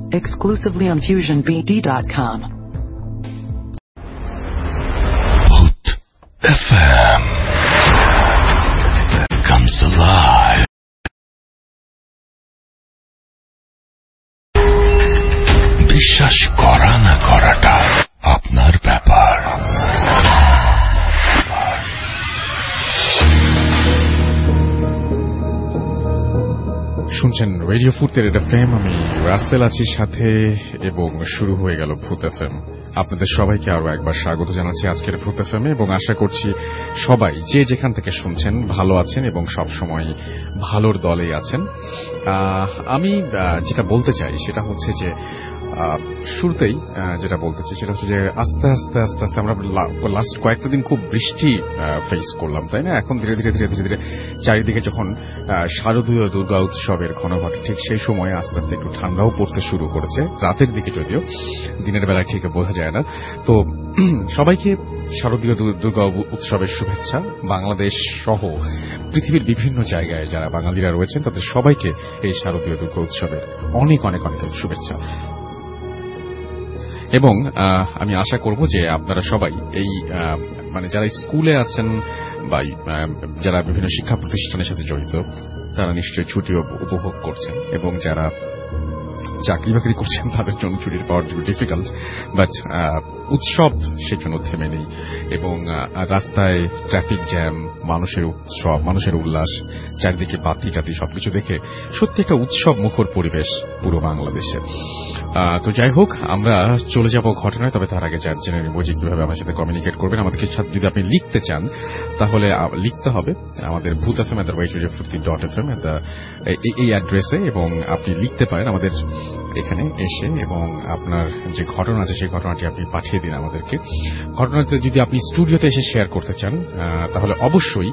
exclusively on FusionBD.com. Boot FM comes alive. বিশ্বাস করা না করাটা আপনার ব্যাপার। শুনছেন রেডিও ফুড রেড এফএম, আমি রাসেল আছি সাথে, এবং শুরু হয়ে গেল ভূত এফএম। আপনাদের সবাইকে আরো একবার স্বাগত জানাচ্ছি আজকের ভূত এফএম, এবং আশা করছি সবাই যে যেখান থেকে শুনছেন ভালো আছেন এবং সব সময় ভালোর দলেই আছেন। আমি যেটা বলতে চাই সেটা হচ্ছে যে শুরুতেই যেটা বলতে চাই সেটা হচ্ছে যে আস্তে আস্তে আস্তে আস্তে আমরা লাস্ট কয়েকটা দিন খুব বৃষ্টি ফেস করলাম, তাই না? এখন ধীরে ধীরে ধীরে ধীরে ধীরে চারিদিকে যখন শারদীয় দুর্গা উৎসবের ঘন ঘটে, ঠিক সেই সময় আস্তে আস্তে একটু ঠান্ডাও পড়তে শুরু করেছে, রাতের দিকে যদিও, দিনের বেলায় ঠিক বোঝা যায় না। তো সবাইকে শারদীয় দুর্গা উৎসবের শুভেচ্ছা। বাংলাদেশ সহ পৃথিবীর বিভিন্ন জায়গায় যারা বাঙালিরা রয়েছেন তাদের সবাইকে এই শারদীয় দুর্গা উৎসবের অনেক অনেক অনেক শুভেচ্ছা। এবং আমি আশা করব যে আপনারা সবাই এই মানে যারা স্কুলে আছেন বা যারা বিভিন্ন শিক্ষা প্রতিষ্ঠানের সাথে জড়িত তারা নিশ্চয়ই ছুটি উপভোগ করছেন, এবং যারা চাকরি বাকরি করছেন তাদের জন্য ছুটির পাওয়ার ডিফিকাল্ট, বাট উৎসব সেজন্য থেমে নেই। এবং রাস্তায় ট্রাফিক জ্যাম, মানুষের উৎসব, মানুষের উল্লাস, চারিদিকে বাতি টাতি সবকিছু দেখে সত্যি একটা উৎসব মুখর পরিবেশ পুরো বাংলাদেশে। তো যাই হোক, আমরা চলে যাব ঘটনায়, তবে তার আগে জেনে নেব যে কিভাবে আমার সাথে কমিউনিকেট করবেন। আমাদেরকে যদি আপনি লিখতে চান তাহলে লিখতে হবে আমাদের bhootfm@radio40.fm এই অ্যাড্রেসে, এবং আপনি লিখতে পারেন আমাদের এখানে এসে, এবং আপনার যে ঘটনা আছে সেই ঘটনাটি আপনি পাঠিয়ে দিন আমাদেরকে। ঘটনাতে যদি আপনি স্টুডিওতে এসে শেয়ার করতে চান তাহলে অবশ্যই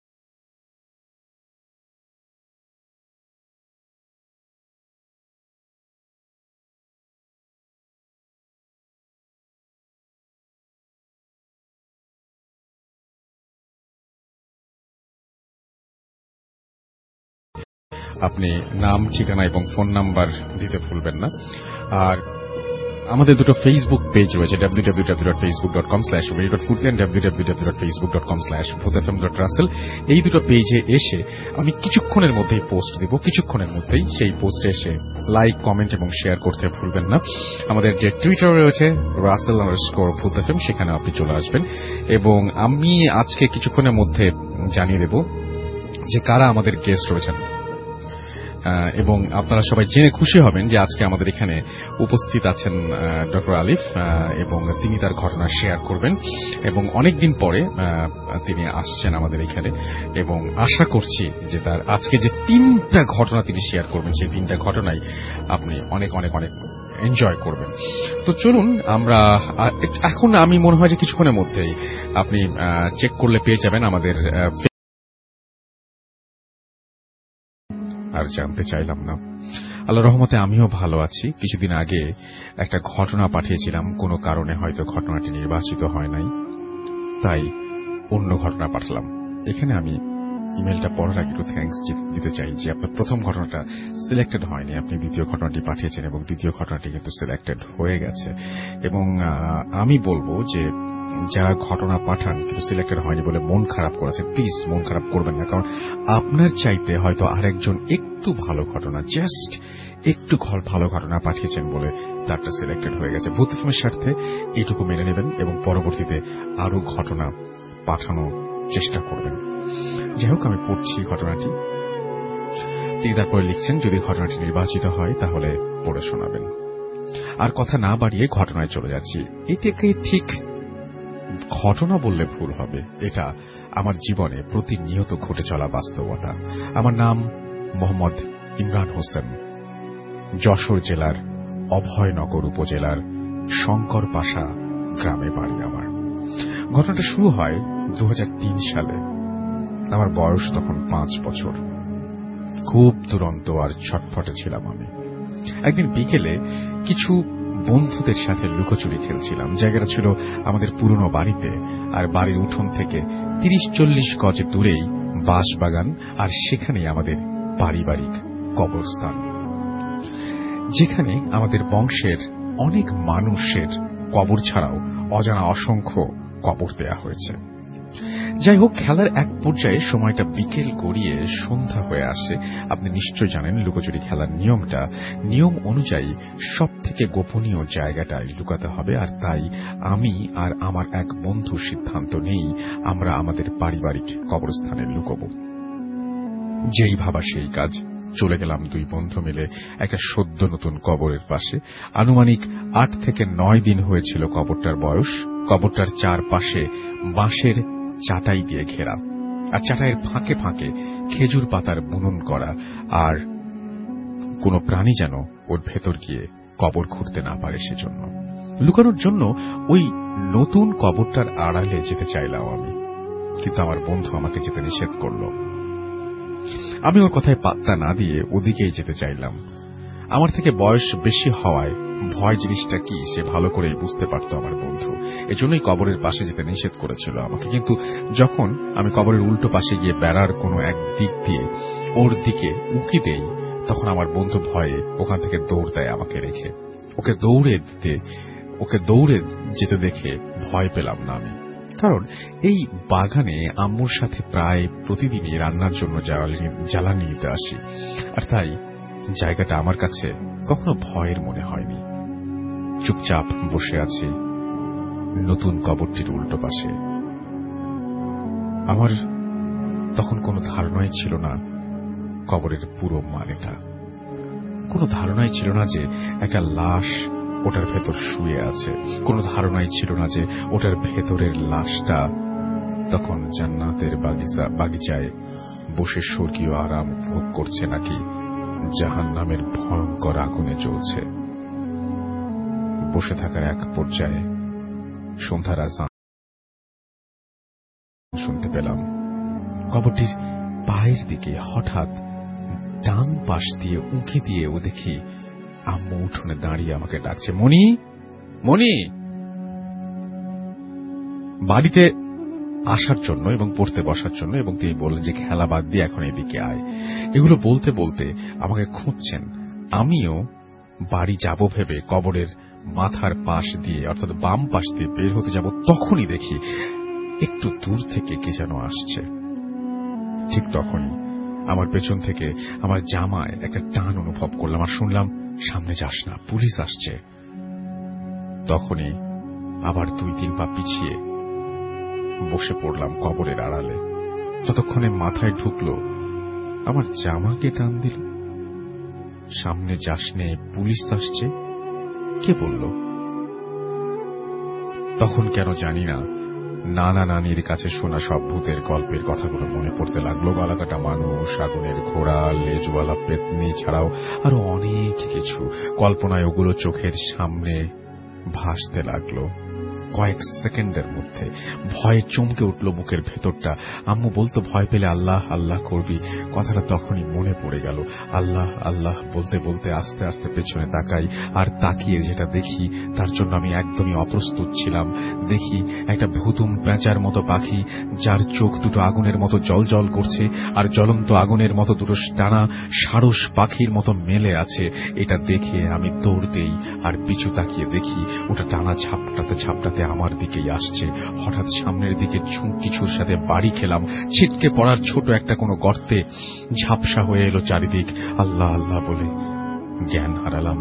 আপনি নাম, ঠিকানা এবং ফোন নাম্বার দিতে ভুলবেন না। আর আমাদের দুটো ফেসবুক পেজ রয়েছে, www.facebook.com/radio.food and www.facebook.com/bhootfm.russell। এই দুটো পেজে এসে আমি কিছুক্ষণের মধ্যেই পোস্ট দিব, কিছুক্ষণের মধ্যেই সেই পোস্টে এসে লাইক, কমেন্ট এবং শেয়ার করতে ভুলবেন না। আমাদের যে টুইটার রয়েছে russell_bhootfm, সেখানে আপনি চলে আসবেন, এবং আমি আজকে কিছুক্ষণের মধ্যে জানিয়ে দেব যে কারা আমাদের গেস্ট রয়েছেন, এবং আপনারা সবাই জেনে খুশি হবেন যে আজকে আমাদের এখানে উপস্থিত আছেন ডক্টর আলিফ, এবং তিনি তার ঘটনা শেয়ার করবেন, এবং অনেকদিন পরে তিনি আসছেন আমাদের এখানে, এবং আশা করছি যে তার আজকে যে 3টা ঘটনা তিনি শেয়ার করবেন সেই 3টা ঘটনাই আপনি অনেক অনেক অনেক এনজয় করবেন। তো চলুন আমরা এখন, আমি মনে হয় যে কিছুক্ষণের মধ্যেই আপনি চেক করলে পেয়ে যাবেন আমাদের। আর জানতে চাইলাম না, আল্লাহর রহমতে আমিও ভালো আছি। কিছুদিন আগে একটা ঘটনা পাঠিয়েছিলাম, কোনো কারণে হয়তো ঘটনাটি নির্বাচিত হয় নাই, তাই অন্য ঘটনা পাঠালাম। এখানে আমি ইমেলটা পড়ার আগে একটু থ্যাঙ্কস দিতে চাই যে আপনার প্রথম ঘটনাটা সিলেক্টেড হয়নি, আপনি দ্বিতীয় ঘটনাটি পাঠিয়েছেন, এবং দ্বিতীয় ঘটনাটি কিন্তু সিলেক্টেড হয়ে গেছে। এবং আমি বলবো যে যারা ঘটনা পাঠান কিন্তু সিলেক্টেড হয়নি বলে মন খারাপ করেছেন, প্লিজ মন খারাপ করবেন না, কারণ আপনার চাইতে হয়তো আরেকজন একটু ভালো ঘটনা, জাস্ট একটু ভালো ঘটনা পাঠিয়েছেন বলে তারটা সিলেক্টেড হয়ে গেছে। ভূত এফএমের স্বার্থে এইটুকু মেনে নেবেন এবং পরবর্তীতে আরো ঘটনা পাঠানোর চেষ্টা করবেন। যাই হোক, আমি পড়ছি ঘটনাটি, তিনি তারপরে লিখছেন যদি ঘটনাটি নির্বাচিত হয় তাহলে পড়ে শোনাবেন। আর কথা না বাড়িয়ে ঘটনায় চলে যাচ্ছি। এটাকে ঠিক ঘটনা বললে ভুল হবে, এটা আমার জীবনে প্রতিনিয়ত ঘটে চলা বাস্তবতা। আমার নাম মোহাম্মদ ইমরান হোসেন, যশোর জেলার অভয়নগর উপজেলার শঙ্করপাশা গ্রামে বাড়ি আমার। ঘটনাটা শুরু হয় 2003 সালে। আমার বয়স তখন 5 বছর। খুব দুরন্ত আর ছটফটে ছিলাম আমি। একদিন বিকেলে কিছু বন্ধুদের সাথে লুকোচুরি খেলছিলাম। জায়গাটা ছিল আমাদের পুরনো বাড়িতে, আর বাড়ির উঠোন থেকে 30-40 গজ দূরেই বাঁশবাগান, আর সেখানেই আমাদের পারিবারিক কবরস্থান। যেখানে আমাদের বংশের অনেক মানুষের কবর ছাড়াও অজানা অসংখ্য কবর দেয়া হয়েছে। যাই হোক, খেলার এক পর্যায়ে সময়টা বিকেল গড়িয়ে সন্ধ্যা হয়ে আসে। আপনি নিশ্চয় জানেন লুকোচুরি খেলার নিয়মটা। নিয়ম অনুযায়ী সব থেকে গোপনীয় জায়গাটায় লুকাতে হবে, আর তাই আমি আর আমার এক বন্ধু সিদ্ধান্ত নেই আমরা আমাদের পারিবারিক কবরস্থানে লুকোব। যেই ভাবা সেই কাজ। চলে গেলাম দুই বন্ধু মিলে একটা সদ্য নতুন কবরের পাশে। আনুমানিক 8 থেকে 9 দিন হয়েছিল কবরটার বয়স। কবরটার চারপাশে বাঁশের চাটাই দিয়ে ঘেরা, আর চাটাইয়ের ফাঁকে ফাঁকে খেজুর পাতার বুনন করা, আর কোনো প্রাণী যেন ওর ভেতর গিয়ে কবর খুঁড়তে না পারে সেজন্য। লুকানোর জন্য ওই নতুন কবরটার আড়ালে যেতে চাইলাম আমি, কিন্তু আমার বন্ধু আমাকে যেতে নিষেধ করল। আমি ওর কথায় পাত্তা না দিয়ে ওদিকেই যেতে চাইলাম। আমার থেকে বয়স বেশি হওয়ায় ভয় জিনিসটা কি সে ভালো করেই বুঝতে পারত আমার বন্ধু, এজন্যই কবরের পাশে যেতে নিষেধ করেছিল আমাকে। কিন্তু যখন আমি কবরের উল্টো পাশে গিয়ে বেড়ার কোনো এক দিক দিয়ে ওর দিকে উঁকি দেই, তখন আমার বন্ধু ভয়ে ওখান থেকে দৌড় দেয় আমাকে রেখে। ওকে দৌড়ে যেতে দেখে ভয় পেলাম না আমি, কারণ এই বাগানে আম্মুর সাথে প্রায় প্রতিদিনই রান্নার জন্য জ্বালানি নিতে আসি, আর তাই জায়গাটা আমার কাছে কখনো ভয়ের মনে হয়নি। চুপচাপ বসে আছি নতুন কবরটির উল্টো পাশে। আমার তখন কোনো ধারণাই ছিল না কবরের পুরো মানেটা। কোনো ধারণাই ছিল না যে একটা লাশ ওটার ভেতর শুয়ে আছে। কোনো ধারণাই ছিল না যে ওটার ভেতরের লাশটা তখন জান্নাতের বাগিচায় বসে স্বর্গীয় আরাম ভোগ করছে নাকি জাহান্নামের ভয়ঙ্কর আগুনে জ্বলছে। বসে থাকার এক পর্যায়ে সন্ধ্যার আযান শুনতে পেলাম। কবরটির পায়ের দিকে হঠাৎ ডান পাশ দিয়ে উঁকি দিয়ে ও দেখি আম্মু উঠোনে দাঁড়িয়ে আমাকে ডাকছে, মনি, মনি। বাড়িতে আসার জন্য এবং পড়তে বসার জন্য, এবং তিনি বললেন যে খেলা বাদ দিয়ে এখন এদিকে আয়। এগুলো বলতে বলতে আমাকে খুঁজছেন। আমিও বাড়ি যাব ভেবে কবরের মাথার পাশ দিয়ে অর্থাৎ বাম পাশ দিয়ে বের হতে যাব, তখনই দেখি একটু দূর থেকে কে যেন আসছে। ঠিক তখনই আমার পেছন থেকে আমার জামায় একটা টান অনুভব করলাম, আর শুনলাম, সামনে যাস না, পুলিশ আসছে। তখনই আবার 2-3 পা পিছিয়ে বসে পড়লাম কবরের আড়ালে। ততক্ষণে মাথায় ঢুকলো আমার জামাকে টান দিল। সামনে যাস নে, পুলিশ আসছে। কে বলল? তখন কেন জানি না নানা নানির কাছে শোনা সব ভূতের গল্পের কথাগুলো মনে পড়তে লাগলো। গলাকাটা মানুষ, আগুনের ঘোড়া, লেজওয়ালা পেতনি ছাড়াও আরো অনেক কিছু। কল্পনায় ওগুলো চোখের সামনে ভাসতে লাগলো। কয়েক সেকেন্ডের মধ্যে ভয়ে চমকে উঠল বুকের ভেতরটা। আম্মু বলতো ভয় পেলে আল্লাহ আল্লাহ করবি, কথাটা তখনই মনে পড়ে গেল। আল্লাহ আল্লাহ বলতে বলতে আস্তে আস্তে পেছনে তাকাই, আর তাকিয়ে যেটা দেখি তার জন্য আমি একদমই অপ্রস্তুত ছিলাম। দেখি একটা ভুতুম পেঁচার মতো পাখি, যার চোখ দুটো আগুনের মতো জলজল করছে, আর জ্বলন্ত আগুনের মতো দুটো টানা সারস পাখির মতো মেলে আছে। এটা দেখে আমি দৌড় দেই, আর পিছু তাকিয়ে দেখি ওটা টানা ঝাপটাতে ঝাপটাতে আমার দিকেই আসছে। হঠাৎ সামনের দিকে কিছুর সাথে বাড়ি খেলাম। ছিটকে পড়ার ছোট একটা কোনো গর্তে ঝাপসা হয়ে এলো চারিদিক। আল্লাহ আল্লাহ বলে জ্ঞান হারালাম।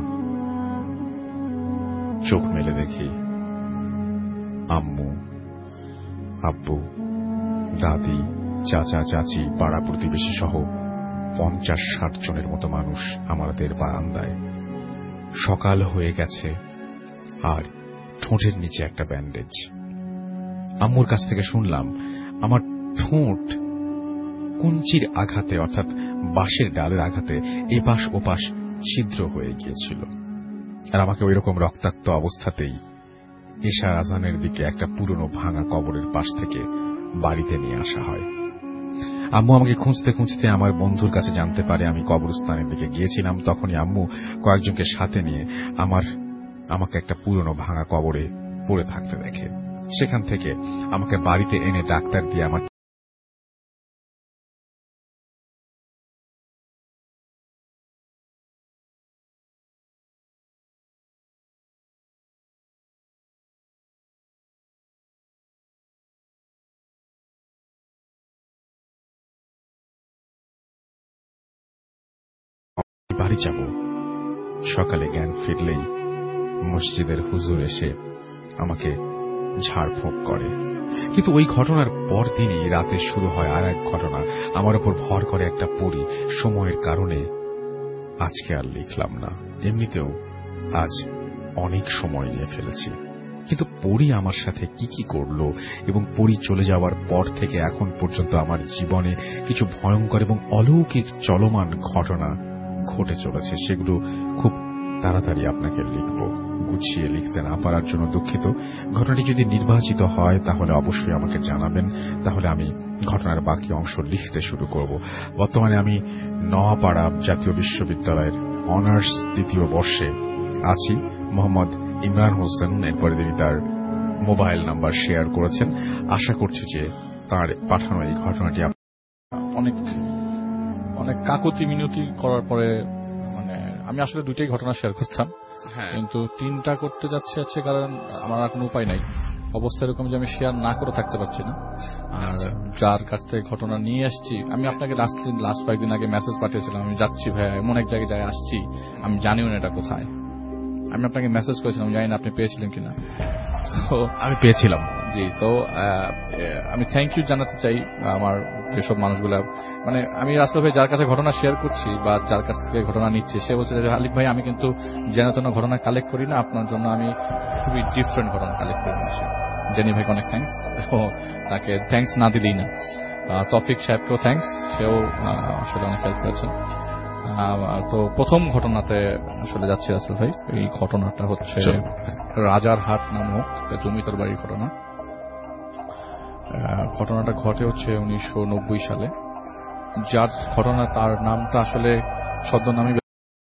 চোখ মেলে দেখি আম্মু, আব্বু, দাদি, চাচা, চাচি, পাড়া প্রতিবেশী সহ 50-60 জনের মতো মানুষ আমাদের বারান্দায়। সকাল হয়ে গেছে, আর ঠোঁটের নিচে একটা ব্যান্ডেজ। আম্মুর কাছ থেকে শুনলাম আমার ঠোঁট কুঞ্চির আঘাতে অর্থাৎ বাঁশের ডালের আঘাতে এপাশ ওপাশ ছিদ্র হয়ে গিয়েছিল, আর আমাকে ওই রকম রক্তাক্ত অবস্থাতেই এশার আজানের দিকে একটা পুরনো ভাঙা কবরের পাশ থেকে বাড়িতে নিয়ে আসা হয়। আম্মু আমাকে খুঁজতে খুঁজতে আমার বন্ধুর কাছে জানতে পারে আমি কবরস্থানের দিকে গিয়েছিলাম। তখনই আম্মু কয়েকজনকে সাথে নিয়ে আমাকে একটা পুরনো ভাঙা কবরে পড়ে থাকতে দেখে। সেখান থেকে আমাকে বাড়িতে এনে ডাক্তার দিয়ে আমার বাড়ি যাব। সকালে জ্ঞান ফিরলেই মসজিদের হুজুর এসে আমাকে ঝাড়ফুঁক করে। কিন্তু ওই ঘটনার পর দিনই রাতে শুরু হয় আর এক ঘটনা। আমার উপর ভর করে একটা পরী। সময়ের কারণে আজকে আর লিখলাম না। এমনিতেও আজ অনেক সময় নিয়ে ফেলেছি। কিন্তু পরী আমার সাথে কি কি করলো এবং পরী চলে যাওয়ার পর থেকে এখন পর্যন্ত আমার জীবনে কিছু ভয়ঙ্কর এবং অলৌকিক চলমান ঘটনা ঘটে চলেছে, সেগুলো খুব তাড়াতাড়ি আপনাকে লিখব। গুছিয়ে লিখতে না পারার জন্য দুঃখিত। ঘটনাটি যদি নির্বাচিত হয় তাহলে অবশ্যই আমাকে জানাবেন, তাহলে আমি ঘটনার বাকি অংশ লিখতে শুরু করব। বর্তমানে আমি নোয়াপাড়া জাতীয় বিশ্ববিদ্যালয়ের অনার্স 2য় বর্ষে আছি। মোহাম্মদ ইমরান হোসেন এরপরে তিনি তার মোবাইল নাম্বার শেয়ার করেছেন। আশা করছি যে তার পাঠানো এই ঘটনাটি অনেক অনেক কাকুতি মিনতি করার পরে মানে আমি আসলে 2টাই ঘটনা শেয়ার করতাম, কিন্তু 3টা করতে যাচ্ছে কারণ আমার আর কোনো উপায় নাই। অবস্থা এরকম যে আমি শেয়ার না করে থাকতে পারছি না। আর যার কাছ থেকে ঘটনা নিয়ে আসছি, আমি আপনাকে লাস্ট কয়েকদিন আগে মেসেজ পাঠিয়েছিলাম, আমি যাচ্ছি ভাইয়া এমন এক জায়গায় আসছি, আমি জানিও না এটা কোথায়। আমি আপনাকে মেসেজ করেছিলাম, জানি না আপনি পেয়েছিলেন কিনা। তো আমি পেয়েছিলাম। জি, তো আমি থ্যাংক ইউ জানাতে চাই আমার যেসব মানুষগুলা, মানে আমি রাসেল ভাই যার কাছে ঘটনা শেয়ার করছি বা যার কাছ থেকে ঘটনা নিচ্ছে, সে বলছে যে আলিফ ভাই আমি কিন্তু যেন তেন ঘটনা কালেক্ট করি না, আপনার জন্য আমি খুবই ডিফারেন্ট ঘটনা কালেক্ট করে নিয়ে আসি। জেনি ভাইকে অনেক থ্যাংকস, তাকে থ্যাংকস না দিলেই না। তৌফিক সাহেবকেও থ্যাংকস, সেও আসলে অনেক হেল্প করেছেন। তো প্রথম ঘটনাতে আসলে যাচ্ছি রাসেল ভাই। এই ঘটনাটা হচ্ছে রাজারহাট নামক জমিদার বাড়ির ঘটনা। ঘটনাটা ঘটে হচ্ছে 1990 সালে। যার ঘটনা তার নামটা আসলে ছদ্মনামে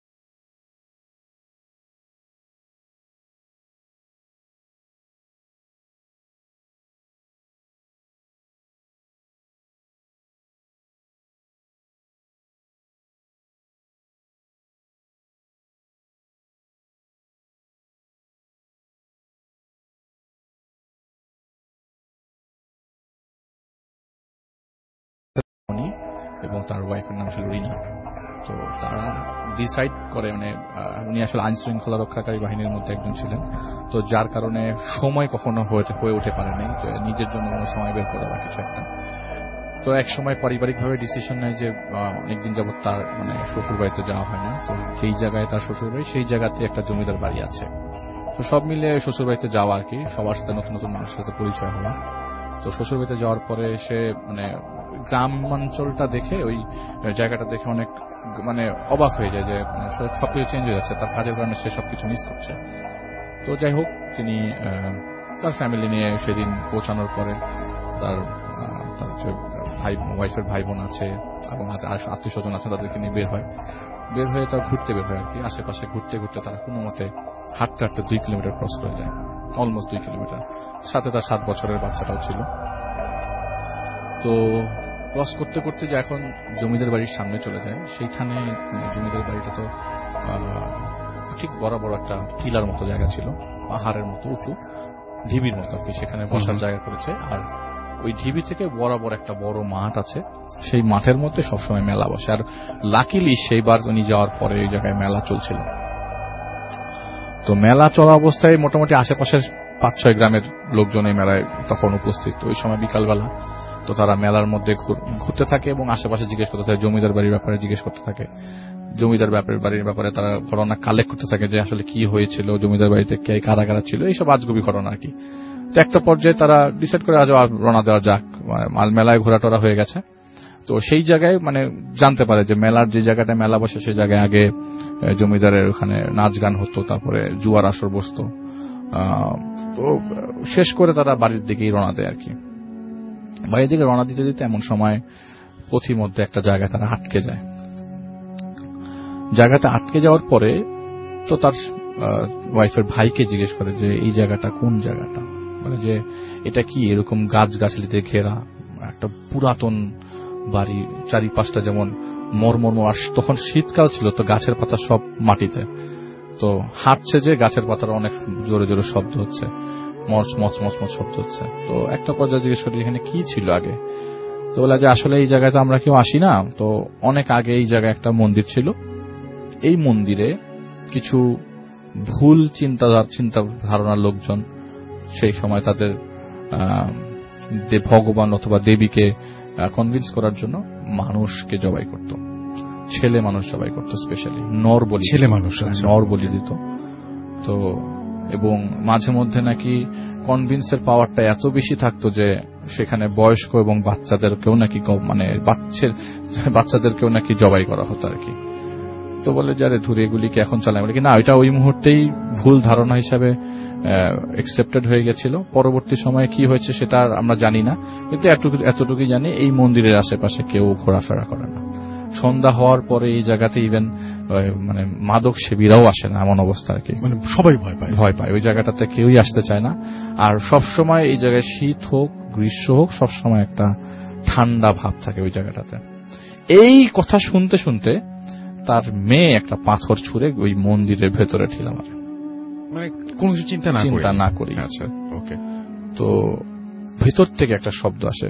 এবং তার ওয়াইফের নাম ছিল রিনা। তো তারা ডিসাইড করে, মানে উনি আসলে আইন শৃঙ্খলা রক্ষাকারী বাহিনীর মধ্যে একজন ছিলেন, তো যার কারণে সময় কখনো হয়ে উঠে পারেনি নিজের জন্য কোনো সময় বের করা বা কিছু একটা। তো এক সময় পারিবারিকভাবে ডিসিশন নেয় যে অনেকদিন যাবত তার মানে শ্বশুর বাড়িতে যাওয়া হয় না, তো যেই জায়গায় তার শ্বশুর বাড়ি সেই জায়গাতে একটা জমিদার বাড়ি আছে। তো সব মিলে শ্বশুর বাড়িতে যাওয়া আর কি, সবার সাথে নতুন নতুন মানুষের সাথে পরিচয় হওয়া। তো শ্বশুর বাড়িতে যাওয়ার পরে সে মানে গ্রামাঞ্চলটা দেখে, ওই জায়গাটা দেখে অনেক মানে অবাক হয়ে যায় যে সবকিছু চেঞ্জ হয়ে যাচ্ছে, তার কাজের কারণে সে সবকিছু মিস করছে। তো যাই হোক, তিনি তার ফ্যামিলি নিয়ে সেদিন পৌঁছানোর পরে তার ওয়াইফের ভাই বোন আছে এবং আত্মীয় স্বজন আছে, তাদেরকে নিয়ে বের হয়ে তার ঘুরতে বের হয় আর কি। আশেপাশে ঘুরতে ঘুরতে তারা কোনো মতে হাঁটতে হাঁটতে 2 কিলোমিটার ক্রস করে যায়, অলমোস্ট 2 কিলোমিটার। সাথে তার 7 বছরের বাচ্চাটাও ছিল। তো ক্রস করতে করতে যে এখন জমিদার বাড়ির সামনে চলে যায়, সেইখানে জমিদার বাড়িটা তো ঠিক বরাবর একটা টিলার মতো জায়গা ছিল, পাহাড়ের মতো উঁচু, ঢিবির মতো আর কি, সেখানে বসার জায়গা করেছে। আর ওই ঢিবি থেকে বরাবর একটা বড় মাঠ আছে, সেই মাঠের মধ্যে সবসময় মেলা বসে। আর লাকিলি সেইবার উনি যাওয়ার পরে ওই জায়গায় মেলা চলছিল। তো মেলা চলা অবস্থায় মোটামুটি আশেপাশের 5-6 গ্রামের লোকজন এই মেলায় তখন উপস্থিত। ওই সময় বিকালবেলা, তো তারা মেলার মধ্যে ঘুরতে থাকে এবং আশেপাশে জিজ্ঞেস করতে থাকে, জমিদার বাড়ির ব্যাপারে জিজ্ঞেস করতে থাকে, জমিদার বাড়ির ব্যাপারে তারা ঘটনা কালেক্ট করতে থাকে যে আসলে কি হয়েছিল, জমিদার বাড়িতে কে কারা কারা ছিল, এইসব আজগুবি ঘটনা আর কি। তো একটা পর্যায়ে তারা ডিসাইড করে আজ রওনা দেওয়া যাক, মেলায় ঘোরাটোরা হয়ে গেছে। তো সেই জায়গায় মানে জানতে পারে যে মেলার যে জায়গাটা মেলা বসে সেই জায়গায় আগে জমিদারের ওখানে নাচ গান হতো, তারপরে জুয়ার আসর বসতো। তো শেষ করে তারা বাড়ির দিকেই রওনা দেয় আর কি। বাড়ির দিকে রওনা দিতে দিতে এমন সময় পথির মধ্যে একটা জায়গায় তারা আটকে যায়। জায়গাতে আটকে যাওয়ার পরে তো তার ওয়াইফের ভাইকে জিজ্ঞেস করে যে এই জায়গাটা কোন জায়গাটা, মানে যে এটা কি এরকম গাছগাছালিতে ঘেরা একটা পুরাতন বাড়ি, চারিপাশটা যেমন মরমর, আর তখন শীতকাল ছিল, তো গাছের পাতা সব মাটিতে, তো হাঁটছে যে গাছের পাতার অনেক জোরে জোরে শব্দ হচ্ছে, মচ মচ মচ মচ শব্দ হচ্ছে। তো একটা পর্যায়ে জিজ্ঞেস করি এখানে কি ছিল আগে, তো বলে যে আসলে এই জায়গায় তো আমরা কেউ আসি না, তো অনেক আগে এই জায়গায় একটা মন্দির ছিল, এই মন্দিরে কিছু ভুল চিন্তা ধারণার লোকজন সেই সময় তাদের ভগবান অথবা দেবীকে কনভিন্স করার জন্য মানুষকে জবাই করত, ছেলে মানুষ জবাই করত, স্পেশালি নর বলি, ছেলে মানুষ নর বলি দিত। তো এবং মাঝে মধ্যে নাকি কনভিন্সের পাওয়ারটা এত বেশি থাকতো যে সেখানে বয়স্ক এবং বাচ্চাদেরকেও নাকি মানে বাচ্চাদেরকেও নাকি জবাই করা হতো আর কি। তো বলে যে আরে ধরে এগুলিকে এখন চালাই, বলে কি না, ওইটা ওই মুহূর্তেই ভুল ধারণা হিসাবে অ্যাকসেপ্টেড হয়ে গেছিল। পরবর্তী সময়ে কি হয়েছে সেটা আমরা জানি না, কিন্তু এতটুকুই জানি এই মন্দিরের আশেপাশে কেউ ঘোরাফেরা করে না। সন্ধ্যা হওয়ার পরে এই জায়গাতে ইভেন মানে মাদক সেবীরাও আসে না, এমন অবস্থা আর কি। মানে সবাই ভয় পায় ওই জায়গাটাতে কেউই আসতে চায় না। আর সবসময় এই জায়গায় শীত হোক গ্রীষ্ম হোক সবসময় একটা ঠান্ডা ভাব থাকে ওই জায়গাটাতে। এই কথা শুনতে শুনতে তার মেয়ে একটা পাথর ছুঁড়ে ওই মন্দিরের ভেতরে ঠেলা মারে, মানে কোনো কিছু চিন্তা না করি। আচ্ছা, ওকে। তো ভেতর থেকে একটা শব্দ আসে,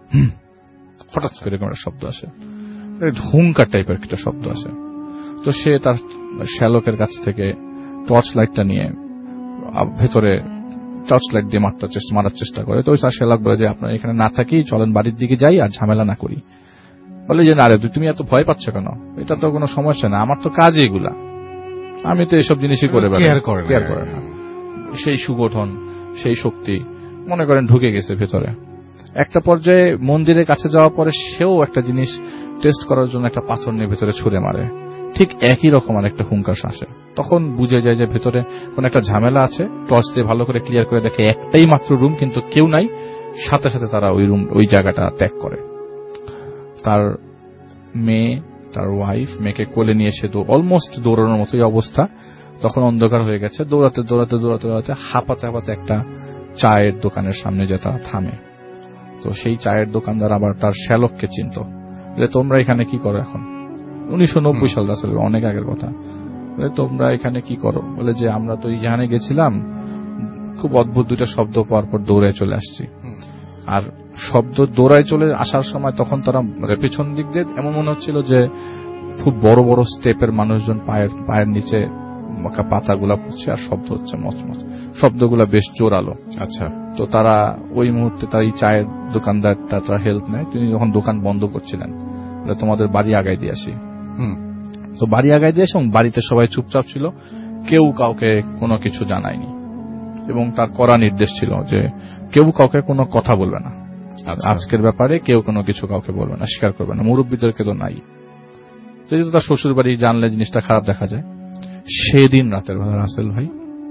হঠাৎ করে এরকম একটা শব্দ আসে, হুঙ্কার টাইপের একটা শব্দ আসে। তো সে তার শ্যালকের কাছ থেকে টর্চ লাইটটা নিয়ে ভেতরে টর্চ লাইট দিয়ে মারার চেষ্টা করে। তো ওই তার শ্যালক বলে যে আপনার এখানে না থাকি, চলেন বাড়ির দিকে যাই আর ঝামেলা না করি। বলে যে আরে তুমি এত ভয় পাচ্ছ কেন, এটা তো কোনো সমস্যা না, আমার তো কাজ এগুলা, আমি তো এসব জিনিসই করে কেয়ার করে না। সেই সুগঠন সেই শক্তি মনে করেন ঢুকে গেছে ভেতরে। একটা পর্যায়ে মন্দিরের কাছে যাওয়ার পরে সেও একটা জিনিস টেস্ট করার জন্য একটা পাথর নিয়ে ভেতরে ছুঁড়ে মারে, ঠিক একই রকম আর একটা হুঙ্কার আসে। তখন বুঝে যায় যে ভেতরে কোন একটা ঝামেলা আছে। টর্চ দিয়ে ভালো করে ক্লিয়ার করে দেখে একটাই মাত্র রুম, কিন্তু কেউ নাই। সাথে সাথে তারা ওই জায়গাটা ত্যাগ করে। তার মেয়ে, তার ওয়াইফ, মেয়েকে কোলে নিয়ে এসে অলমোস্ট দৌড়ানোর মতোই অবস্থা। তখন অন্ধকার হয়ে গেছে। দৌড়াতে দৌড়াতে দৌড়াতে দৌড়াতে হাঁপাতে হাঁপাতে একটা চায়ের দোকানের সামনে যে তারা থামে। তো সেই চায়ের দোকানদার আবার তার শ্যালককে চিনত, যে তোমরা এখানে কি করো এখন? 1990 সাল, আসলে অনেক আগের কথা। তোমরা এখানে কি করো? বলে যে আমরা তো এখানে গেছিলাম, খুব অদ্ভুত দুইটা শব্দ পাওয়ার পর দৌড়ায় চলে আসছি। আর শব্দ দৌড়ায় চলে আসার সময় তখন তারা পেছন দিক দিয়ে এমন মনে হচ্ছিল যে খুব বড় বড় স্টেপের মানুষজন পায়ের নিচে পাতাগুলা পড়ছে আর শব্দ হচ্ছে মচমচ, শব্দগুলা বেশ জোরালো। আচ্ছা। তো তারা ওই মুহূর্তে তার এই চায়ের দোকানদারটা তার হেল্প নেয়। তিনি যখন দোকান বন্ধ করছিলেন, তোমাদের বাড়ি আগায় দিয়ে আসি। তো বাড়ি আগায় দিয়ে আসে এবং বাড়িতে সবাই চুপচাপ ছিল, কেউ কাউকে কোনো কিছু জানায়নি এবং তার কড়া নির্দেশ ছিল যে কেউ কাউকে কোনো কথা বলবে না, আজকের ব্যাপারে কেউ কোনো কিছু কাউকে বলবে না, স্বীকার করবে না, মুরব্বীদেরকে তো নাই। যেহেতু তার শ্বশুর বাড়ি, জানলে জিনিসটা খারাপ দেখা যায়। সেদিন রাতের বেলা রাসেল ভাই,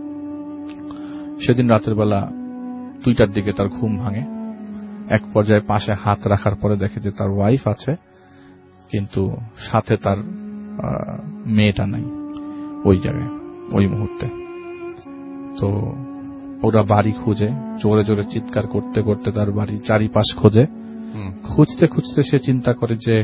সেদিন রাতের বেলা 2টার দিকে তার ঘুম ভাঙে। এক পর্যায়ে পাশে হাত রাখার পরে দেখে যে তার ওয়াইফ আছে, কিন্তু সাথে তার মেয়েটা নাই ওই জায়গায় ওই মুহূর্তে। তো ওরা বাড়ি খুঁজে, জোরে জোরে চিৎকার করতে করতে তার বাড়ি চারিপাশ খোঁজে। খুঁজতে খুঁজতে সে চিন্তা করে যে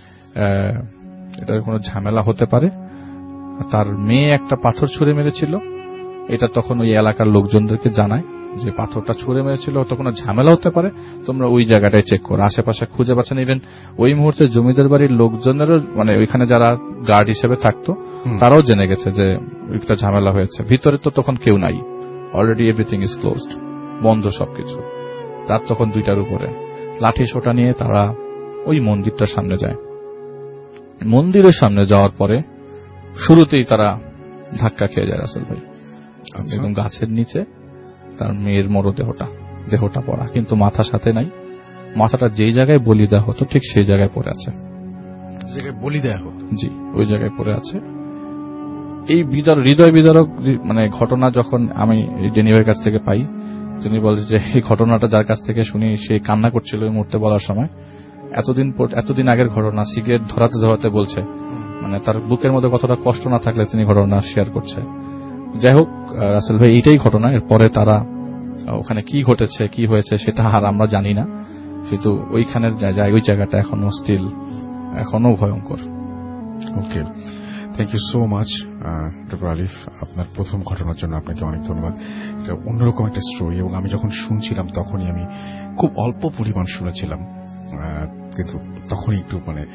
এটার কোনো ঝামেলা হতে পারে। তার মেয়ে একটা পাথর ছুঁড়ে মেরেছিল, এটা তখন ওই এলাকার লোকজনদেরকে জানায় যে পাথরটা ছুঁড়ে মেরেছিল, হয়তো কোনো ঝামেলা হতে পারে, তোমরা ওই জায়গাটায় চেক করো। আশেপাশে খুঁজে পাচ্ছেন। ইভেন ওই মুহূর্তে জমিদার বাড়ির লোকজনেরও, মানে ওইখানে যারা গার্ড হিসেবে থাকতো তারাও জেনে গেছে যে একটা ঝামেলা হয়েছে। ভিতরে তো তখন কেউ নাই, অলরেডি এভরিথিং ইজ ক্লোজড, বন্ধ সবকিছু। রাত তখন 2টার উপরে। লাঠি সোটা নিয়ে তারা ওই মন্দিরটার সামনে যায়। মন্দিরের সামনে যাওয়ার পরে শুরুতেই তারা ধাক্কা খেয়ে যায় রাসেল ভাই। একদম গাছের নিচে তার মেয়ের দেহটা পড়া, কিন্তু মাথা সাথে নাই। মাথাটা যেই জায়গায় বলি দেওয়া হতো ঠিক সেই জায়গায় পড়ে আছে। বলি দেওয়া হতো? জি, ওই জায়গায় পড়ে আছে। এই হৃদয় বিদারক মানে ঘটনা যখন আমি জেনিভার কাছ থেকে পাই, তিনি বলে যে এই ঘটনাটা যার কাছ থেকে শুনি সে কান্না করছিল ওই মুহূর্তে বলার সময়। এতদিন আগের ঘটনা, সিগারেট ধরাতে ধরাতে বলছে, মানে তার বুকের মধ্যে কতটা কষ্ট না থাকলে তিনি ঘটনা শেয়ার করছে। যাই হোক রাসেল ভাই, এইটাই ঘটনা। এরপরে তারা ওখানে কি ঘটেছে কি হয়েছে সেটা আর আমরা জানি না, কিন্তু ওইখানের ওই জায়গাটা এখনো ভয়ঙ্কর। Okay, thank you so much doctor Alif, আপনার প্রথম ঘটনার জন্য আপনাকে অনেক ধন্যবাদ। এটা অন্যরকম একটা স্টোরি, এবং আমি যখন শুনছিলাম তখনই আমি খুব অল্প পরিমাণ শুনেছিলাম, কিন্তু তখনই একটু মানে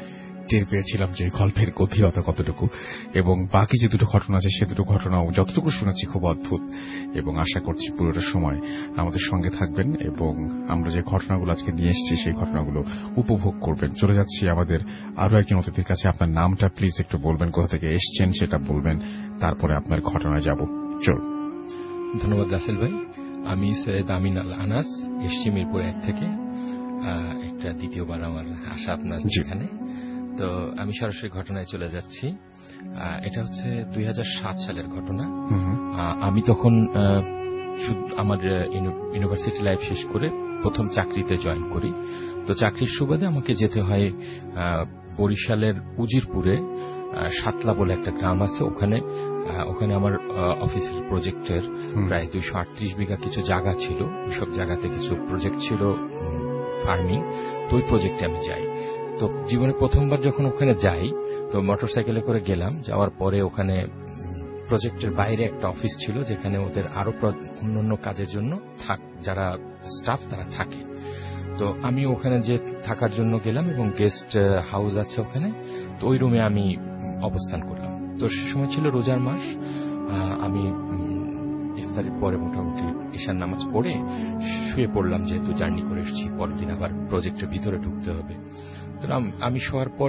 টের পেয়েছিলাম যে গল্পের গভীরতা কতটুকু, এবং বাকি যে দুটো ঘটনা আছে সে দুটো ঘটনাও যতটুকু শুনেছি খুব অদ্ভুত, এবং আশা করছি পুরোটা সময় আমাদের সঙ্গে থাকবেন এবং আমরা যে ঘটনাগুলো আজকে নিয়ে এসেছি সেই ঘটনাগুলো উপভোগ করবেন। চলে যাচ্ছি আমাদের আরো একজন অতিথির কাছে। আপনার নামটা প্লিজ একটু বলবেন, কোথা থেকে এসছেন সেটা বলবেন, তারপরে আপনার ঘটনায় যাব। চল। ধন্যবাদ রাসেল ভাই। আমি সৈয়দ আমিন আল আনাস, এসছি মিরপুর 1 থেকে। একটা দ্বিতীয়বার আমার আসা আপনার এখানে। তো আমি সরাসরি ঘটনায় চলে যাচ্ছি। এটা হচ্ছে 2007 সালের ঘটনা। আমি তখন আমার ইউনিভার্সিটি লাইফ শেষ করে প্রথম চাকরিতে জয়েন করি। তো চাকরির সুবাদে আমাকে যেতে হয় বরিশালের উজিরপুরে সাতলা বলে একটা গ্রাম আছে, ওখানে আমার অফিসের প্রজেক্টের প্রায় 238 বিঘা কিছু জায়গা ছিল। সব জায়গাতে কিছু প্রজেক্ট ছিল ফার্মিং, তো ওই প্রজেক্টে আমি যাই। তো জীবনে প্রথমবার যখন ওখানে যাই, তো মোটরসাইকেলে করে গেলাম। যাওয়ার পরে ওখানে প্রজেক্টের বাইরে একটা অফিস ছিল যেখানে ওদের আরো অন্যান্য কাজের জন্য যারা স্টাফ তারা থাকে। তো আমি ওখানে যে থাকার জন্য গেলাম এবং গেস্ট হাউস আছে ওখানে, তো ওই রুমে আমি অবস্থান করলাম। তো সে সময় ছিল রোজার মাস। আমি ইফতারের পরে মোটামুটি ঈশার নামাজ পড়ে শুয়ে পড়লাম, যেহেতু জার্নি করে এসেছি, পরের দিন আবার প্রজেক্টের ভিতরে ঢুকতে হবে। তো আমি শোয়ার পর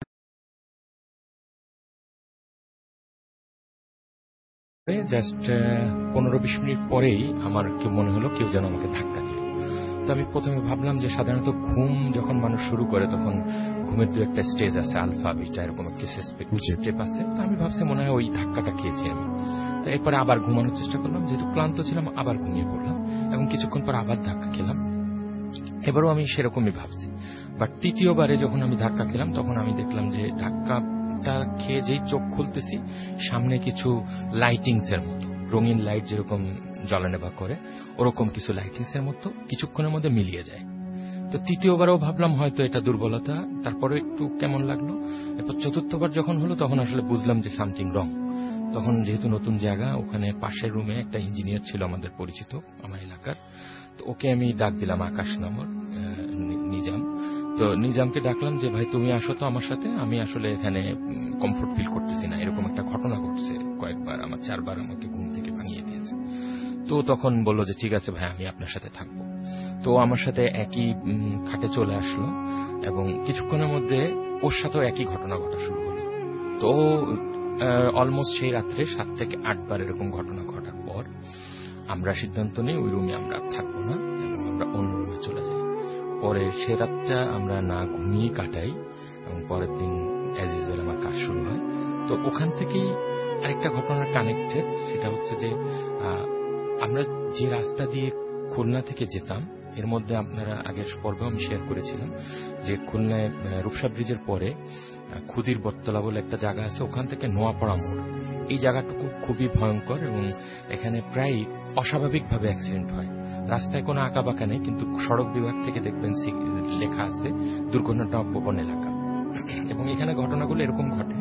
জাস্ট 15-20 মিনিট পরেই আমার মনে হলো কেউ যেন আমাকে ধাক্কা দিল। তো আমি প্রথমে ভাবলাম যে সাধারণত ঘুম যখন মানুষ শুরু করে তখন ঘুমের দু একটা স্টেজ আছে, আলফা বিটা এরকম একটা স্টেপ আছে। তো আমি ভাবছি মনে হয় ওই ধাক্কাটা খেয়েছি আমি। তো এরপরে আবার ঘুমানোর চেষ্টা করলাম, যেহেতু ক্লান্ত ছিলাম আবার ঘুমিয়ে পড়লাম এবং কিছুক্ষণ পর আবার ধাক্কা খেলাম। এবারও আমি সেরকমই ভাবছি। বাট তৃতীয়বারে যখন আমি ধাক্কা খেলাম তখন আমি দেখলাম যে ধাক্কাটা খেয়ে যেই চোখ খুলতেছি সামনে কিছু লাইটিংস এর মতো, রঙিন লাইট যেরকম জ্বলানেবা করে ওরকম কিছু লাইটিংস এর মতো কিছুক্ষণের মধ্যে মিলিয়ে যায়। তো তৃতীয়বারও ভাবলাম হয়তো এটা দুর্বলতা, তারপরে একটু কেমন লাগলো। এরপর চতুর্থবার যখন হলো তখন আসলে বুঝলাম যে সামথিং রং। তখন যেহেতু নতুন জায়গা, ওখানে পাশের রুমে একটা ইঞ্জিনিয়ার ছিল আমাদের পরিচিত আমার এলাকার। তো ওকে আমি ডাক দিলাম, আকাশ নামক নিজাম। তো নিজামকে ডাকলাম যে ভাই তুমি আসো তো আমার সাথে, আমি আসলে এখানে কমফোর্ট ফিল করতেছি না, এরকম একটা ঘটনা ঘটছে কয়েকবার, আমার 4 বার আমাকে ঘুম থেকে ভাঙিয়ে দিয়েছে। তো তখন বললো যে ঠিক আছে ভাই আমি আপনার সাথে থাকবো। তো আমার সাথে একই খাটে চলে আসলো এবং কিছুক্ষণের মধ্যে ওর সাথেও একই ঘটনা ঘটা শুরু হলো। তো অলমোস্ট সেই রাত্রে 7 থেকে 8 বার এরকম ঘটনা ঘটার পর আমরা সিদ্ধান্ত নিই ওই রুমে আমরা থাকবো না এবং আমরা অন্য রুমে চলে যাই। পরে সে রাতটা আমরা না ঘুমিয়ে কাটাই এবং পরের দিন অ্যাজ ইউজুয়াল আমার কাজ শুরু হয়। তো ওখান থেকেই আরেকটা ঘটনা কানেক্টেড, সেটা হচ্ছে যে আমরা যে রাস্তা দিয়ে খুলনা থেকে যেতাম, এর মধ্যে আপনারা আগের পর্বে আমি শেয়ার করেছিলাম যে খুলনায় রূপসা ব্রিজের পরে খুদির বটতলা বলে একটা জায়গা আছে, ওখান থেকে নোয়াপাড়া মোড়, এই জায়গাটুকু খুবই ভয়ঙ্কর এবং এখানে প্রায় অস্বাভাবিকভাবে অ্যাক্সিডেন্ট হয়। রাস্তায় কোনো আঁকা বাঁকা নেই, কিন্তু সড়ক বিভাগ থেকে দেখবেন লেখা আছে দুর্ঘটনা প্রবণ এলাকা। এবং এখানে ঘটনাগুলো এরকম ঘটে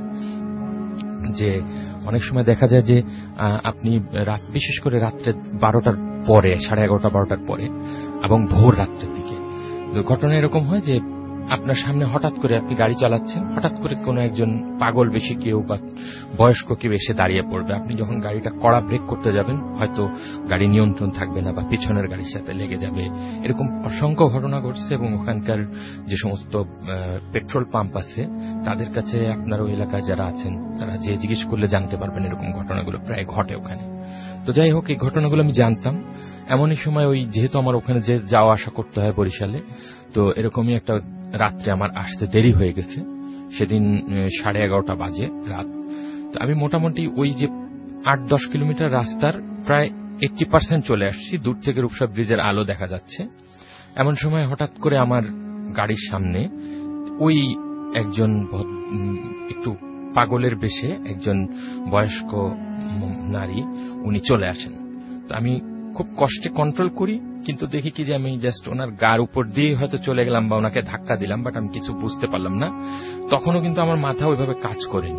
যে অনেক সময় দেখা যায় যে আপনি রাত, বিশেষ করে রাত্রে 12টার পরে, 11:30-12টার পরে এবং ভোর রাত্রের দিকে ঘটনা এরকম হয় যে আপনার সামনে হঠাৎ করে আপনি গাড়ি চালাচ্ছেন, হঠাৎ করে কোনো একজন পাগল বেশি কেউ বা বয়স্ক কেউ এসে দাঁড়িয়ে পড়বে। আপনি যখন গাড়িটা কড়া ব্রেক করতে যাবেন হয়তো গাড়ি নিয়ন্ত্রণ থাকবে না বা পিছনের গাড়ির সাথে লেগে যাবে। এরকম অসংখ্য ঘটনা ঘটছে এবং ওখানকার যে সমস্ত পেট্রোল পাম্প আছে তাদের কাছে আপনার ওই এলাকায় যারা আছেন তারা যে জিজ্ঞেস করলে জানতে পারবেন এরকম ঘটনাগুলো প্রায় ঘটে ওখানে। তো যাই হোক, এই ঘটনাগুলো আমি জানতাম। এমনই সময় ওই যেহেতু আমার ওখানে যে যাওয়া আসা করতে হয় বরিশালে, তো এরকমই একটা রাত্রে আমার আসতে দেরি হয়ে গেছে। সেদিন 11:30 বাজে রাত। তো আমি মোটামুটি ওই যে 8-10 কিলোমিটার রাস্তার প্রায় 80% চলে আসছি, দূর থেকে রূপসা ব্রিজের আলো দেখা যাচ্ছে। এমন সময় হঠাৎ করে আমার গাড়ির সামনে ওই একজন একটু পাগলের বেশে একজন বয়স্ক নারী উনি চলে আসেন। তো আমি খুব কষ্টে কন্ট্রোল করি, কিন্তু দেখি কি যে আমি জাস্ট ওনার গার উপর দিয়ে হয়তো চলে গেলাম বা ওনাকে ধাক্কা দিলাম, বাট আমি কিছু বুঝতে পারলাম না। তখনও কিন্তু আমার মাথা ওইভাবে কাজ করেনি।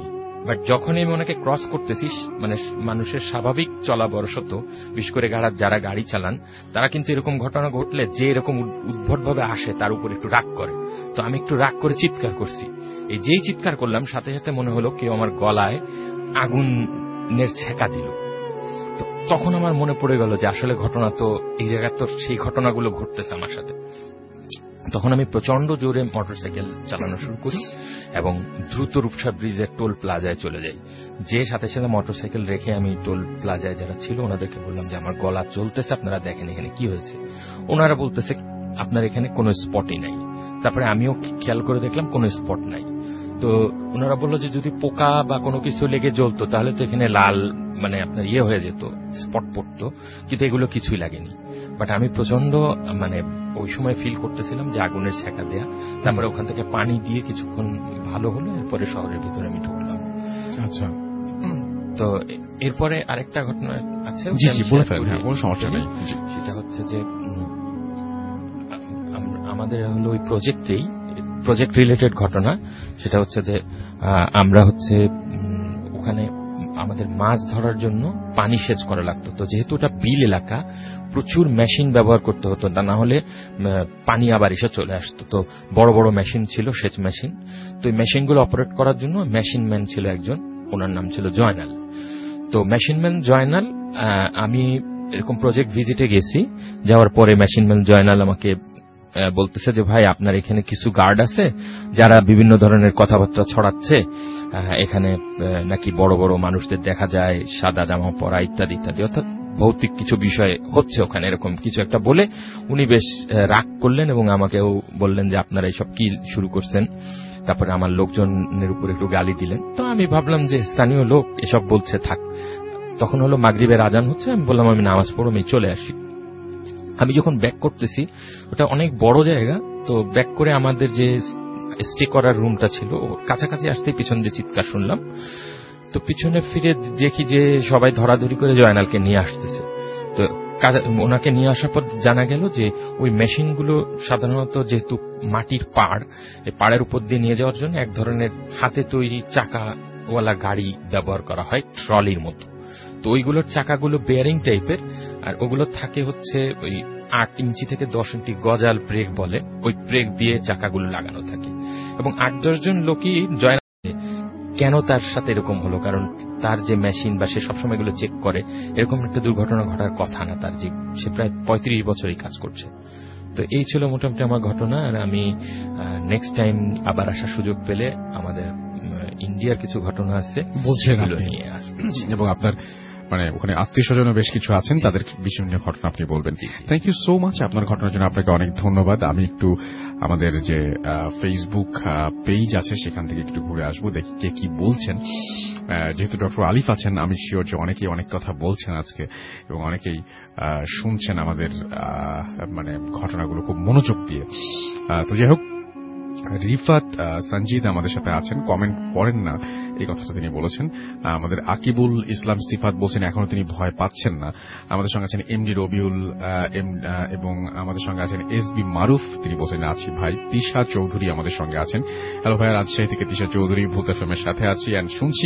বাট যখনই আমি ওনাকে ক্রস করতেছি, মানে মানুষের স্বাভাবিক চলাবরশত, বিশেষ করে যারা গাড়ি চালান, তারা কিন্তু এরকম ঘটনা ঘটলে যে এরকম উদ্ভটভাবে আসে তার উপর একটু রাগ করে। তো আমি একটু রাগ করে চিৎকার করছি। এই যেই চিৎকার করলাম, সাথে সাথে মনে হলো কেউ আমার গলায় আগুনের ছেঁকা দিল। তো তখন আমার মনে পড়ে গেল যে আসলে ঘটনা তো এই জায়গায় তো সেই ঘটনাগুলো ঘটতেছে আমার সাথে। তখন আমি প্রচন্ড জোরে মোটরসাইকেল চালানো শুরু করি এবং দ্রুত রূপসা ব্রিজের টোল প্লাজায় চলে যাই। যে সাথে সাথে মোটরসাইকেল রেখে আমি টোল প্লাজায় যারা ছিল ওনাদেরকে বললাম যে আমার গলা চলতেছে, আপনারা দেখেন এখানে কি হয়েছে। ওনারা বলতেছে আপনার এখানে কোনো স্পটই নাই। তারপরে আমিও খেয়াল করে দেখলাম কোনো স্পট নাই। তো ওনারা বললো যে যদি পোকা বা কোনো কিছু লেগে জ্বলতো তাহলে তো এখানে লাল মানে আপনার হয়ে যেত, স্পট পড়তো, কিন্তু এগুলো কিছুই লাগেনি। বাট আমি প্রচন্ড মানে ওই সময় ফিল করতেছিলাম যে আগুনের ছেঁকা দেয়া। তারপরে ওখান থেকে পানি দিয়ে কিছুক্ষণ ভালো হলো, এরপরে শহরের ভিতরে আমি ঢুকলাম। আচ্ছা, তো এরপরে আরেকটা ঘটনা আছে, সেটা হচ্ছে যে আমাদের হলো ওই প্রজেক্ট রিলেটেড ঘটনা। সেটা হচ্ছে যে আমরা হচ্ছে ওখানে আমাদের মাছ ধরার জন্য পানি সেচ করা লাগতো। তো যেহেতু ওটা বিল এলাকা, প্রচুর মেশিন ব্যবহার করতে হতো, তা না হলে পানি আবার এসে চলে আসতো। তো বড় বড় মেশিন ছিল, সেচ মেশিন। তো এই মেশিনগুলো অপারেট করার জন্য মেশিন ম্যান ছিল একজন, ওনার নাম ছিল জয়নাল। তো মেশিন ম্যান জয়নাল, আমি এরকম প্রজেক্ট ভিজিটে গেছি, যাওয়ার পরে মেশিন ম্যান জয়নাল আমাকে বলতেছে যে ভাই আপনার এখানে কিছু গার্ড আছে যারা বিভিন্ন ধরনের কথাবার্তা ছড়াচ্ছে, এখানে নাকি বড় বড় মানুষদের দেখা যায় সাদা জামা পরা ইত্যাদি ইত্যাদি, অর্থাৎ ভৌতিক কিছু বিষয় হচ্ছে ওখানে, এরকম কিছু একটা বলে উনি বেশ রাগ করলেন এবং আমাকেও বললেন যে আপনারা এইসব কি শুরু করছেন। তারপরে আমার লোকজনের উপর একটু গালি দিলেন। তো আমি ভাবলাম যে স্থানীয় লোক এসব বলছে, থাক। তখন হলো মাগরিবের আজান হচ্ছে, আমি বললাম আমি নামাজ পড়ো, আমি চলে আসি। আমি যখন ব্যাক করতেছি, ওটা অনেক বড় জায়গা, তো ব্যাক করে আমাদের যে স্টে করার রুমটা ছিল কাছাকাছি আসতেই পিছন দিয়ে চিৎকার শুনলাম। তো পিছনে ফিরে দেখি যে সবাই ধরাধরি করে জয়নালকে নিয়ে আসতেছে। তো ওনাকে নিয়ে আসার পর জানা গেল যে ওই মেশিনগুলো সাধারণত যেহেতু মাটির পাড়, এই পাড়ের উপর দিয়ে নিয়ে যাওয়ার জন্য এক ধরনের হাতে তৈরি চাকাওয়ালা গাড়ি ব্যবহার করা হয়, ট্রলির মতো। তো ওইগুলোর চাকাগুলো বেয়ারিং টাইপের, আর ওগুলো থাকে হচ্ছে ওই 8 ইঞ্চি থেকে 10 ইঞ্চি গজাল ব্রেক বলে, ওই ব্রেক দিয়ে চাকাগুলো লাগানো থাকে। এবং 8-10 জন লোকই জয় কেন তার সাথে এরকম হলো, কারণ তার যে মেশিন বা সে সবসময় এগুলো চেক করে, এরকম একটা দুর্ঘটনা ঘটার কথা না তার, যে সে প্রায় 35 বছরই কাজ করছে। তো এই ছিল মোটামুটি আমার ঘটনা। আর আমি নেক্সট টাইম আবার আসার সুযোগ পেলে আমাদের ইন্ডিয়ার কিছু ঘটনা আছে বলছেন নিয়ে আসবো। এবং আপনার মানে ওখানে আত্মীয় স্বজনও বেশ কিছু আছেন, তাদের বিষয় নিয়ে ঘটনা আপনি বলবেন। থ্যাংক ইউ সো মাচ, আপনার ঘটনার জন্য আপনাকে অনেক ধন্যবাদ। আমি একটু আমাদের যে ফেসবুক পেজ আছে সেখান থেকে একটু ঘুরে আসবো, দেখি কে কি বলছেন। যেহেতু ডক্টর আলিফ আছেন, আমি শিওর যে অনেকেই অনেক কথা বলছেন আজকে এবং অনেকেই শুনছেন আমাদের মানে ঘটনাগুলো খুব মনোযোগ দিয়ে। তো যাই হোক, রিফাত সঞ্জিদ আমাদের সাথে আছেন, কমেন্ট করেন না এই কথাটা তিনি বলেছেন। আমাদের আকিবুল ইসলাম সিফাত বলছেন এখনো তিনি ভয় পাচ্ছেন না। আমাদের সঙ্গে আছেন এমডি রবিউল এবং আমাদের সঙ্গে আছেন এসবি মারুফ, তিনি বলছেন আছি ভাই। তিশা চৌধুরী আমাদের সঙ্গে আছেন। হ্যালো ভাই, রাজশাহী থেকে তিশা চৌধুরী, ভূত এফএম এর সাথে আছি এন্ড শুনছি।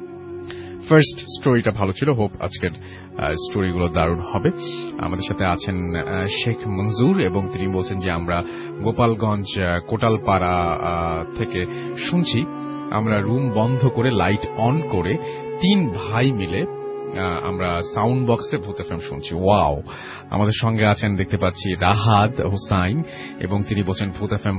ফার্স্ট স্টোরিটা ভালো ছিল, হোপ আজকের স্টোরিগুলো দারুণ হবে। আমাদের সাথে আছেন শেখ মঞ্জুর এবং তিনি বলছেন যে আমরা গোপালগঞ্জ কোটালপাড়া থেকে শুনছি। আমরা রুম বন্ধ করে লাইট অন করে 3 ভাই মিলে আমরা সাউন্ড বক্সে ভূত এফএম শুনছি। ওয়াও! আমাদের সঙ্গে আছেন দেখতে পাচ্ছি রাহাত হোসাইন এবং তিনি বলছেন ভূত এফএম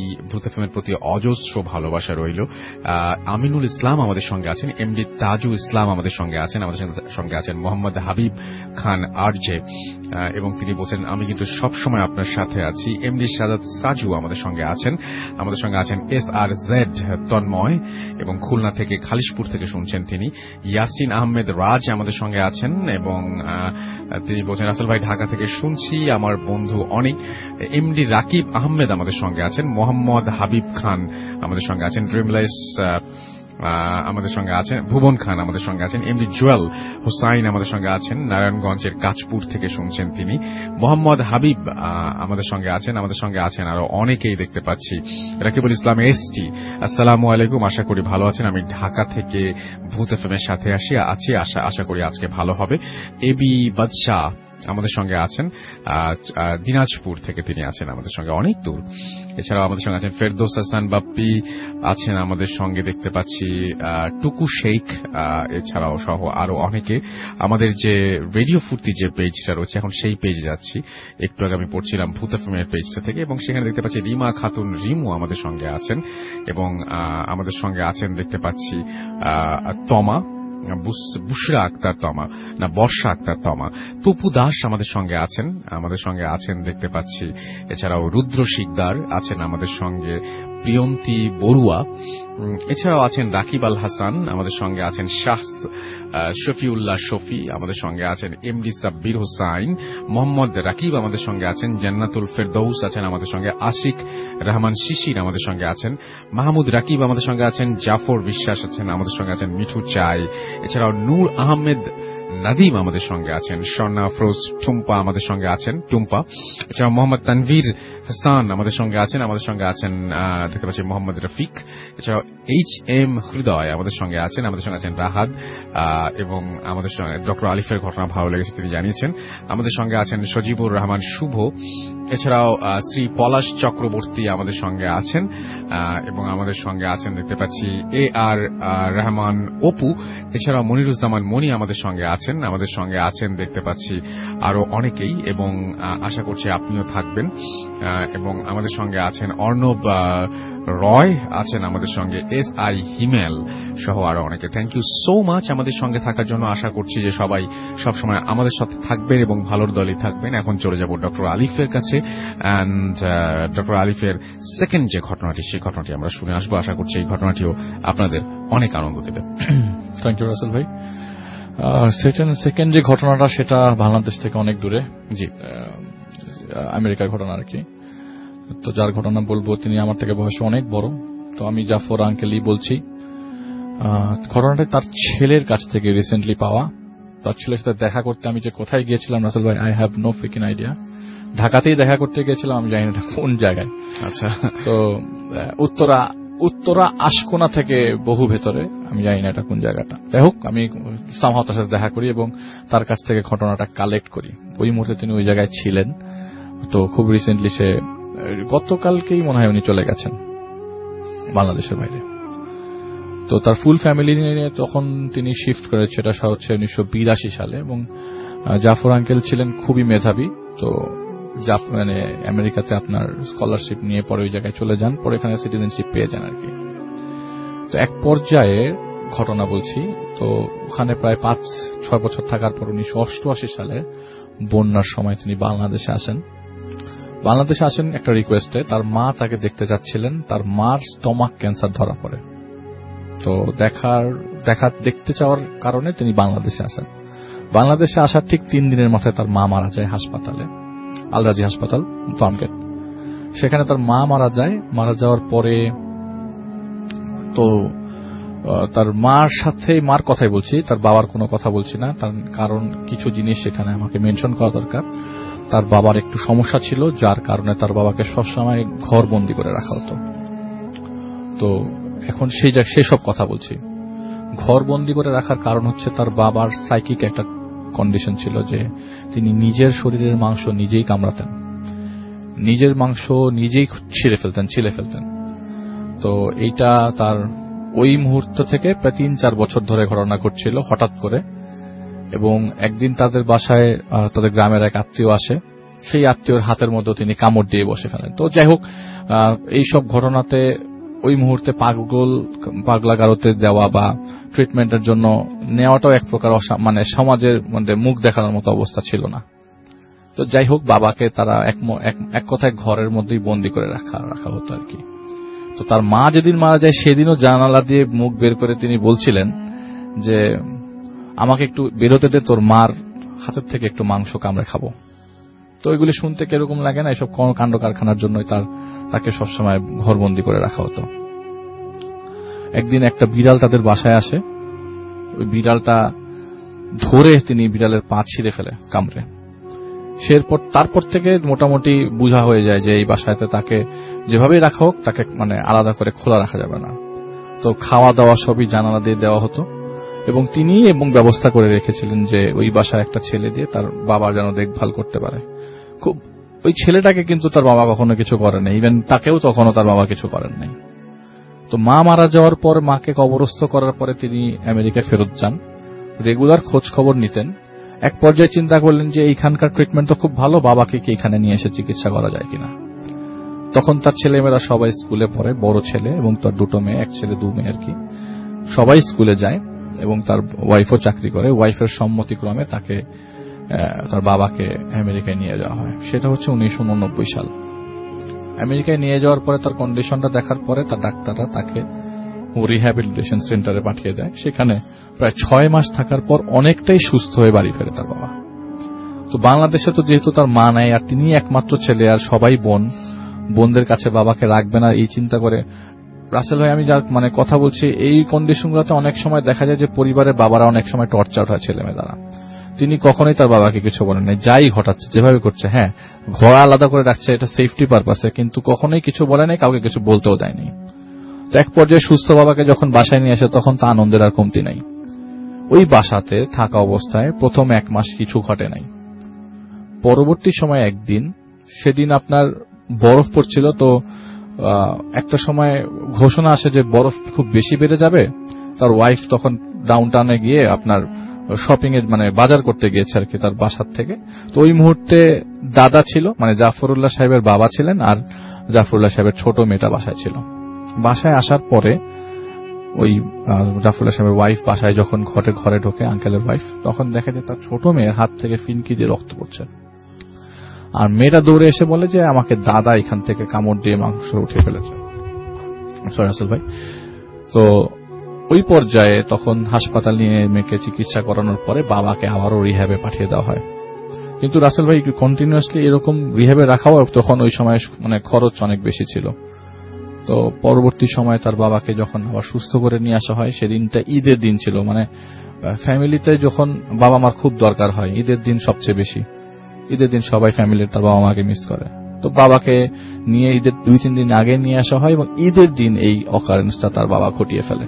এর প্রতি অজস্র ভালোবাসা রইল। আমিনুল ইসলাম আমাদের সঙ্গে আছেন, এমডি তাজু ইসলাম আমাদের সঙ্গে আছেন, আমাদের সঙ্গে আছেন মোহাম্মদ হাবিব খান আরজে এবং তিনি বলছেন আমি কিন্তু সব সময় আপনার সাথে আছি। এমডি সাদাত সাজু আমাদের সঙ্গে আছেন, আমাদের সঙ্গে আছেন SRZ তন্ময় এবং খুলনা থেকে খালিশপুর থেকে শুনছেন তিনি। ইয়াসিন আহমেদ রাজ আমাদের সঙ্গে আছেন এবং তিনি বলছেন রাসেল ভাই ঢাকা থেকে শুনছি, আমার বন্ধু অনেক। এমডি রাকিব আহমেদ আমাদের সঙ্গে আছেন, মোহাম্মদ হাবিব খান আমাদের সঙ্গে আছেন, ড্রিমলেস আমাদের সঙ্গে আছেন ভুবন খান, আমাদের সঙ্গে আছেন এমডি জুয়েল হোসাইন, আমাদের সঙ্গে আছেন নারায়ণগঞ্জের কাঁচপুর থেকে শুনছেন তিনি, মোহাম্মদ হাবিব আমাদের সঙ্গে আছেন আরো অনেকেই দেখতে পাচ্ছি। রাকিবুল ইসলাম এসটি, আসসালামু আলাইকুম, আশা করি ভালো আছেন। আমি ঢাকা থেকে ভূত এফএম এর সাথে আছি, আশা করি আজকে ভালো হবে। এবি বাদশাহ আমাদের সঙ্গে আছেন, দিনাজপুর থেকে তিনি আছেন আমাদের সঙ্গে, অনেক দূর। এছাড়াও আমাদের সঙ্গে আছেন ফেরদৌস হাসান বাপ্পি আছেন আমাদের সঙ্গে দেখতে পাচ্ছি, টুকু শেখ, এছাড়াও সহ আরো অনেকে। আমাদের যে রেডিও ফুর্তি যে পেজটা রয়েছে এখন সেই পেজে যাচ্ছি, একটু আগে আমি পড়ছিলাম ভূত এফএম এর পেজটা থেকে, এবং সেখানে দেখতে পাচ্ছি রিমা খাতুন রিমু আমাদের সঙ্গে আছেন, এবং আমাদের সঙ্গে আছেন দেখতে পাচ্ছি তমা, বুশরা আক্তার তমা না বর্ষা আক্তার তমা, তপু দাস আমাদের সঙ্গে আছেন দেখতে পাচ্ছি। এছাড়াও রুদ্র শিকদার আছেন আমাদের সঙ্গে, প্রিয়ন্তী বড়ুয়া, এছাড়াও আছেন রাকিব আল হাসান, আমাদের সঙ্গে আছেন শাহ শফিউল্লাহ শফি, আমাদের সঙ্গে আছেন এমডি সাব্বির হোসাইন, মোহাম্মদ রাকিব আমাদের সঙ্গে আছেন, জান্নাতুল ফেরদৌস আছেন আমাদের সঙ্গে, আশিক রহমান শিশির আমাদের সঙ্গে আছেন, মাহমুদ রাকিব আমাদের সঙ্গে আছেন, জাফর বিশ্বাস আছেন আমাদের সঙ্গে আছেন, মিঠু চাই, এছাড়াও নূর আহমেদ নাদিম আমাদের সঙ্গে আছেন, স্বর্ণা আফরোজ টুম্পা আমাদের সঙ্গে আছেন, এছাড়াও মোহাম্মদ তানভীর হাসান আমাদের সঙ্গে আছেন দেখতে পাচ্ছি মোহাম্মদ রফিক, এছাড়াও এইচ এম হৃদয় আমাদের সঙ্গে আছেন রাহাত, এবং আমাদের সঙ্গে ডক্টর আলিফের ঘটনা ভালো লেগেছে তিনি জানিয়েছেন। আমাদের সঙ্গে আছেন সজিবুর রহমান শুভ, এছাড়াও শ্রী পলাশ চক্রবর্তী আমাদের সঙ্গে আছেন, এবং আমাদের সঙ্গে আছেন দেখতে পাচ্ছি এ আর রহমান অপু, এছাড়াও মনিরুজ্জামান মনি আমাদের সঙ্গে আছেন দেখতে পাচ্ছি আরো অনেকেই, এবং আশা করছি আপনিও থাকবেন। এবং আমাদের সঙ্গে আছেন অর্ণব রয় আছেন আমাদের সঙ্গে, এস আই হিমেল সহ আরো অনেকে। থ্যাংক ইউ সো মাচ আমাদের সঙ্গে থাকার জন্য। আশা করছি যে সবাই সবসময় আমাদের সাথে থাকবেন এবং ভালোর দলই থাকবেন। এখন চলে যাব ডক্টর আলিফের কাছে, অ্যান্ড ডক্টর আলিফের সেকেন্ড যে ঘটনাটি সেই ঘটনাটি আমরা শুনে আসবো। আশা করছি এই ঘটনাটিও আপনাদের অনেক আনন্দ দেবে। থ্যাংক ইউ রাসেল ভাই। সেকেন্ড যে ঘটনাটা সেটা বাংলাদেশ থেকে অনেক দূরে, জি আমেরিকার ঘটনা আর কি। তো যার ঘটনা বলবো তিনি আমার থেকে বয়সে অনেক বড়, তো আমি জাফর আঙ্কেলই বলছি। ঘটনাটা তার ছেলের কাছ থেকে রিসেন্টলি পাওয়া। তার ছেলের সাথে দেখা করতে আমি যে কোথায় গিয়েছিলাম রাসেল ভাই, I have no freaking idea. ঢাকাতেই দেখা করতে গিয়েছিলাম, আমি জানি না কোন জায়গায়। আচ্ছা, তো উত্তরা আশকোনা থেকে বহু ভেতরে, আমি জানি না এটা কোন জায়গাটা। যাই হোক, আমি সামহাও তার সাথে দেখা করি এবং তার কাছ থেকে ঘটনাটা কালেক্ট করি। ওই মুহূর্তে তিনি ওই জায়গায় ছিলেন। তো খুব রিসেন্টলি সে গতকালকেই মনে হয় উনি চলে গেছেন বাংলাদেশের বাইরে। তো তার ফুল ফ্যামিলি নিয়ে তখন তিনি শিফট করেছে, এটা হচ্ছে 1982 সালে। এবং জাফর আঙ্কেল ছিলেন খুবই মেধাবী, তো মানে আমেরিকাতে আপনার স্কলারশিপ নিয়ে পরে ওই জায়গায় চলে যান, পরে এখানে সিটিজেনশিপ পেয়ে যান আর কি। তো এক পর্যায়ে ঘটনা বলছি, তো ওখানে প্রায় 5-6 বছর থাকার পর 1988 সালে বন্যার সময় তিনি বাংলাদেশে আসেন একটা রিকোয়েস্টে। তার মা তাকে দেখতে যাচ্ছিলেন, তার মার স্টমাক ক্যান্সার ধরা পড়ে। তো দেখতে চাওয়ার কারণে তিনি বাংলাদেশে আসেন। বাংলাদেশে আসার ঠিক 3 দিনের মাথায় তার মা মারা যায় হাসপাতালে, আলরাজি হাসপাতাল, ফার্মগেট। সেখানে তার মা মারা যায়। মারা যাওয়ার পরে তো তার মার কথাই বলছি, তার বাবার কোনো কথা বলছি না, তার কারণ কিছু জিনিস সেখানে আমাকে মেনশন করা দরকার। তার বাবার একটু সমস্যা ছিল, যার কারণে তার বাবাকে সবসময় ঘর বন্দি করে রাখা হতো। তো এখন সেসব কথা বলছি। ঘর বন্দি করে রাখার কারণ হচ্ছে তার বাবার সাইকিক একটা কন্ডিশন ছিল, যে তিনি নিজের শরীরের মাংস নিজেই কামড়াতেন, নিজের মাংস নিজেই ছিঁড়ে ফেলতেন। তো এইটা তার ওই মুহূর্ত থেকে প্রায় 3-4 বছর ধরে ঘটনা ঘটছিল হঠাৎ করে। এবং একদিন তাদের বাসায় তাদের গ্রামের এক আত্মীয় আসে, সেই আত্মীয়র হাতের মধ্যে তিনি কামড় দিয়ে বসে ফেলেন। তো যাই হোক, এইসব ঘটনাতে ওই মুহূর্তে পাগলাগারোতে দেওয়া বা ট্রিটমেন্টের জন্য নেওয়াটাও এক প্রকার মানে সমাজের মধ্যে মুখ দেখানোর মতো অবস্থা ছিল না। তো যাই হোক, বাবাকে তারা এক কথায় ঘরের মধ্যেই বন্দি করে রাখা হতো আর কি। তো তার মা যেদিন মারা যায় সেদিনও জানালা দিয়ে মুখ বের করে তিনি বলছিলেন যে আমাকে একটু বেরোতে দে, তোর মার হাতের থেকে একটু মাংস কামড়ে খাবো। তো এগুলি শুনতে কিরকম লাগে না? এসব কাণ্ড কারখানার জন্যই তাকে সবসময় ঘরবন্দি করে রাখা হতো। একদিন একটা বিড়াল তাদের বাসায় আসে, ওই বিড়ালটা ধরে তিনি বিড়ালের পা ছিঁড়ে ফেলে কামড়ে। তারপর থেকে মোটামুটি বোঝা হয়ে যায় যে এই বাসাতে তাকে যেভাবেই রাখা হোক তাকে মানে আলাদা করে খোলা রাখা যাবে না। তো খাওয়া দাওয়া সবই জানালা দিয়ে দেওয়া হতো এবং তিনি ব্যবস্থা করে রেখেছিলেন যে ওই বাসায় একটা ছেলে দিয়ে তার বাবা যেন দেখভাল করতে পারে। খুব ওই ছেলেটাকে কিন্তু তার বাবা কখনো কিছু করেন নাই, ইভেন তাকেও তখনও তার বাবা কিছু করেন নাই। তো মা মারা যাওয়ার পর, মাকে কবরস্থ করার পরে তিনি আমেরিকায় ফেরত যান, রেগুলার খোঁজ খবর নিতেন। এক পর্যায়ে চিন্তা করলেন যে এইখানকার ট্রিটমেন্ট তো খুব ভালো, বাবাকে কি এখানে নিয়ে এসে চিকিৎসা করা যায় কিনা। তখন তার ছেলেমেয়েরা সবাই স্কুলে পড়ে, বড় ছেলে এবং তার দুটো মেয়ে, এক ছেলে দু মেয়ে আর কি, সবাই স্কুলে যায় এবং তার ওয়াইফও চাকরি করে। ওয়াইফের সম্মতিক্রমে তাকে তার বাবাকে আমেরিকায় নিয়ে যাওয়া হয়। সেটা হচ্ছে 1989 সাল। আমেরিকায় নিয়ে যাওয়ার পরে তার কন্ডিশনটা দেখার পরে তার ডাক্তাররা তাকে রিহ্যাবিলিটেশন সেন্টারে পাঠিয়ে দেয়। সেখানে প্রায় 6 মাস থাকার পর অনেকটাই সুস্থ হয়ে বাড়ি ফেরে তার বাবা। তো বাংলাদেশে তো যেহেতু তার মা নাই আর তিনি একমাত্র ছেলে আর সবাই বোনদের কাছে বাবাকে রাখবে না, এই চিন্তা করে রাসেল ভাই আমি যা মানে কথা বলছি, এই কন্ডিশনগুলোতে অনেক সময় দেখা যায় যে পরিবারের বাবারা অনেক সময় টর্চার হয় ছেলে মেয়ে দ্বারা। তিনি কখনোই তার বাবাকে কিছু বলেন নাই, যাই ঘটাচ্ছে যেভাবে করছে, হ্যাঁ ঘর আলাদা করে রাখছে এটা সেফটি পারপাসে, কিন্তু কখনোই কিছু বলে নাই, কাউকে কিছু বলতেও দেয়নি। তো এক পর্যায়ে সুস্থ বাবাকে যখন বাসায় নিয়ে আসে তখন তা আনন্দের আর কমতি নাই। ওই বাসাতে থাকা অবস্থায় প্রথম 1 মাস কিছু ঘটে নাই। পরবর্তী সময় একদিন, সেদিন আপনার বরফ পড়ছিল, তো একটা সময় ঘোষণা আসে যে বরফ খুব বেশি বেড়ে যাবে। তার ওয়াইফ তখন ডাউনটাউনে গিয়ে আপনার শপিং এর মানে বাজার করতে গিয়েছে আর কি তার বাসার থেকে। তো ওই মুহূর্তে দাদা ছিল, মানে জাফরুল্লাহ সাহেবের বাবা ছিলেন, আর জাফরুল্লাহ সাহেবের ছোট মেয়েটা বাসায় ছিল। বাসায় আসার পরে ওই জাফরুল্লাহ সাহেবের ওয়াইফ বাসায় যখন ঘরে ঢোকে, আঙ্কেলের ওয়াইফ, তখন দেখা যায় তার ছোট মেয়ের হাত থেকে ফিনকি দিয়ে রক্ত পড়ছে। আর মেয়েটা দৌড়ে এসে বলে যে আমাকে দাদা এখান থেকে কামড় দিয়ে মাংস উঠে ফেলেছে। সরি রাসেল ভাই। তো ওই পর্যায়ে তখন হাসপাতাল নিয়ে মেয়েকে চিকিৎসা করানোর পরে বাবাকে আবারও রিহ্যাবে পাঠিয়ে দেওয়া হয়। কিন্তু রাসেল ভাই কন্টিনিউয়াসলি এরকম রিহ্যাবে রাখাও তখন ওই সময় মানে খরচ অনেক বেশি ছিল। তো পরবর্তী সময়ে তার বাবাকে যখন আবার সুস্থ করে নিয়ে আসা হয়, সেদিনটা ঈদের দিন ছিল। মানে ফ্যামিলিতে যখন বাবা মার খুব দরকার হয়, ঈদের দিন সবচেয়ে বেশি। ঈদের দিন সবাই ফ্যামিলির তার বাবা মাকে মিস করে। তো বাবাকে নিয়ে ঈদের 2-3 দিন আগে নিয়ে আসা হয় এবং ঈদের দিন এই অকারেন্সটা তার বাবা ঘটিয়ে ফেলে।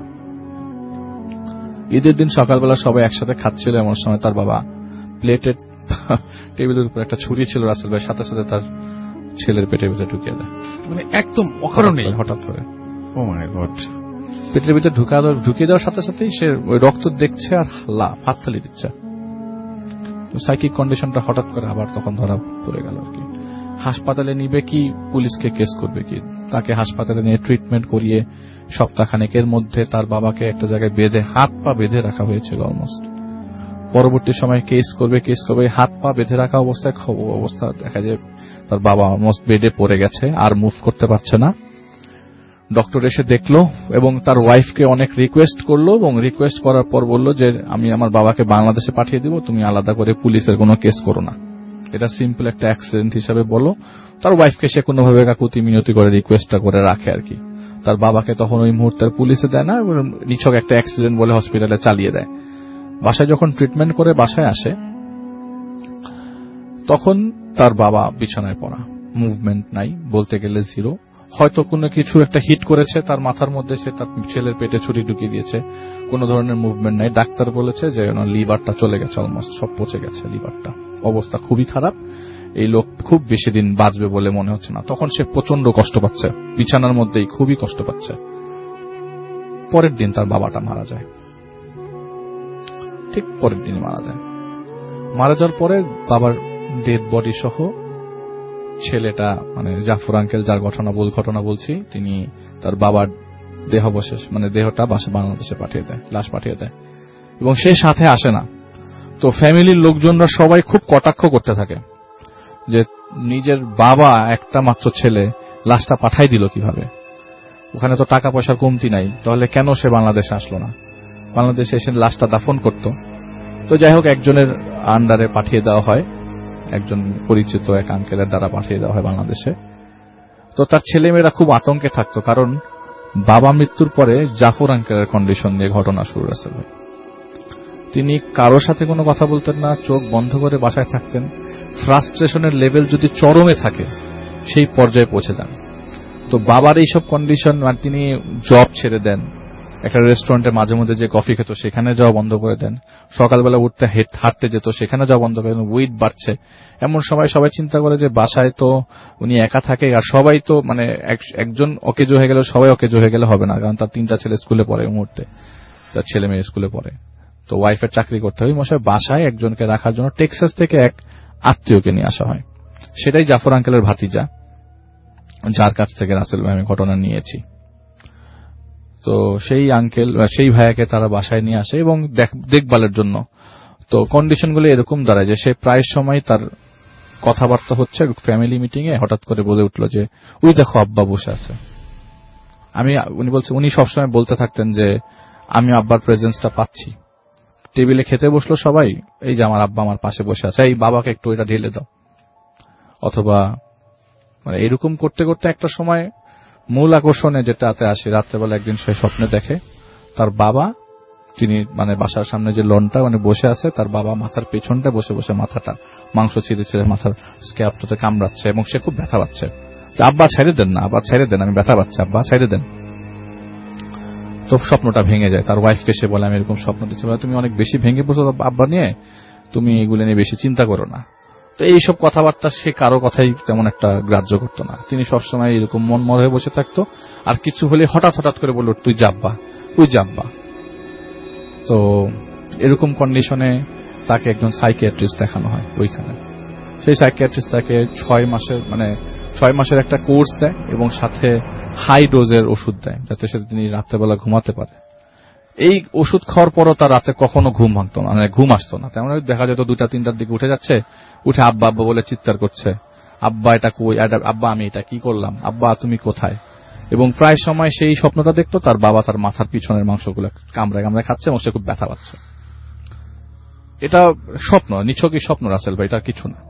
ঈদের দিন সকালবেলা সবাই একসাথে খাচ্ছিল, এমন সময় তার বাবা প্লেটের টেবিলের উপর একটা ছুরি ছিল রাসেল ভাই, সাথে সাথে তার ছেলের পেটের ভিতরে ঢুকিয়ে দেয়। মানে একদম অকারণে, হঠাৎ করে। Oh my god. পেটের ভিতরে ঢুকিয়ে দেওয়ার সাথে সাথেই সে ওই রক্ত দেখছে আর হাততালি দিচ্ছে। সাইকিক কন্ডিশনটা হঠাৎ করে আবার তখন ধরা পড়ে গেল আর কি। হাসপাতালে নিবে কি, পুলিশকে কেস করবে কি, তাকে হাসপাতালে নিয়ে ট্রিটমেন্ট করিয়ে সপ্তাহখানেকের মধ্যে তার বাবাকে একটা জায়গায় বেঁধে, হাত পা বেঁধে রাখা হয়েছিল অলমোস্ট। পরবর্তী সময় কেস করবে, হাত পা বেঁধে রাখা অবস্থা দেখা যায় তার বাবা অলমোস্ট বেডে পড়ে গেছে, আর মুভ করতে পারছে না। ডক্টর এসে দেখলো এবং তার ওয়াইফকে অনেক রিকোয়েস্ট করলো, এবং রিকোয়েস্ট করার পর বলল যে আমি আমার বাবাকে বাংলাদেশে পাঠিয়ে দিব, তুমি আলাদা করে পুলিশের কোনো কেস করো না, এটা সিম্পল একটা অ্যাক্সিডেন্ট হিসাবে বলো। তার ওয়াইফকে সে কোনোভাবে কাকুতি মিনতি করে রিকোয়েস্টটা করে রাখে আর কি। তার বাবাকে তখন ওই মুহূর্তে পুলিশে দেয় না, নিছক একটা অ্যাক্সিডেন্ট বলে হসপিটালে চালিয়ে দেয়। বাসায় যখন ট্রিটমেন্ট করে বাসায় আসে, তখন তার বাবা বিছানায় পড়া, মুভমেন্ট নাই, বলতে গেলে জিরো। হয়তো কোনো কিছু একটা হিট করেছে তার মাথার মধ্যে, সে তার ছেলের পেটে ছুরি ঢুকিয়ে দিয়েছে, কোনো ধরনের মুভমেন্ট নাই। ডাক্তার বলেছে যে লিভারটা চলে গেছে, অলমোস্ট সব পচে গেছে লিভারটা, অবস্থা খুবই খারাপ, এই লোক খুব বেশি দিন বাঁচবে বলে মনে হচ্ছে না। তখন সে প্রচন্ড কষ্ট পাচ্ছে, বিছানার মধ্যেই খুবই কষ্ট পাচ্ছে। পরের দিন তার বাবাটা মারা যায়, ঠিক পরের দিনই মারা যায়। মারা যাওয়ার পরে বাবার ডেড বডি সহ ছেলেটা, মানে জাফর আঙ্কেল যার ঘটনা বলছি, তিনি তার বাবার দেহাবশেষ মানে দেহটা বাংলাদেশে পাঠিয়ে দেয়, লাশ পাঠিয়ে দেয়, এবং সে সাথে আসে না। তো ফ্যামিলির লোকজনরা সবাই খুব কটাক্ষ করতে থাকে যে নিজের বাবা, একটা মাত্র ছেলে, লাশটা পাঠাই দিল কিভাবে, ওখানে তো টাকা পয়সার কমতি নাই, তাহলে কেন সে বাংলাদেশে আসলো না, বাংলাদেশে এসে লাশটা দাফন করত। তো যাই হোক, একজনের আন্ডারে পাঠিয়ে দেওয়া হয়, একজন পরিচিত এক আঙ্কেলের দ্বারা পাঠিয়ে দেওয়া হয় বাংলাদেশে। তো তার ছেলেমেয়েরা খুব আতঙ্কে থাকতো, কারণ বাবা মৃত্যুর পরে জাফর আঙ্কেলের কন্ডিশন নিয়ে ঘটনা শুরু হয়েছে ভাই। তিনি কারোর সাথে কোনো কথা বলতেন না, চোখ বন্ধ করে বাসায় থাকতেন। ফ্রাস্ট্রেশনের লেভেল যদি চরমে থাকে সেই পর্যায়ে পৌঁছে যান। তো বাবার এইসব কন্ডিশন, আর তিনি জব ছেড়ে দেন, একটা রেস্টুরেন্টে মাঝে মধ্যে যে কফি খেত সেখানে যাওয়া বন্ধ করে দেন, সকালবেলা উঠতে হাঁটতে যেত সেখানে যাওয়া বন্ধ করে দেন, ওয়েট বাড়ছে। এমন সময় সবাই চিন্তা করে যে বাসায় তো উনি একা থাকে, আর সবাই তো মানে একজন অকেজো হয়ে গেলে সবাই অকেজো হয়ে গেলে হবে না, কারণ তার 3টা ছেলে স্কুলে পড়ে, এই মুহূর্তে তার ছেলে মেয়ে স্কুলে পড়ে, তো ওয়াইফের চাকরি করতে হয়। মশাই বাসায় একজনকে রাখার জন্য টেক্সাস থেকে এক আত্মীয়কে নিয়ে আসা হয়। সেটাই জাফর আঙ্কেলের ভাতিজা, যার কাছ থেকে রাসেল ভাই আমি ঘটনা নিয়েছি। তো সেই আঙ্কেল, সেই ভাইয়াকে তারা বাসায় নিয়ে আসে এবং দেখভালের জন্য। তো কন্ডিশনগুলো এরকম দাঁড়ায় যে সে প্রায় সময় তার কথাবার্তা হচ্ছে ফ্যামিলি মিটিং এ, হঠাৎ করে বলে উঠলো যে ওই দেখো আব্বা বসে আছে। উনি সবসময় বলতে থাকতেন যে আমি আব্বার প্রেজেন্সটা পাচ্ছি। টেবিলে খেতে বসলো সবাই, এই যে আমার আব্বা আমার পাশে বসে আছে, এই বাবাকে একটু এটা ঢেলে দাও। অথবা মানে এরকম করতে করতে একটা সময় মূল আকর্ষণে যেটাতে আসে, রাত্রেবেলা একদিন সে স্বপ্নে দেখে তার বাবা, তিনি মানে বাসার সামনে যে লনটা মানে বসে আছে, তার বাবা মাথার পেছনটা বসে বসে মাথাটা মাংস ছিঁড়ে ছিঁড়ে মাথার স্ক্যাপটাতে কামড়াচ্ছে এবং সে খুব ব্যথা পাচ্ছে। আব্বা ছেড়ে দেন না, আব্বা ছেড়ে দেন, আমি ব্যথা পাচ্ছি, আব্বা ছেড়ে দেন। তো স্বপ্নটা ভেঙে যায়। তার ওয়াইফকে সে বলে আমি এরকম স্বপ্ন দিচ্ছি, তুমি অনেক বেশি ভেঙে পড়ছো আব্বা নিয়ে, তুমি এগুলো নিয়ে বেশি চিন্তা করো না। তো এইসব কথাবার্তা সে কারো কথাই তেমন একটা গ্রাহ্য করতো না। তিনি সবসময় এরকম মন মর হয়ে বসে থাকতো, আর কিছু হলে হঠাৎ হঠাৎ করে বলল তুই যাব্বা, তুই যাব্বা। তো এরকম কন্ডিশনে তাকে একজন সাইকিয়াট্রিস্ট দেখানো হয় ওইখানে। সেই সাইকিয়াট্রিস্ট তাকে 6 মাসের একটা কোর্স দেয় এবং সাথে হাই ডোজের ওষুধ দেয়, যাতে সে তিনি রাত্রেবেলা ঘুমাতে পারে। এই ওষুধ খাওয়ার পরও তার রাতে কখনো ঘুম ভাঙতো না, মানে ঘুম আসতো না। তেমন দেখা যেত 2টা-3টার দিকে উঠে যাচ্ছে, উঠে আব্বা আব্বা বলে চিৎকার করছে, আব্বা এটা কই, আব্বা আমি এটা কি করলাম, আব্বা তুমি কোথায়। এবং প্রায় সময় সেই স্বপ্নটা দেখতো তার বাবা তার মাথার পিছনের মাংসগুলো কামড়ায় কামড়ায় খাচ্ছে এবং সে খুব ব্যথা পাচ্ছে। এটা স্বপ্ন, নিছকই স্বপ্ন রাসেল ভাই, এটা কিছু না।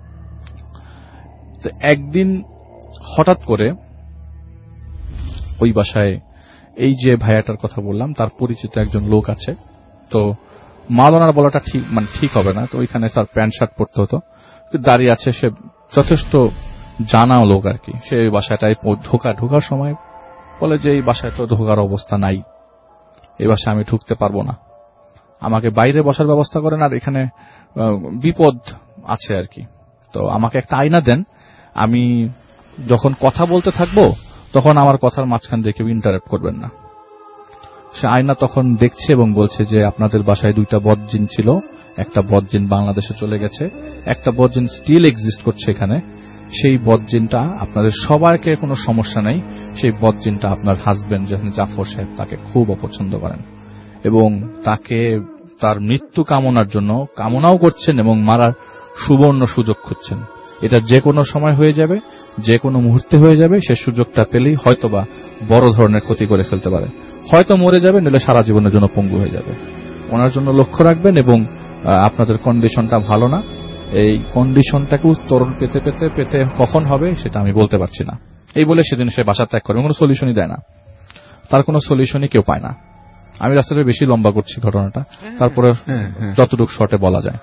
তো একদিন হঠাৎ করে ওই বাসায় এই যে ভাইয়াটার কথা বললাম তার পরিচিত একজন লোক আছে। তো মাওলানার বলাটা ঠিক হবে না, তো ওইখানে তার প্যান্ট শার্ট পরতে হতো, দাঁড়িয়ে আছে, সে যথেষ্ট জানা লোক আর কি। সে ওই বাসাটায় ঢোকার সময় বলে যে এই বাসায় তো ঢোকার অবস্থা নাই, এই বাসায় আমি ঢুকতে পারবো না, আমাকে বাইরে বসার ব্যবস্থা করেন, আর এখানে বিপদ আছে আর কি। তো আমাকে একটা আয়না দেন, আমি যখন কথা বলতে থাকবো তখন আমার কথার মাঝখান দিয়ে কেউ ইন্টারাপ্ট করবেন না। সে আয়না তখন দেখছে এবং বলছে যে আপনাদের বাসায় 2টা বদজিন ছিল, একটা বদজিন বাংলাদেশে চলে গেছে, একটা বদজিন স্টিল এক্সিস্ট করছে এখানে। সেই বদজিনটা আপনাদের সবাইকে কোনো সমস্যা নাই, সেই বদজিনটা আপনার হাজবেন্ড যেখানে জাফর সাহেব তাকে খুব অপছন্দ করেন এবং তাকে তার মৃত্যু কামনার জন্য কামনাও করছেন এবং মারার সুবর্ণ সুযোগ খুঁজছেন। এটা যে কোনো সময় হয়ে যাবে, যে কোনো মুহূর্তে হয়ে যাবে। সে সুযোগটা পেলেই হয়তোবা বড় ধরনের ক্ষতি করে ফেলতে পারে, হয়তো মরে যাবে, নইলে সারা জীবনের জন্য পঙ্গু হয়ে যাবে। ওনার জন্য লক্ষ্য রাখবেন এবং আপনাদের কন্ডিশনটা ভালো না, এই কন্ডিশনটাকে উত্তরণ পেতে পেতে পেতে কখন হবে সেটা আমি বলতে পারছি না। এই বলে সেদিন সে বাসা ত্যাগ করে, কোনো সলিউশনই দেয় না, তার কোনো সলিউশনই কেউ পায় না। আমি রাস্তাতে বেশি লম্বা করছি ঘটনাটা, তারপরে যতটুকু শর্টে বলা যায়।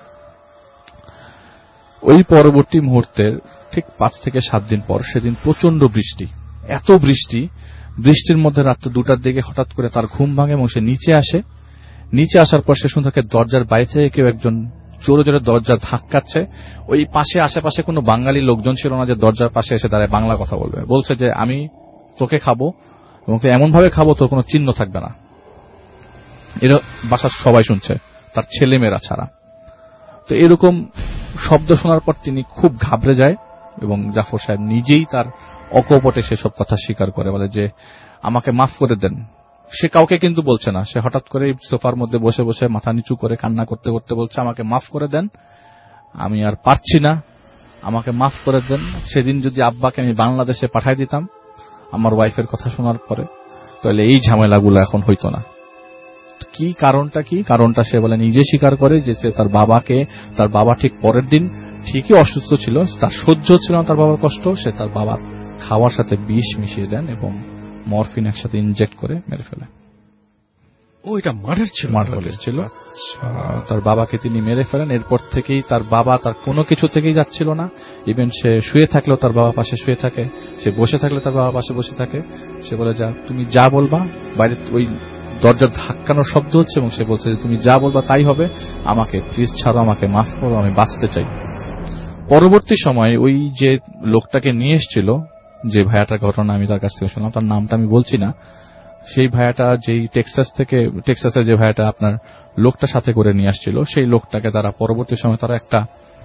ওই পরবর্তী মুহূর্তের ঠিক 5 থেকে 7 দিন পর সেদিন প্রচন্ড বৃষ্টি, এত বৃষ্টির মধ্যে রাত্রে 2টার দিকে হঠাৎ করে তার ঘুম ভাঙে এবং সে নিচে আসে। নিচে আসার পর সে শুনতে থাকে দরজার বাইরে থেকে কেউ একজন জোরে জোরে দরজা ধাক্কাচ্ছে। ওই পাশে আশেপাশে কোনো বাঙালি লোকজন ছিল না যে দরজার পাশে এসে দাঁড়ায় বাংলা কথা বলবে। বলছে যে আমি তোকে খাবো এবং এমন ভাবে খাবো তোর কোনো চিহ্ন থাকবে না। এটা বাসার সবাই শুনছে, তার ছেলে মেয়েরা ছাড়া। তো এরকম শব্দ শোনার পর তিনি খুব ঘাবড়ে যায় এবং জাফর সাহেব নিজেই তার অকপটে সেসব কথা স্বীকার করে, বলে যে আমাকে মাফ করে দেন। সে কাউকে কিন্তু বলছে না, সে হঠাৎ করে সোফার মধ্যে বসে বসে মাথা নিচু করে কান্না করতে করতে বলছে আমাকে মাফ করে দেন, আমি আর পারছি না, আমাকে মাফ করে দেন। সেদিন যদি আব্বাকে আমি বাংলাদেশে পাঠাই দিতাম আমার ওয়াইফের কথা শোনার পরে, তাহলে এই ঝামেলাগুলো এখন হইতো না। কি কারণটা সে বলে নিজে স্বীকার করে যে তার বাবা ঠিক পরের দিন ঠিকই অসুস্থ ছিল, তার সহ্য ছিল না তার বাবার কষ্ট, সে তার বাবার খাওয়ার সাথে বিষ মিশিয়ে দেন এবং মরফিন একসাথে ইনজেক্ট করে মেরে ফেলে। ও এটা মার্ডার ছিল? মার্ডার ছিল। তার বাবাকে তিনি মেরে ফেলেন। এরপর থেকেই তার বাবা তার কোনো কিছু থেকেই যাচ্ছিল না। ইভেন সে শুয়ে থাকলেও তার বাবা পাশে শুয়ে থাকে, সে বসে থাকলে তার বাবা পাশে বসে থাকে। সে বলে, যা তুমি যা বলবা, বাইরে ওই দরজার ধাক্কানোর শব্দ হচ্ছে এবং সে বলছে যে তুমি যা বলবা তাই হবে, আমাকে প্লিজ ছাড়ো, আমাকে মাফ করো, আমি বাঁচতে চাই। পরবর্তী সময়ে ওই যে লোকটাকে নিয়ে এসেছিল, যে ভাইয়াটার ঘটনা আমি তার কাছ থেকে শুনলাম, তার নামটা আমি বলছি না, সেই ভাইয়াটা যেই টেক্সাসের যে ভাইয়াটা আপনার লোকটা সাথে করে নিয়ে আসছিল, সেই লোকটাকে তারা পরবর্তী সময় তারা একটা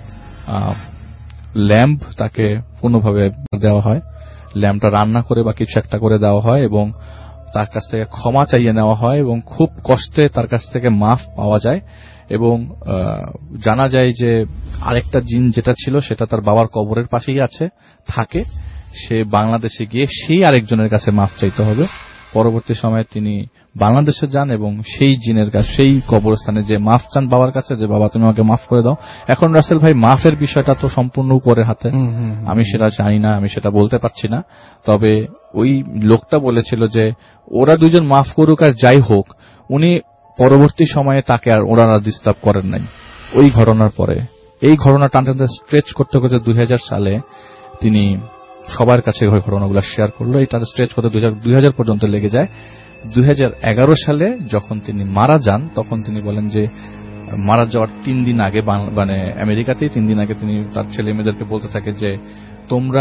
ল্যাম্প তাকে পূর্ণভাবে দেওয়া হয়, ল্যাম্পটা রান্না করে বা কিছু একটা করে দেওয়া হয় এবং তার কাছ থেকে ক্ষমা চাইয়ে নেওয়া হয় এবং খুব কষ্টে তার কাছ থেকে মাফ পাওয়া যায় এবং জানা যায় যে আরেকটা জিন যেটা ছিল সেটা তার বাবার কবরের পাশেই আছে থাকে। সে বাংলাদেশে গিয়ে সেই আরেকজনের কাছে মাফ চাইতে হবে। পরবর্তী সময়ে তিনি বাংলাদেশে যান এবং সেই জিনের কাছে, সেই কবরস্থানে যে মাফ চান বাবার কাছে, যে বাবা তুমি আমাকে মাফ করে দাও। এখন রাসেল ভাই মাফের বিষয়টা তো সম্পূর্ণ উপরের হাতে, আমি সেটা জানি না, আমি সেটা বলতে পারছি না। তবে ওই লোকটা বলেছিল যে ওরা দুজন মাফ করুক আর যাই হোক, উনি পরবর্তী সময়ে তাকে আর ওরা ডিস্টার্ব করেন নাই ওই ঘটনার পরে। এই ঘটনা টানতে স্ট্রেচ করতে করতে 2000 সালে তিনি সবার কাছে ওই ঘটনাগুলো শেয়ার করলো। এটা স্ট্রেচ করতে 2000 পর্যন্ত লেগে যায়। 2011 সালে যখন তিনি মারা যান, তখন তিনি বলেন যে মারা যাওয়ার 3 দিন আগে, মানে আমেরিকাতেই 3 দিন আগে তিনি তার ছেলে মেয়েদেরকে বলতে থাকে যে তোমরা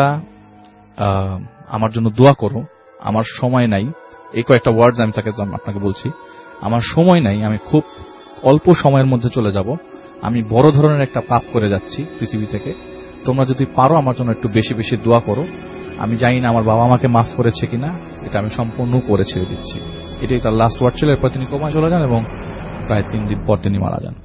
আমার জন্য দোয়া করো, আমার সময় নাই। এই কয়েকটা ওয়ার্ডস আমি তাকে আপনাকে বলছি, আমার সময় নাই, আমি খুব অল্প সময়ের মধ্যে চলে যাব, আমি বড় ধরনের একটা পাপ করে যাচ্ছি পৃথিবী থেকে, তোমরা যদি পারো আমার জন্য একটু বেশি বেশি দোয়া করো। আমি জানি না আমার বাবা আমাকে মাফ করেছে কিনা, এটা আমি সম্পূর্ণ করে ছেড়ে দিচ্ছি। এটাই তার লাস্ট ওয়ার্ড ছিল। এরপর তিনি কোমায় চলে যান এবং প্রায় 3 দিন পর তিনি মারা যান।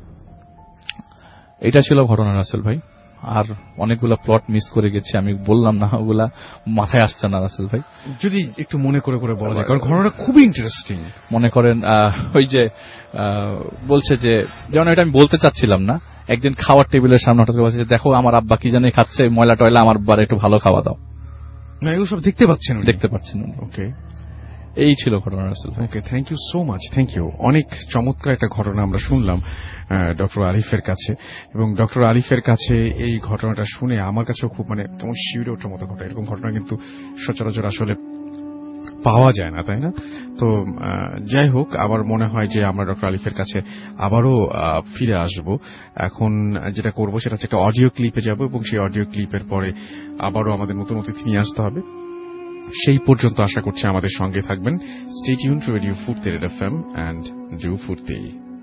এটা ছিল ঘটনা রাসেল ভাই। আর অনেকগুলা প্লট মিস করে গেছি, আমি বললাম না, ওগুলা মাথায় আসছে না রাসেল ভাই। যদি একটু মনে করে করে বলা যায়, কারণ ঘটনাটা খুবই ইন্টারেস্টিং। মনে করেন ওই যে বলছে যে, যেমন এটা আমি বলতে চাচ্ছিলাম না, একদিন খাওয়ার টেবিলের সামনে হঠাৎ করে বলছে, দেখো আমার আব্বা কি জানি খাচ্ছে, ময়লা টয়লা, আমার বারে একটু ভালো খাওয়া দাও। না, এগুলো সব দেখতে পাচ্ছেন? দেখতে পাচ্ছেন। ওকে, এই ছিল ঘটনা রাসেল ভাই। Okay, thank you so much, thank you. অনেক চমৎকার একটা ঘটনা আমরা শুনলাম ডক্টর আলিফের কাছে, এবং ডক্টর আলিফের কাছে এই ঘটনাটা শুনে আমার কাছেও খুব মানে কেমন শিউরে ওঠার মতো ঘটনা। এরকম ঘটনা কিন্তু সচরাচর আসলে পাওয়া যায় না, তাই না? তো যাই হোক, আমার মনে হয় যে আমরা ডক্টর আলিফের কাছে আবারও ফিরে আসব। এখন যেটা করব সেটা হচ্ছে একটা অডিও ক্লিপে যাব এবং সেই অডিও ক্লিপের পরে আবারও আমাদের নতুন অতিথি নিয়ে আসতে হবে। সেই পর্যন্ত আশা করছি আমাদের সঙ্গে থাকবেন। Stay tune to radio Foorti red FM and do Foorti.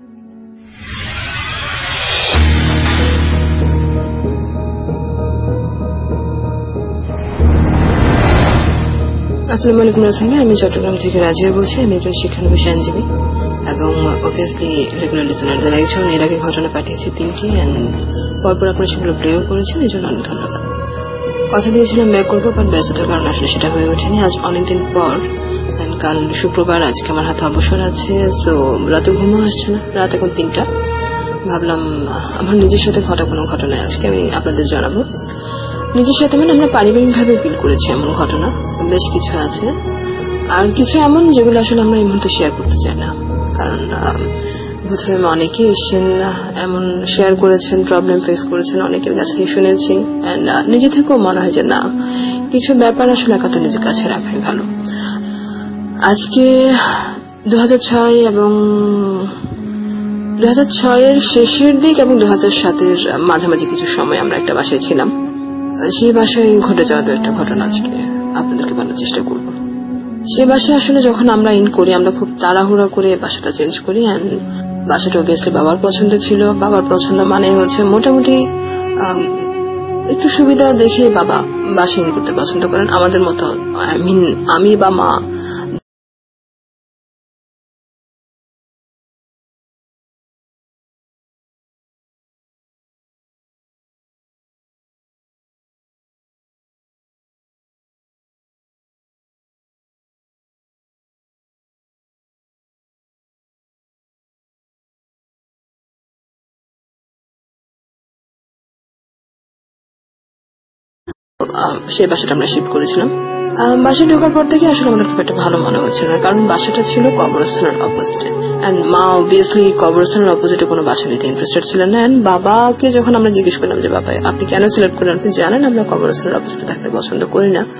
আসসালামু আলাইকুম রাসেল ভাই, আমি চট্টগ্রাম থেকে রাজিয়া বলছি। আমি একজন শিক্ষানবিশ আইনজীবী এবং অবভিয়াসলি রেগুলার লিসনারদের একজন। এর আগে ঘটনা পাঠিয়েছি 3টি, এন্ড পরপর আপনারা সেগুলো প্লেও করেছেন, এই জন্য অনেক ধন্যবাদ। কথা দিয়েছিলাম ব্যাক করবো, বাট ব্যস্ততার কারণে আসলে সেটা হয়ে ওঠেনি। আজ অনেকদিন পর, কাল শুক্রবার, আজকে আমার হাতে অবসর আছে, সো রাতে ঘুমও আসছে না। রাত এখন 3টা। ভাবলাম আমার নিজের সাথে ঘটা কোনো ঘটনায় আজকে আমি আপনাদের জানাবো। নিজের সাথে মানে আমরা পারিবারিকভাবে ফিল করেছি এমন ঘটনা বেশ কিছু আছে, আর কিছু এমন যেগুলো আসলে আমরা এই মুহূর্তে শেয়ার করতে চাই না, কারণ বোধহয় অনেকেই এসেছেন, এমন শেয়ার করেছেন, প্রবলেম ফেস করেছেন, অনেকের কাছে শুনেছি, এন্ড নিজে থেকেও মনে হয় যে না, কিছু ব্যাপার আসলে একান্ত নিজের কাছে রাখাই ভালো। আজকে 2006 এবং 2006-এর শেষের দিক এবং 2007-এর মাঝামাঝি কিছু সময় আমরা একটা বাসায় ছিলাম। সেই বাসায় ঘটে যাওয়া দু একটা ঘটনা আজকে আপনাদেরকে বলার চেষ্টা করব। সেই বাসায় আসলে যখন আমরা ইন করি, আমরা খুব তাড়াহুড়া করে বাসাটা চেঞ্জ করি। বাসাটা অবভিয়াসলি বাবার পছন্দ ছিল। বাবার পছন্দ মানে হচ্ছে মোটামুটি একটু সুবিধা দেখে বাবা বাসা ইন করতে পছন্দ করেন। আমাদের মতো আমি বা মা সেই বাসাটা আমরা শিফট করেছিলাম। বাসায় ঢোকার পর থেকে আসলে আমাদের খুব একটা ভালো মনে হচ্ছিল না, কারণ বাসাটা ছিল কবরস্থানের অপোজিটে, এন্ড মা অবভিয়াসলি কবরস্থানের অপোজিটে কোনো বাসা নিতে ইন্টারেস্টেড ছিলেন না। এন্ড বাবাকে যখন আমরা জিজ্ঞেস করলাম যে বাবা আপনি কেন সিলেক্ট করলেন, আপনি জানেন আমরা কবরস্থানের অপোজিটে থাকতে পছন্দ করি না।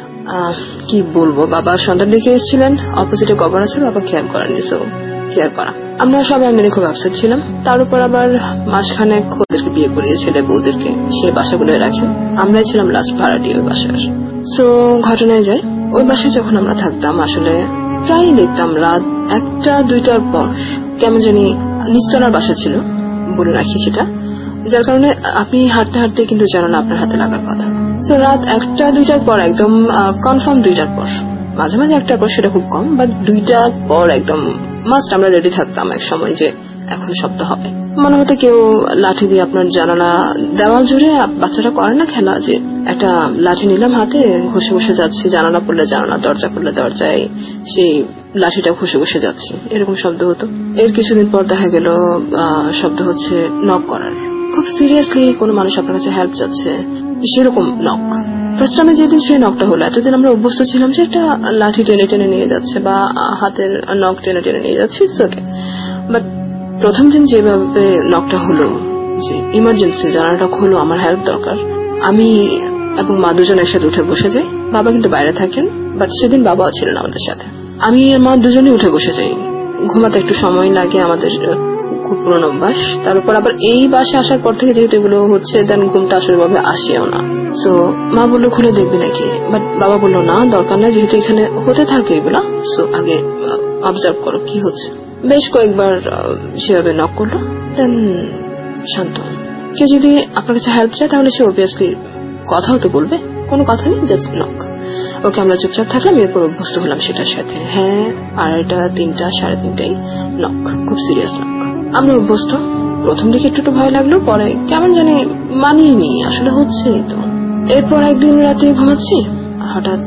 কি বলবো, বাবা সন্ধ্যার দিকে এসেছিলেন, অপোজিটে কবর আছে, বাবা খেয়াল করেননি, সো কেয়ার করা। আমরা সবাই এমনি খুব আপসেট ছিলাম। তার উপর আবার মাঝখানে ওদেরকে বিয়ে করিয়ে ছেলে বউদেরকে সেই বাসাগুলো রাখে, আমরাই ছিলাম লাস্ট ভাড়াটি ওই বাসার। সো ঘটনায় যাই, ওই বাসায় যখন আমরা থাকতাম আসলে প্রায় দেখতাম রাত 1-2টার পর কেমন জানি নিচতলার বাসা ছিল, বলে রাখি সেটা, যার কারণে আপনি হাঁটতে হাঁটতে কিন্তু জানেন আপনার হাতে লাগার কথা। সো রাত 1-2টার পর একদম কনফার্ম 2টার পর, মাঝে মাঝে 1টার পর সেটা খুব কম, বাট 2টার পর একদম মাস্ট আমরা রেডি থাকতাম এক সময় যে এখন শব্দ হবে। মনে হতো কেউ লাঠি দিয়ে আপনার জানালা দেওয়াল জুড়ে, বাচ্চারা করে না খেলা যে একটা লাঠি নিলাম হাতে, ঘষে ঘষে যাচ্ছি, জানালা পড়লে জানালা, দরজা পড়লে দরজায় সেই লাঠিটা ঘষে ঘষে যাচ্ছি, এরকম শব্দ হতো। এর কিছুদিন পর দেখা গেল শব্দ হচ্ছে নক করার, খুব সিরিয়াসলি কোনো মানুষ আপনার কাছে হেল্প চাচ্ছে, সেরকম নক। ফার্স্ট টাইমে যেদিন সেই নকটা হলো, এতদিন আমরা অভ্যস্ত ছিলাম যে একটা লাঠি টেনে টেনে নিয়ে যাচ্ছে বা হাতের নক টেনে টেনে নিয়ে যাচ্ছে, ইটস ওকে। বাট প্রথম দিন যেভাবে নকটা হলো, যে ইমার্জেন্সি জানালাটা খোলো, আমার হেল্প দরকার, আমি এবং মা দুজন একসাথে উঠে বসে যাই। বাবা কিন্তু বাইরে থাকেন, বাট সেদিন বাবাও ছিলেন আমাদের সাথে। আমি আর মা দুজনেই উঠে বসে যাই। ঘুমাতে একটু সময় লাগে, আমাদের খুব পুরনো অভ্যাস। তার উপর আবার এই বাসে আসার পর থেকে যেহেতু এগুলো হচ্ছে, দেন ঘুমটা আসলে ভাবে আসেও না। সো মা বললো খুলে দেখবি নাকি, বাট বাবা বললো না দরকার নাই, যেহেতু এখানে হতে থাকে এগুলা, সো আগে অবজার্ভ করো কি হচ্ছে। বেশ কয়েকবার সেভাবে নক করলো, দেন শান্ত। কেউ যদি আপনার কাছে হেল্প চায় তাহলে সে অবভিয়াসলি কথাও তো বলবে, কোনো কথা নেই, জাস্ট নক। ওকে, আমরা চুপচাপ থাকলাম, এরপর অভ্যস্ত হলাম সেটার সাথে। হ্যাঁ, 2:30, 3টা, 3:30টাই নক, খুব সিরিয়াস নক। আমরা অভ্যস্ত। প্রথম দিকে একটু ভয় লাগলো, পরে কেমন জানি মানিয়ে নি, আসলে হচ্ছেই তো। এরপর একদিন রাতে ঘুমাচ্ছি, হঠাৎ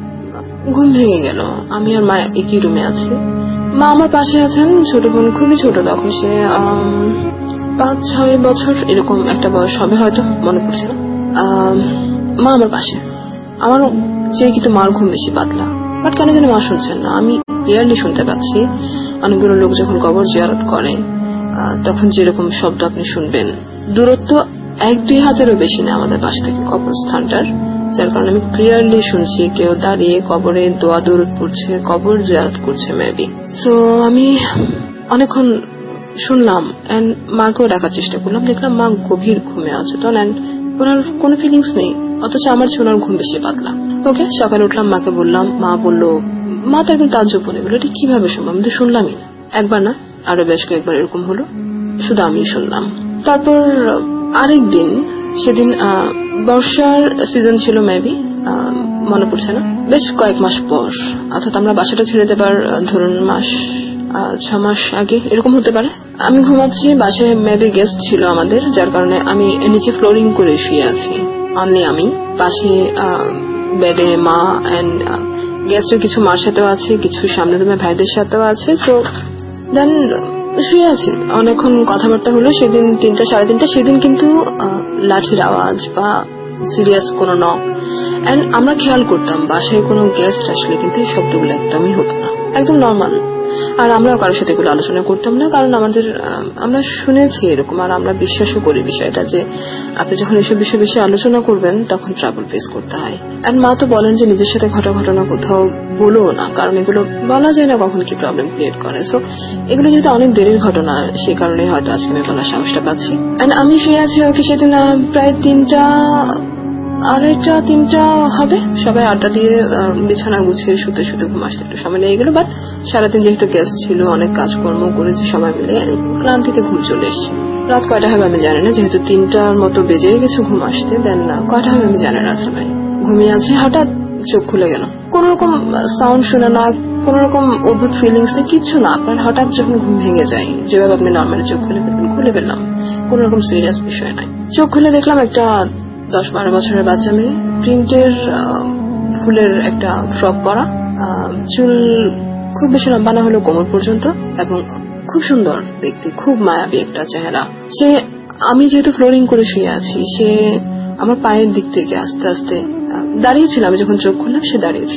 ঘুম ভেঙে গেল। আমি আর মা একই রুমে আছি, মা আমার পাশে আছেন, ছোট বোন খুবই ছোট, তখন সে 5-6 বছর এরকম একটা বয়স হবে হয়তো, মনে পড়ছে না। মা আমার পাশে, আমার চেয়ে কিন্তু মার ঘুম বেশি পাতলা, বাট কেন যেন মা শুনছেন না। আমি ক্লিয়ারলি শুনতে পাচ্ছি অনেকগুলো লোক যখন কবর জিয়ারত করে তখন যেরকম শব্দ আপনি শুনবেন, দূরত্ব 1-2 হাতেরও বেশি না আমাদের পাশ থেকে কবরস্থানটার, যার কারণে আমি ক্লিয়ারলি শুনছি কেউ দাঁড়িয়ে কবরে দোয়া দরুদ পড়ছে, কবর জিয়ারত করছে মেবি। সো আমি অনেকক্ষণ শুনলাম এন্ড মাকেও ডাকার চেষ্টা করলাম, দেখলাম মা গভীর ঘুমে আছে তো, এন্ড ওনার কোনো ফিলিংস নেই, অথচ আমার চেয়ে ওনার ঘুম বেশি পাতলা। ওকে, সকালে উঠলাম, মাকে বললাম, মা বললো, মা তো একদম তাজ্জব বলে গেল, এটা কিভাবে সম্ভব, আমি তো শুনলামই না। একবার না, আরো বেশ কয়েকবার এরকম হলো, শুধু আমি শুনলাম। তারপর আরেক দিন, সেদিন বর্ষার সিজন ছিল মেবি, মনে পড়ছে না, বেশ কয়েক মাস পর, অর্থাৎ আমরা বাসাটা ছেড়ে দেবার ধরুন 6 মাস আগে এরকম হতে পারে। আমি ঘুমাচ্ছি, বাসায় মেবি গেস্ট ছিল আমাদের, যার কারণে আমি নিচে ফ্লোরিং করে শুয়ে আছি, অনলি আমি। পাশে বেডে মা এন্ড গেস্টের কিছু মার সাথেও আছে, কিছু সামনের রুমে ভাইদের সাথেও আছে। সো দেন শুয়ে আছি, অনেকক্ষণ কথাবার্তা হলো। সেদিন 3টা 3:30, সেদিন কিন্তু লাঠির আওয়াজ বা সিরিয়াস কোনো নক, এন্ড আমরা খেয়াল করতাম বাসায় কোনো গেস্ট আসলে কিন্তু এই শব্দগুলো একদমই হতো না, একদম নর্মাল। আর আমরাও কারোর সাথে এগুলো আলোচনা করতাম না, কারণ আমরা শুনেছি এরকম, আর আমরা বিশ্বাসও করি বিষয়টা যে আপনি যখন এসব বিষয়ে বেশি আলোচনা করবেন তখন ট্রাবল ফেস করতে হয়। আর মা তো বলেন যে নিজের সাথে ঘটনা কোথাও বলো না, কারণ এগুলো বলা যায় না কখন কি প্রবলেম ক্রিয়েট করে। সো এগুলো যেহেতু অনেক দেরির ঘটনা, সেই কারণে হয়তো আজকে আমি বলার সাহসটা পাচ্ছি। এন্ড আমি শুয়ে আছি, ওকে সেদিন প্রায় 3টা 2:30-3টা হবে, সবাই আড্ডা দিয়ে বিছানা গুছিয়ে শুতে শুতে ঘুম আসতে একটু সময় লেগে গেল। বাট সারাদিন যেহেতু গেস্ট ছিল, অনেক কাজকর্ম করেছি সবাই মিলে, ক্লান্তিতে ঘুম চলে এসেছি। রাত কয়টা হবে আমি জানি না, যেহেতু 3টার মতো বেজে গেছে ঘুম আসতে, দেন কয়টা হবে আমি জানি না। আসলে ভাই ঘুমিয়ে আছে, হঠাৎ চোখ খুলে গেল, কোন রকম সাউন্ড শুনে না, কোন রকম অদ্ভুত ফিলিংস নেই, কিছু না। আপনার হঠাৎ যখন ঘুম ভেঙে যায়, যেভাবে আপনি নর্মালি চোখ খুলে ফেললাম, কোন রকম সিরিয়াস বিষয় নাই। চোখ খুলে দেখলাম একটা 10-12 বছরের বাচ্চা মেয়ে, প্রিন্টের ফুলের একটা ফ্রক পরা, চুল খুব বেশি লম্বা না হলেও কোমর পর্যন্ত, এবং খুব সুন্দর দেখতে, খুব মায়াবী একটা চেহারা। সে, আমি যেহেতু ফ্লোরিং করে শুয়ে আছি, সে আমার পায়ের দিক থেকে আস্তে আস্তে দাঁড়িয়েছিল। আমি যখন চোখ খুললাম সে দাঁড়িয়েছিল,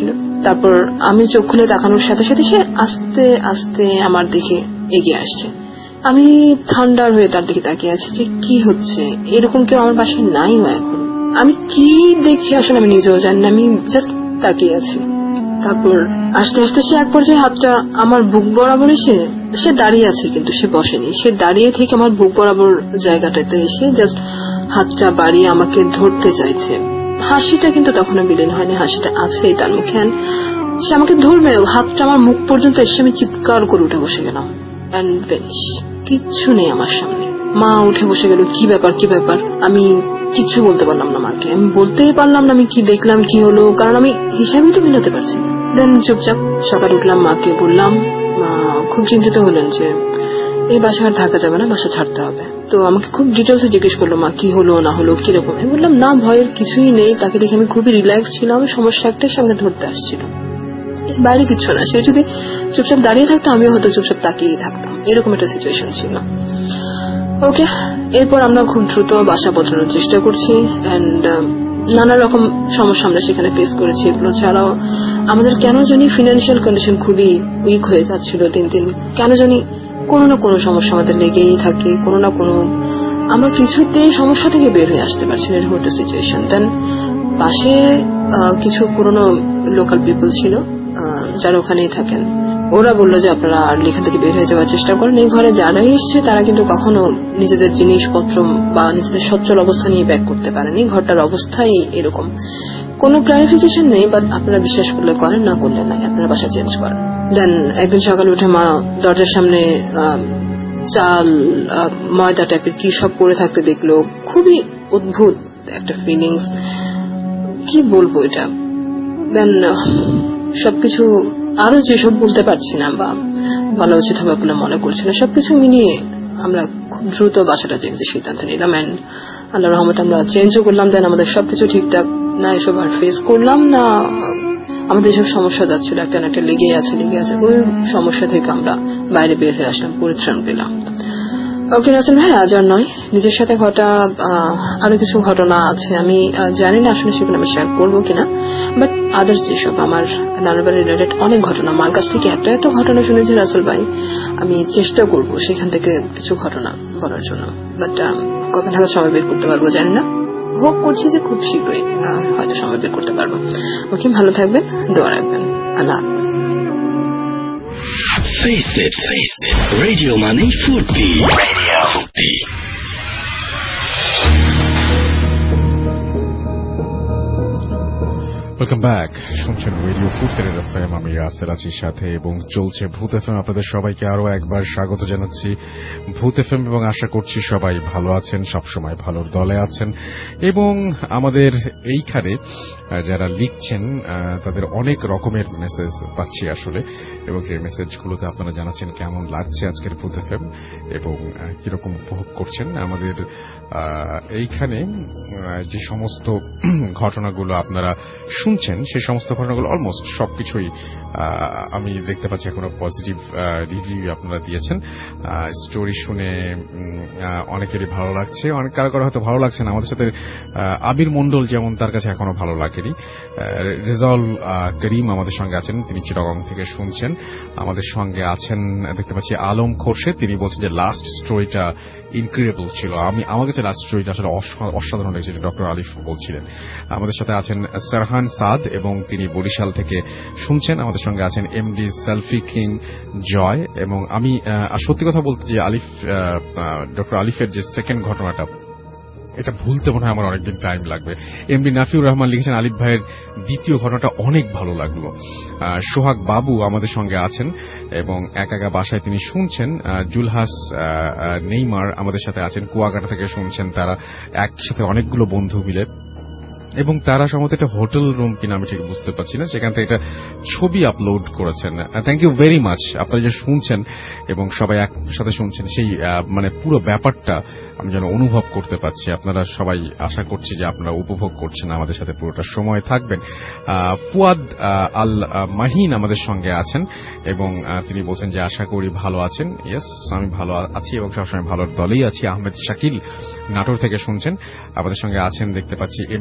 তারপর আমি চোখ খুলে তাকানোর সাথে সাথে সে আস্তে আস্তে আমার দিকে এগিয়ে আসছে। আমি থান্ডার হয়ে তার দিকে তাকিয়ে আছি যে কি হচ্ছে, এরকম কেউ আমার বাসায় নাইও এখন। আমি কি দেখছি আসলে আমি নিজেও জানি না, আমি জাস্ট তাকিয়ে আছি। তারপর আস্তে আস্তে সে এক পর্যায়ে হাতটা আমার বুক বরাবর এসে, সে দাঁড়িয়ে আছে কিন্তু সে বসেনি, সে দাঁড়িয়ে থেকে আমার বুক বরাবর জায়গাটাতে এসে জাস্ট হাতটা বাড়িয়ে আমাকে ধরতে চাইছে। হাসিটা কিন্তু তখনও বিলীন হয়নি, হাসিটা আছে তার মুখে। সে আমাকে ধরবে, হাতটা আমার মুখ পর্যন্ত এসে আমি চিৎকার করে উঠে বসে গেলাম। এন্ড ফিনিশ, কিচ্ছু নেই আমার সামনে। মা উঠে বসে গেল, কি ব্যাপার কি ব্যাপার। আমি কিছু বলতে পারলাম না মাকে, আমি বলতেই পারলাম না আমি কি দেখলাম কি হলো, কারণ আমি হিসাবই তো মিলাতে পারছি না। দেন চুপচাপ সকালে উঠলাম, মাকে বললাম। মা খুব চিন্তিত হলেন যে এই বাসা আর থাকা যাবে না, বাসা ছাড়তে হবে। তো আমাকে খুব ডিটেলসে জিজ্ঞেস করলো মা কি হলো না হলো কিরকম। আমি বললাম না, ভয়ের কিছুই নেই, তাকে দেখে আমি খুবই রিল্যাক্স ছিলাম, সমস্যা একটাই সঙ্গে ধরতে আসছিল, বাইরে কিছু না। সে যদি চুপচাপ দাঁড়িয়ে থাকতো আমিও হয়তো চুপচাপ তাকিয়ে থাকতাম, এরকম একটা সিচুয়েশন ছিল। ওকে, এরপর আমরা খুব দ্রুত বাসা বদলানোর চেষ্টা করছি এন্ড নানা রকম সমস্যা আমরা সেখানে ফেস করেছি। এগুলো ছাড়াও আমাদের কেন জানি ফিনান্সিয়াল কন্ডিশন খুবই উইক হয়ে যাচ্ছিল দিন দিন। কেন জানি কোনো না কোনো সমস্যা আমাদের লেগেই থাকে, কোনো না কোনো, আমরা কিছুতেই সমস্যা থেকে বের হয়ে আসতে পারছি না, এরকম একটা সিচুয়েশন। দেন পাশে কিছু পুরনো লোকাল পিপল ছিল যারা ওখানেই থাকেন। ওরা বললো যে আপনারা আর এখান থেকে বের হয়ে যাওয়ার চেষ্টা করেন, এই ঘরে যারা এসছে তারা কিন্তু কখনো নিজেদের জিনিসপত্র বা নিজেদের সচ্ছল অবস্থা নিয়ে ব্যাক করতে পারেনি, ঘরটার অবস্থাই এরকম। কোনো ক্লারিফিকেশন নেই, বাট আপনারা বিশ্বাস করলে করেন, না করলে নাই, আপনারা বাসা চেঞ্জ করেন। দেন একদিন সকালে উঠে মা দরজার সামনে চাল ময়দা টাইপের কি সব পড়ে থাকতে দেখলো। খুবই অদ্ভুত একটা ফিলিংস, কি বলবো এটা। দেন সবকিছু আরো যেসব বলতে পারছি না বা বলা উচিত হবে বলে মনে করছি না, সবকিছু মিলিয়ে আমরা খুব দ্রুত বাসাটা চেঞ্জের সিদ্ধান্ত নিলাম এন্ড আল্লাহ রহমতে আমরা চেঞ্জও করলাম। দেন আমাদের সবকিছু ঠিকঠাক না এসব আর ফেস করলাম না, আমাদের যেসব সমস্যা যাচ্ছিল একটা না একটা লেগে আছে, ওই সমস্যা থেকে আমরা বাইরে বের হয়ে আসলাম, পরিত্রাণ পেলাম। ওকে রাসেল ভাই, আজ আর নয়, নিজের সাথে ঘটা আরো কিছু ঘটনা আছে, আমি জানি না আসলে সেগুলো আমি শেয়ার করবো কিনা, বাট আদার্স যেসব আমার নানাবার রিলেটেড অনেক ঘটনা, আমার কাছ থেকে এত ঘটনা শুনেছি রাসেল ভাই, আমি চেষ্টা করব সেখান থেকে কিছু ঘটনা বলার জন্য, বাট কবে নাগাদ সময় বের করতে পারবো জানি না। হোপ করছি যে খুব শীঘ্রই হয়তো সময় বের করতে পারবো। ওকে, ভালো থাকবেন, দোয়া রাখবেন, আল্লাহ হাফেজ। Face it. Radio Money Furti. Welcome back, শুনছেন রেডিও ফুটের এফএম, আমি রাসেল আছি সাথে, এবং চলছে ভূত এফএম। আপনাদের সবাইকে আরো একবার স্বাগত জানাচ্ছি ভূত এফএম, এবং আশা করছি সবাই ভালো আছেন, সবসময় ভালোর দলে আছেন। এবং আমাদের এইখানে যারা লিখছেন তাদের অনেক রকমের মেসেজ পাচ্ছি আসলে, এবং এই মেসেজগুলোতে আপনারা জানাচ্ছেন কেমন লাগছে আজকের ভূত এফএম এবং কিরকম উপভোগ করছেন। আমাদের এইখানে যে সমস্ত ঘটনাগুলো আপনারা শুনছেন সেই সমস্ত ঘটনাগুলো অলমোস্ট সবকিছুই আমি দেখতে পাচ্ছি এখনো পজিটিভ রিভিউ আপনারা দিয়েছেন। স্টোরি শুনে অনেকেরই ভালো লাগছে, অনেক কারো হয়তো ভালো লাগছে না। আমাদের সাথে আবির মন্ডল যেমন, তার কাছে এখনো ভালো লাগেনি। রেজাউল করিম আমাদের সঙ্গে আছেন, তিনি চিটাগং থেকে শুনছেন। আমাদের সঙ্গে আছেন দেখতে পাচ্ছি আলম খোরশেদ, তিনি বলছেন যে লাস্ট স্টোরিটা ইনক্রেডিবল ছিল। আমার কাছে লাস্ট স্টোরিটা আসলে অসাধারণ লেগেছে, ডক্টর আলিফ বলছিলেন। আমাদের সাথে আছেন সারহান সাদ, এবং তিনি বরিশাল থেকে শুনছেন। আমাদের সঙ্গে আছেন এমডি সেলফি কিং জয়। এবং আমি সত্যি কথা বলতে যে ডক্টর আলিফের যে সেকেন্ড ঘটনাটা, এটা ভুলতে মনে হয় আমার অনেকদিন টাইম লাগবে। এমডি নাফিউর রহমান লিখেছেন আলিফ ভাইয়ের দ্বিতীয় ঘটনাটা অনেক ভালো লাগলো। সোহাগ বাবু আমাদের সঙ্গে আছেন এবং একা বাসায় তিনি শুনছেন। জুলহাস নেইমার আমাদের সাথে আছেন, কুয়াকাটা থেকে শুনছেন। তারা একসাথে অনেকগুলো বন্ধু মিলে, এবং তারা সম্ভবত একটা হোটেল রুম কিনা আমি ঠিক বুঝতে পারছি না, সেখান থেকে একটা ছবি আপলোড করেছেন। Thank you very much. আপনারা যে শুনছেন এবং সবাই একসাথে শুনছেন, সেই মানে পুরো ব্যাপারটা আমি যেন অনুভব করতে পারছি। আপনারা সবাই আশা করছি যে আপনারা উপভোগ করছেন, আমাদের সাথে পুরোটা সময় থাকবেন। ফুয়াদ আল মাহিন আমাদের সঙ্গে আছেন এবং তিনি বলছেন যে আশা করি ভালো আছেন। ইয়েস, আমি ভালো আছি এবং সবসময় ভালোর দলেই আছি। আহমেদ শাকিল নাটোর থেকে শুনছেন। আমাদের সঙ্গে আছেন দেখতে পাচ্ছি এমডি তানভীর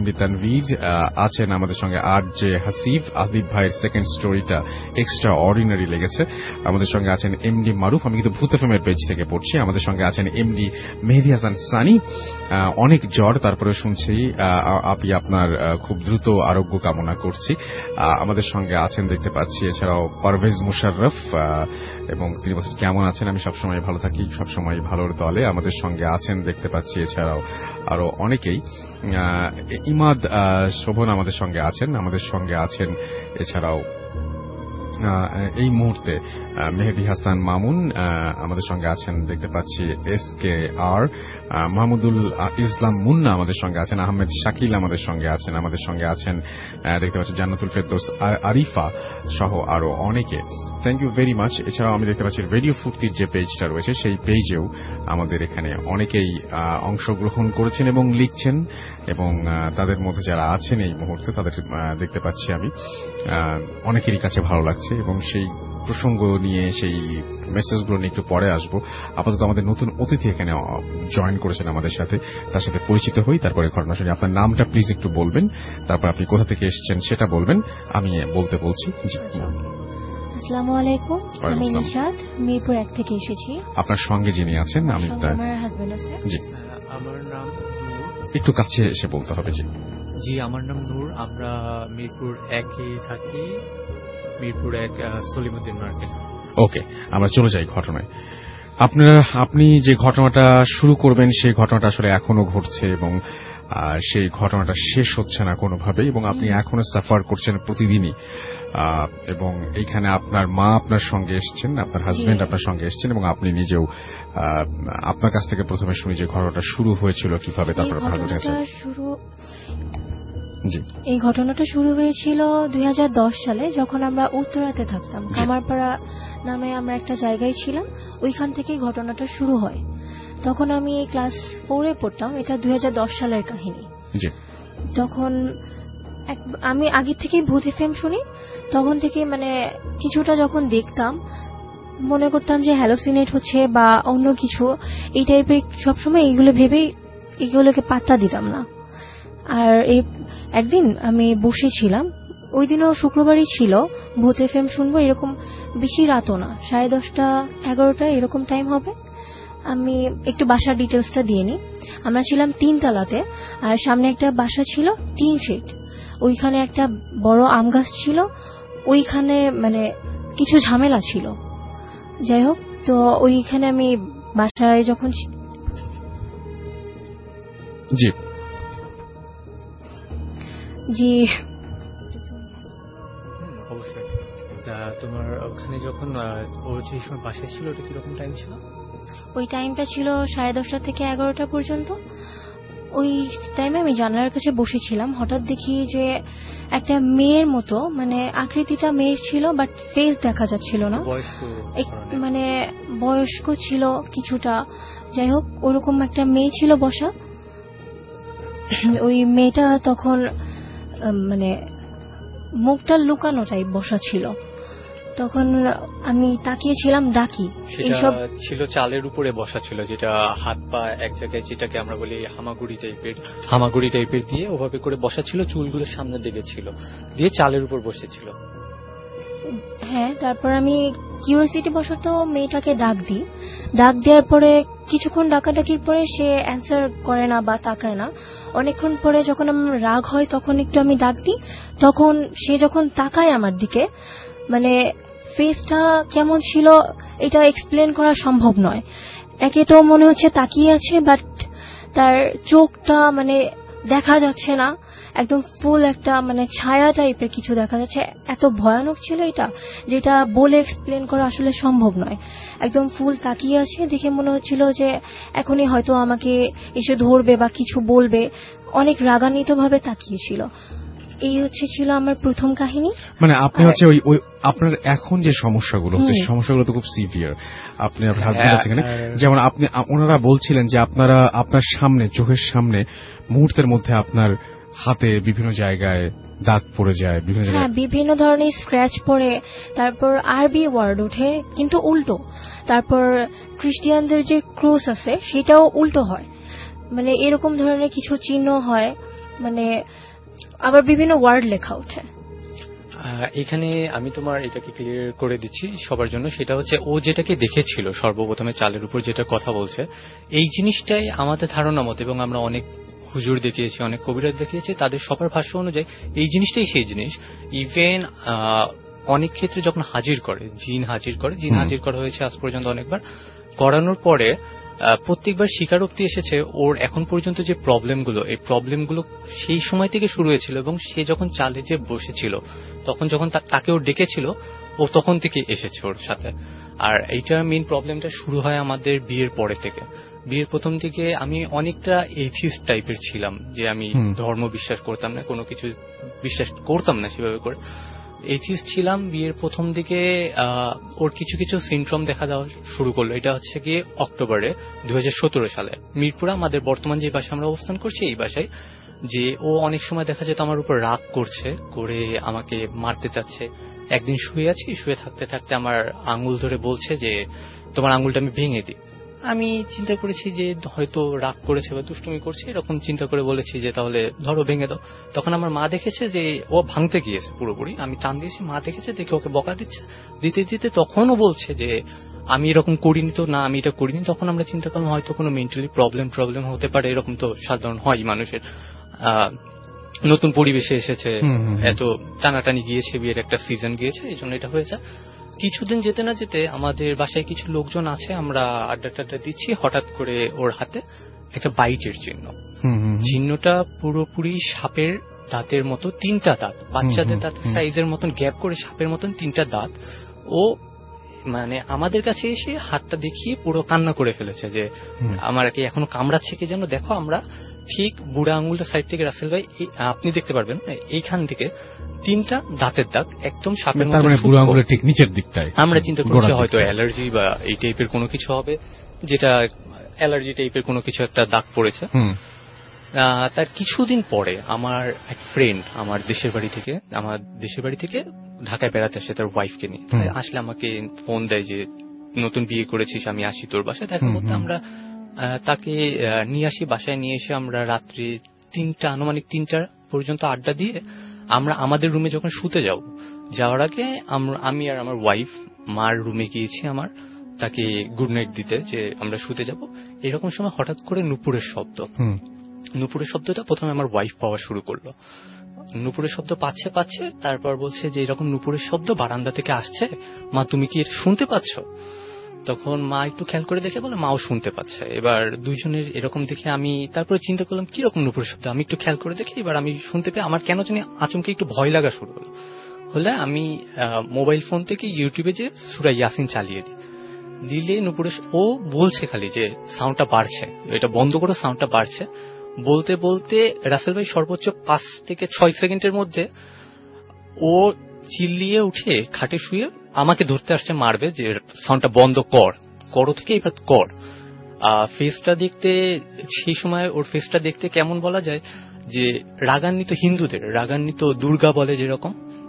জাভেদ, আছেন আমাদের সঙ্গে আরজে হাসিফ। আদিব ভাইয়ের সেকেন্ড স্টোরিটা এক্সট্রা অর্ডিনারি লেগেছে। আমাদের সঙ্গে আছেন এমডি মারুফ, আমি কিন্তু ভূত এফএম এর পেজ থেকে পড়ছি। আমাদের সঙ্গে আছেন এমডি মেহেদী হাসান সানি। অনেক জ্বর, তারপরে শুনছি আপনি আপনার খুব দ্রুত আরোগ্য কামনা করছি। আমাদের সঙ্গে আছেন দেখতে পাচ্ছি এছাড়াও পারভেজ মুশাররফ, এবং তিনি বলছেন কেমন আছেন, আমি সবসময় ভালো থাকি, সবসময় ভালোর দলে। আমাদের সঙ্গে আছেন দেখতে পাচ্ছি এছাড়াও আরো অনেকেই। ইমাদ শোভন আমাদের সঙ্গে আছেন। আমাদের সঙ্গে আছেন এছাড়াও এই মুহূর্তে মেহেদী হাসান মামুন, আমাদের সঙ্গে আছেন দেখতে পাচ্ছি SKR, মাহমুদুল ইসলাম মুন্না আমাদের সঙ্গে আছেন, আহমেদ শাকিল আমাদের সঙ্গে আছেন, আমাদের সঙ্গে আছেন দেখতে পাচ্ছি জান্নাতুল ফেরদৌস আরিফা সহ আরো অনেকে। Thank you very much. এছাড়াও আমি দেখতে পাচ্ছি রেডিও ফুর্তির যে পেজটা রয়েছে সেই পেজেও আমাদের এখানে অনেকেই অংশগ্রহণ করেছেন এবং লিখছেন, এবং তাদের মধ্যে যারা আছেন এই মুহূর্তে তাদের দেখতে পাচ্ছি আমি অনেকেরই কাছে ভালো লাগছে, এবং সেই প্রসঙ্গ নিয়ে সেই মেসেজগুলো নিয়ে একটু পরে আসবো। আপাতত আমাদের নতুন অতিথি এখানে জয়েন করেছেন আমাদের সাথে, তার সাথে পরিচিত হই, তারপরে ঘটনা শুনি। আপনার নামটা প্লিজ একটু বলবেন, তারপর আপনি কোথা থেকে এসেছেন সেটা বলবেন, আমি বলতে বলছি। জি, আসসালামু আলাইকুম, আমি নিশাত, মিরপুর 1 থেকে এসেছি। আপনার সঙ্গে যিনি আছেন? আমি আমার হাজবেন্ড আছে। জি, আমার নাম একটু কাছে এসে বলতে হবে। জি জি আমার নাম নূর, আমরা মিরপুর 1-এ থাকি, মিরপুর 1 সলিমুদ্দিন মার্কেট। ওকে, আমরা চলে যাই ঘটনায়। আপনি যে ঘটনাটা শুরু করবেন সেই ঘটনাটা আসলে এখনো ঘটছে, এবং সেই ঘটনাটা শেষ হচ্ছে না কোনোভাবেই, এবং আপনি এখনো সাফার করছেন প্রতিদিনই। এবং এইখানে আপনার মা আপনার সঙ্গে এসেছেন, আপনার হাজবেন্ড আপনার সঙ্গে এসেছেন, এবং আপনি নিজেও আপনার কাছ থেকে প্রথমে শুনি যে ঘটনাটা শুরু হয়েছিল কিভাবে, তারপর এই ঘটনাটা শুরু হয়েছিল 2010 সালে, যখন আমরা উত্তরাতে থাকতাম। কামারপাড়া নামে আমরা একটা জায়গায় ছিলাম, ওইখান থেকেই ঘটনাটা শুরু হয়। তখন আমি ক্লাস 4-এ পড়তাম, এটা 2010 সালের কাহিনী। তখন আমি আগে থেকেই ভূত এফএম শুনি, তখন থেকে মানে কিছুটা যখন দেখতাম মনে করতাম যে হ্যালোসিনেট হচ্ছে বা অন্য কিছু এই টাইপের, সবসময় এইগুলো ভেবেই এগুলোকে পাত্তা দিতাম না। আর এই একদিন আমি বসেছিলাম, ওই দিনও শুক্রবারই ছিল, ভূত এফএম শুনবো, এরকম বেশি রাতও না, 10:30 11টা এরকম টাইম হবে। আমি একটু বাসার ডিটেলসটা দিয়ে নিই। আমরা ছিলাম 3 তলাতে, আর সামনে একটা বাসা ছিল টিন শেড, ওইখানে একটা বড় আম গাছ ছিল, ওইখানে মানে কিছু ঝামেলা ছিল। যাই হোক, তো ওইখানে আমি বাসায় যখন জি অবশ্যই তোমার ওখানে যখন ওর যে সময় বাসায় ছিল ওটা কিরকম টাইম ছিল? ওই টাইমটা ছিল 10:30 থেকে 11টা পর্যন্ত। ওই টাইমে আমি জানলার কাছে বসেছিলাম, হঠাৎ দেখি যে একটা মেয়ের মতো, মানে আকৃতিটা মেয়ের ছিল বাট ফেস দেখা যাচ্ছিল না, মানে বয়স্ক ছিল কিছুটা। যাই হোক, ওরকম একটা মেয়ে ছিল বসা। ওই মেয়েটা তখন মানে মুখটা লুকানো টাইপ বসা ছিল। তখন আমি তাকিয়েছিলাম, ডাকি। এইসব ছিল চালের উপরে বসা ছিল, যেটা হাত পা এক জায়গায়, যেটাকে আমরা বলি হামাগুড়ি টাইপের দিয়ে ওভাবে করে বসা ছিল, চুলগুলো সামনের দিকে ছিল, দিয়ে চালের উপর বসেছিল। হ্যাঁ, তারপর আমি কিউরিওসিটি বশত মেয়েটাকে ডাক দিই। ডাক দেওয়ার পরে কিছুক্ষণ ডাকাডাকির পরে সে অ্যান্সার করে না বা তাকায় না। অনেকক্ষণ পরে যখন আমার রাগ হয় তখন একটু আমি ডাক দিই, তখন সে যখন তাকায় আমার দিকে, মানে ফেসটা কেমন ছিল এটা এক্সপ্লেন করা সম্ভব নয়। একে তো মনে হচ্ছে তাকিয়ে আছে, বাট তার চোখটা মানে দেখা যাচ্ছে না, একদম ফুল একটা মানে ছায়া টাইপের কিছু দেখা যাচ্ছে। এত ভয়ানক ছিল এটা, যেটা বলে এক্সপ্লেন করা আসলে সম্ভব নয়। একদম ফুল তাকিয়ে আছে, দেখে মনে হচ্ছিল যে এখনই হয়তো আমাকে এসে ধরবে বা কিছু বলবে। অনেক রাগান্বিত ভাবে তাকিয়েছিল। এই ছিল আমার প্রথম কাহিনী। মানে আপনি হচ্ছে ওই আপনার এখন যে সমস্যাগুলো হচ্ছে, সমস্যাগুলো তো খুব সিভিয়ার। আপনি আপনার হাজবেন্ড আছে এখানে, যেমন আপনি ওনারা বলছিলেন যে আপনারা আপনার সামনে, চোখের সামনে মুহূর্তের মধ্যে আপনার হাতে বিভিন্ন জায়গায় দাগ পড়ে যায়, বিভিন্ন ধরনের স্ক্র্যাচ পড়ে, তারপর আরবি ওয়ার্ড ওঠে কিন্তু উল্টো, তারপর খ্রিস্টানদের যে ক্রস আছে সেটাও উল্টো হয়, মানে এরকম ধরনের কিছু চিহ্ন হয়। মানে আবার বিভিন্ন ওয়ার্ড লেখা ওঠে। এখানে আমি তোমার এটাকে ক্লিয়ার করে দিচ্ছি সবার জন্য, সেটা হচ্ছে ও যেটাকে দেখেছিল সর্বপ্রথমে চালের উপর যেটা কথা বলছে, এই জিনিসটাই আমাদের ধারণা মতো, এবং আমরা অনেক হুজুর দেখিয়েছি, অনেক কবিরাজ দেখিয়েছি, তাদের সবার ভাষ্য অনুযায়ী এই জিনিসটাই সেই জিনিস। ইভেন অনেক ক্ষেত্রে যখন হাজির করে, জিন হাজির করা হয়েছে আজ পর্যন্ত অনেকবার, করানোর পরে প্রত্যেকবার স্বীকারোক্তি এসেছে ওর এখন পর্যন্ত যে প্রবলেমগুলো, এই প্রবলেমগুলো সেই সময় থেকে শুরু হয়েছিল, এবং সে যখন চালে যে বসেছিল তখন যখন তাকে ও ডেকেছিল ও তখন থেকে এসেছে ওর সাথে। আর এইটার মেইন প্রবলেমটা শুরু হয় আমাদের বিয়ের পরে থেকে। বিয়ের প্রথম থেকে আমি অনেকটা এথিস্ট টাইপের ছিলাম, যে আমি ধর্ম বিশ্বাস করতাম না, কোনো কিছু বিশ্বাস করতাম না সেভাবে করে, এথিস্ট ছিলাম। বিয়ের প্রথম দিকে ওর কিছু কিছু সিনড্রোম দেখা দেওয়া শুরু করলো। এটা হচ্ছে গিয়ে অক্টোবরে 2017 সালে মিরপুরে, আমাদের বর্তমান যে বাসায় আমরা অবস্থান করছি এই বাসায়, যে ও অনেক সময় দেখা যেত আমার উপর রাগ করছে, করে আমাকে মারতে চাচ্ছে। একদিন শুয়ে থাকতে থাকতে আমার আঙ্গুল ধরে বলছে যে তোমার আঙ্গুলটা আমি ভেঙে দিই। আমি চিন্তা করেছি যে হয়তো রাগ করেছে বা দুষ্টুমি করছে, এরকম চিন্তা করে বলেছি যে তাহলে ধরো ভেঙে দাও। তখন আমার মা দেখেছে যে ও ভাঙতে গিয়েছে পুরোপুরি, আমি টান দিয়েছি, মা দেখেছে, দেখে ওকে বকা দিতে তখনও বলছে যে আমি এরকম করিনি, তো না আমি এটা করিনি। তখন আমরা চিন্তা করলাম হয়তো কোনো মেন্টালি প্রবলেম হতে পারে, এরকম তো সাধারণ হয় মানুষের, নতুন পরিবেশে এসেছে, এত টানাটানি গিয়েছে, বিয়ের একটা সিজন গিয়েছে, এই জন্য এটা হয়েছে। কিছুদিন যেতে না যেতে আমাদের বাসায় কিছু লোকজন আছে, আমরা আড্ডা দিচ্ছি, হঠাৎ করে ওর হাতে একটা বাইটের চিহ্নটা পুরোপুরি সাপের দাঁতের মতো, 3টা দাঁত, বাচ্চাদের দাঁতের সাইজের মতন গ্যাপ করে সাপের মতন 3টা দাঁত। ও মানে আমাদের কাছে এসে হাতটা দেখিয়ে পুরো কান্না করে ফেলেছে যে আমার কি এখনো কামড়াচ্ছে কি যেন, দেখো আমরা ঠিক বুড়া আঙুলটা সাইড থেকে, রাসেল ভাই আপনি দেখতে পারবেন এইখান থেকে 3টা দাঁতের দাগ একদম সাপের মতো, বুড়া আঙুলের ঠিক নিচের দিকটায়। আমরা চিন্তা করছি হয়তো অ্যালার্জি বা এই টাইপের কোনো কিছু হবে, যেটা অ্যালার্জি টাইপের কোনো কিছু একটা দাগ পড়েছে। তার কিছুদিন পরে আমার এক ফ্রেন্ড আমার দেশের বাড়ি থেকে ঢাকায় বেড়াতে আসে তার ওয়াইফকে নিয়ে। আসলে আমাকে ফোন দেয় যে নতুন বিয়ে করেছিস, আমি আসি তোর বাসায় দেখা করতে। আমরা তাকে নিয়ে আসি, বাসায় নিয়ে এসে আমরা রাত্রি আনুমানিক 3টা পর্যন্ত আড্ডা দিয়ে আমরা আমাদের রুমে যখন শুতে যাওয়ার আগে আমি আর আমার ওয়াইফ মার রুমে গিয়েছি আমার, তাকে গুড নাইট দিতে, যে আমরা শুতে যাব। এরকম সময় হঠাৎ করে নুপুরের শব্দটা প্রথমে আমার ওয়াইফ পাওয়া শুরু করলো। নুপুরের শব্দ পাচ্ছে, তারপর বলছে যে এরকম নুপুরের শব্দ বারান্দা থেকে আসছে, মা তুমি কি শুনতে পাচ্ছ? তখন মা একটু খেয়াল করে দেখে বলে মাও শুনতে পাচ্ছে। এবার দুইজনের এরকম দেখে আমি তারপরে চিন্তা করলাম কিরকম নুপুরের শব্দ, আমি একটু খেয়াল করে দেখি। এবার আমি শুনতে পেয়ে আমার কেন জানি আচমকে একটু ভয় লাগা শুরু হলে আমি মোবাইল ফোন থেকে ইউটিউবে যে সূরা ইয়াসিন চালিয়ে দিলে নুপুরের ও বলছে খালি যে সাউন্ডটা বাড়ছে, এটা বন্ধ করো, সাউন্ডটা বাড়ছে। বলতে বলতে রাসেল ভাই সর্বোচ্চ 5 থেকে 6 সেকেন্ডের মধ্যে ও চিল্লিয়ে উঠে খাটে শুয়ে আমাকে ধরতে আসছে, মারবে, যে সাউন্ডটা বন্ধ করো থেকে এবার কর। ফেসটা দেখতে, সেই সময় ওর ফেসটা দেখতে কেমন বলা যায়, যে রাগান্বিত হিন্দুদের রাগান্বিত দুর্গা বলে যেরকম,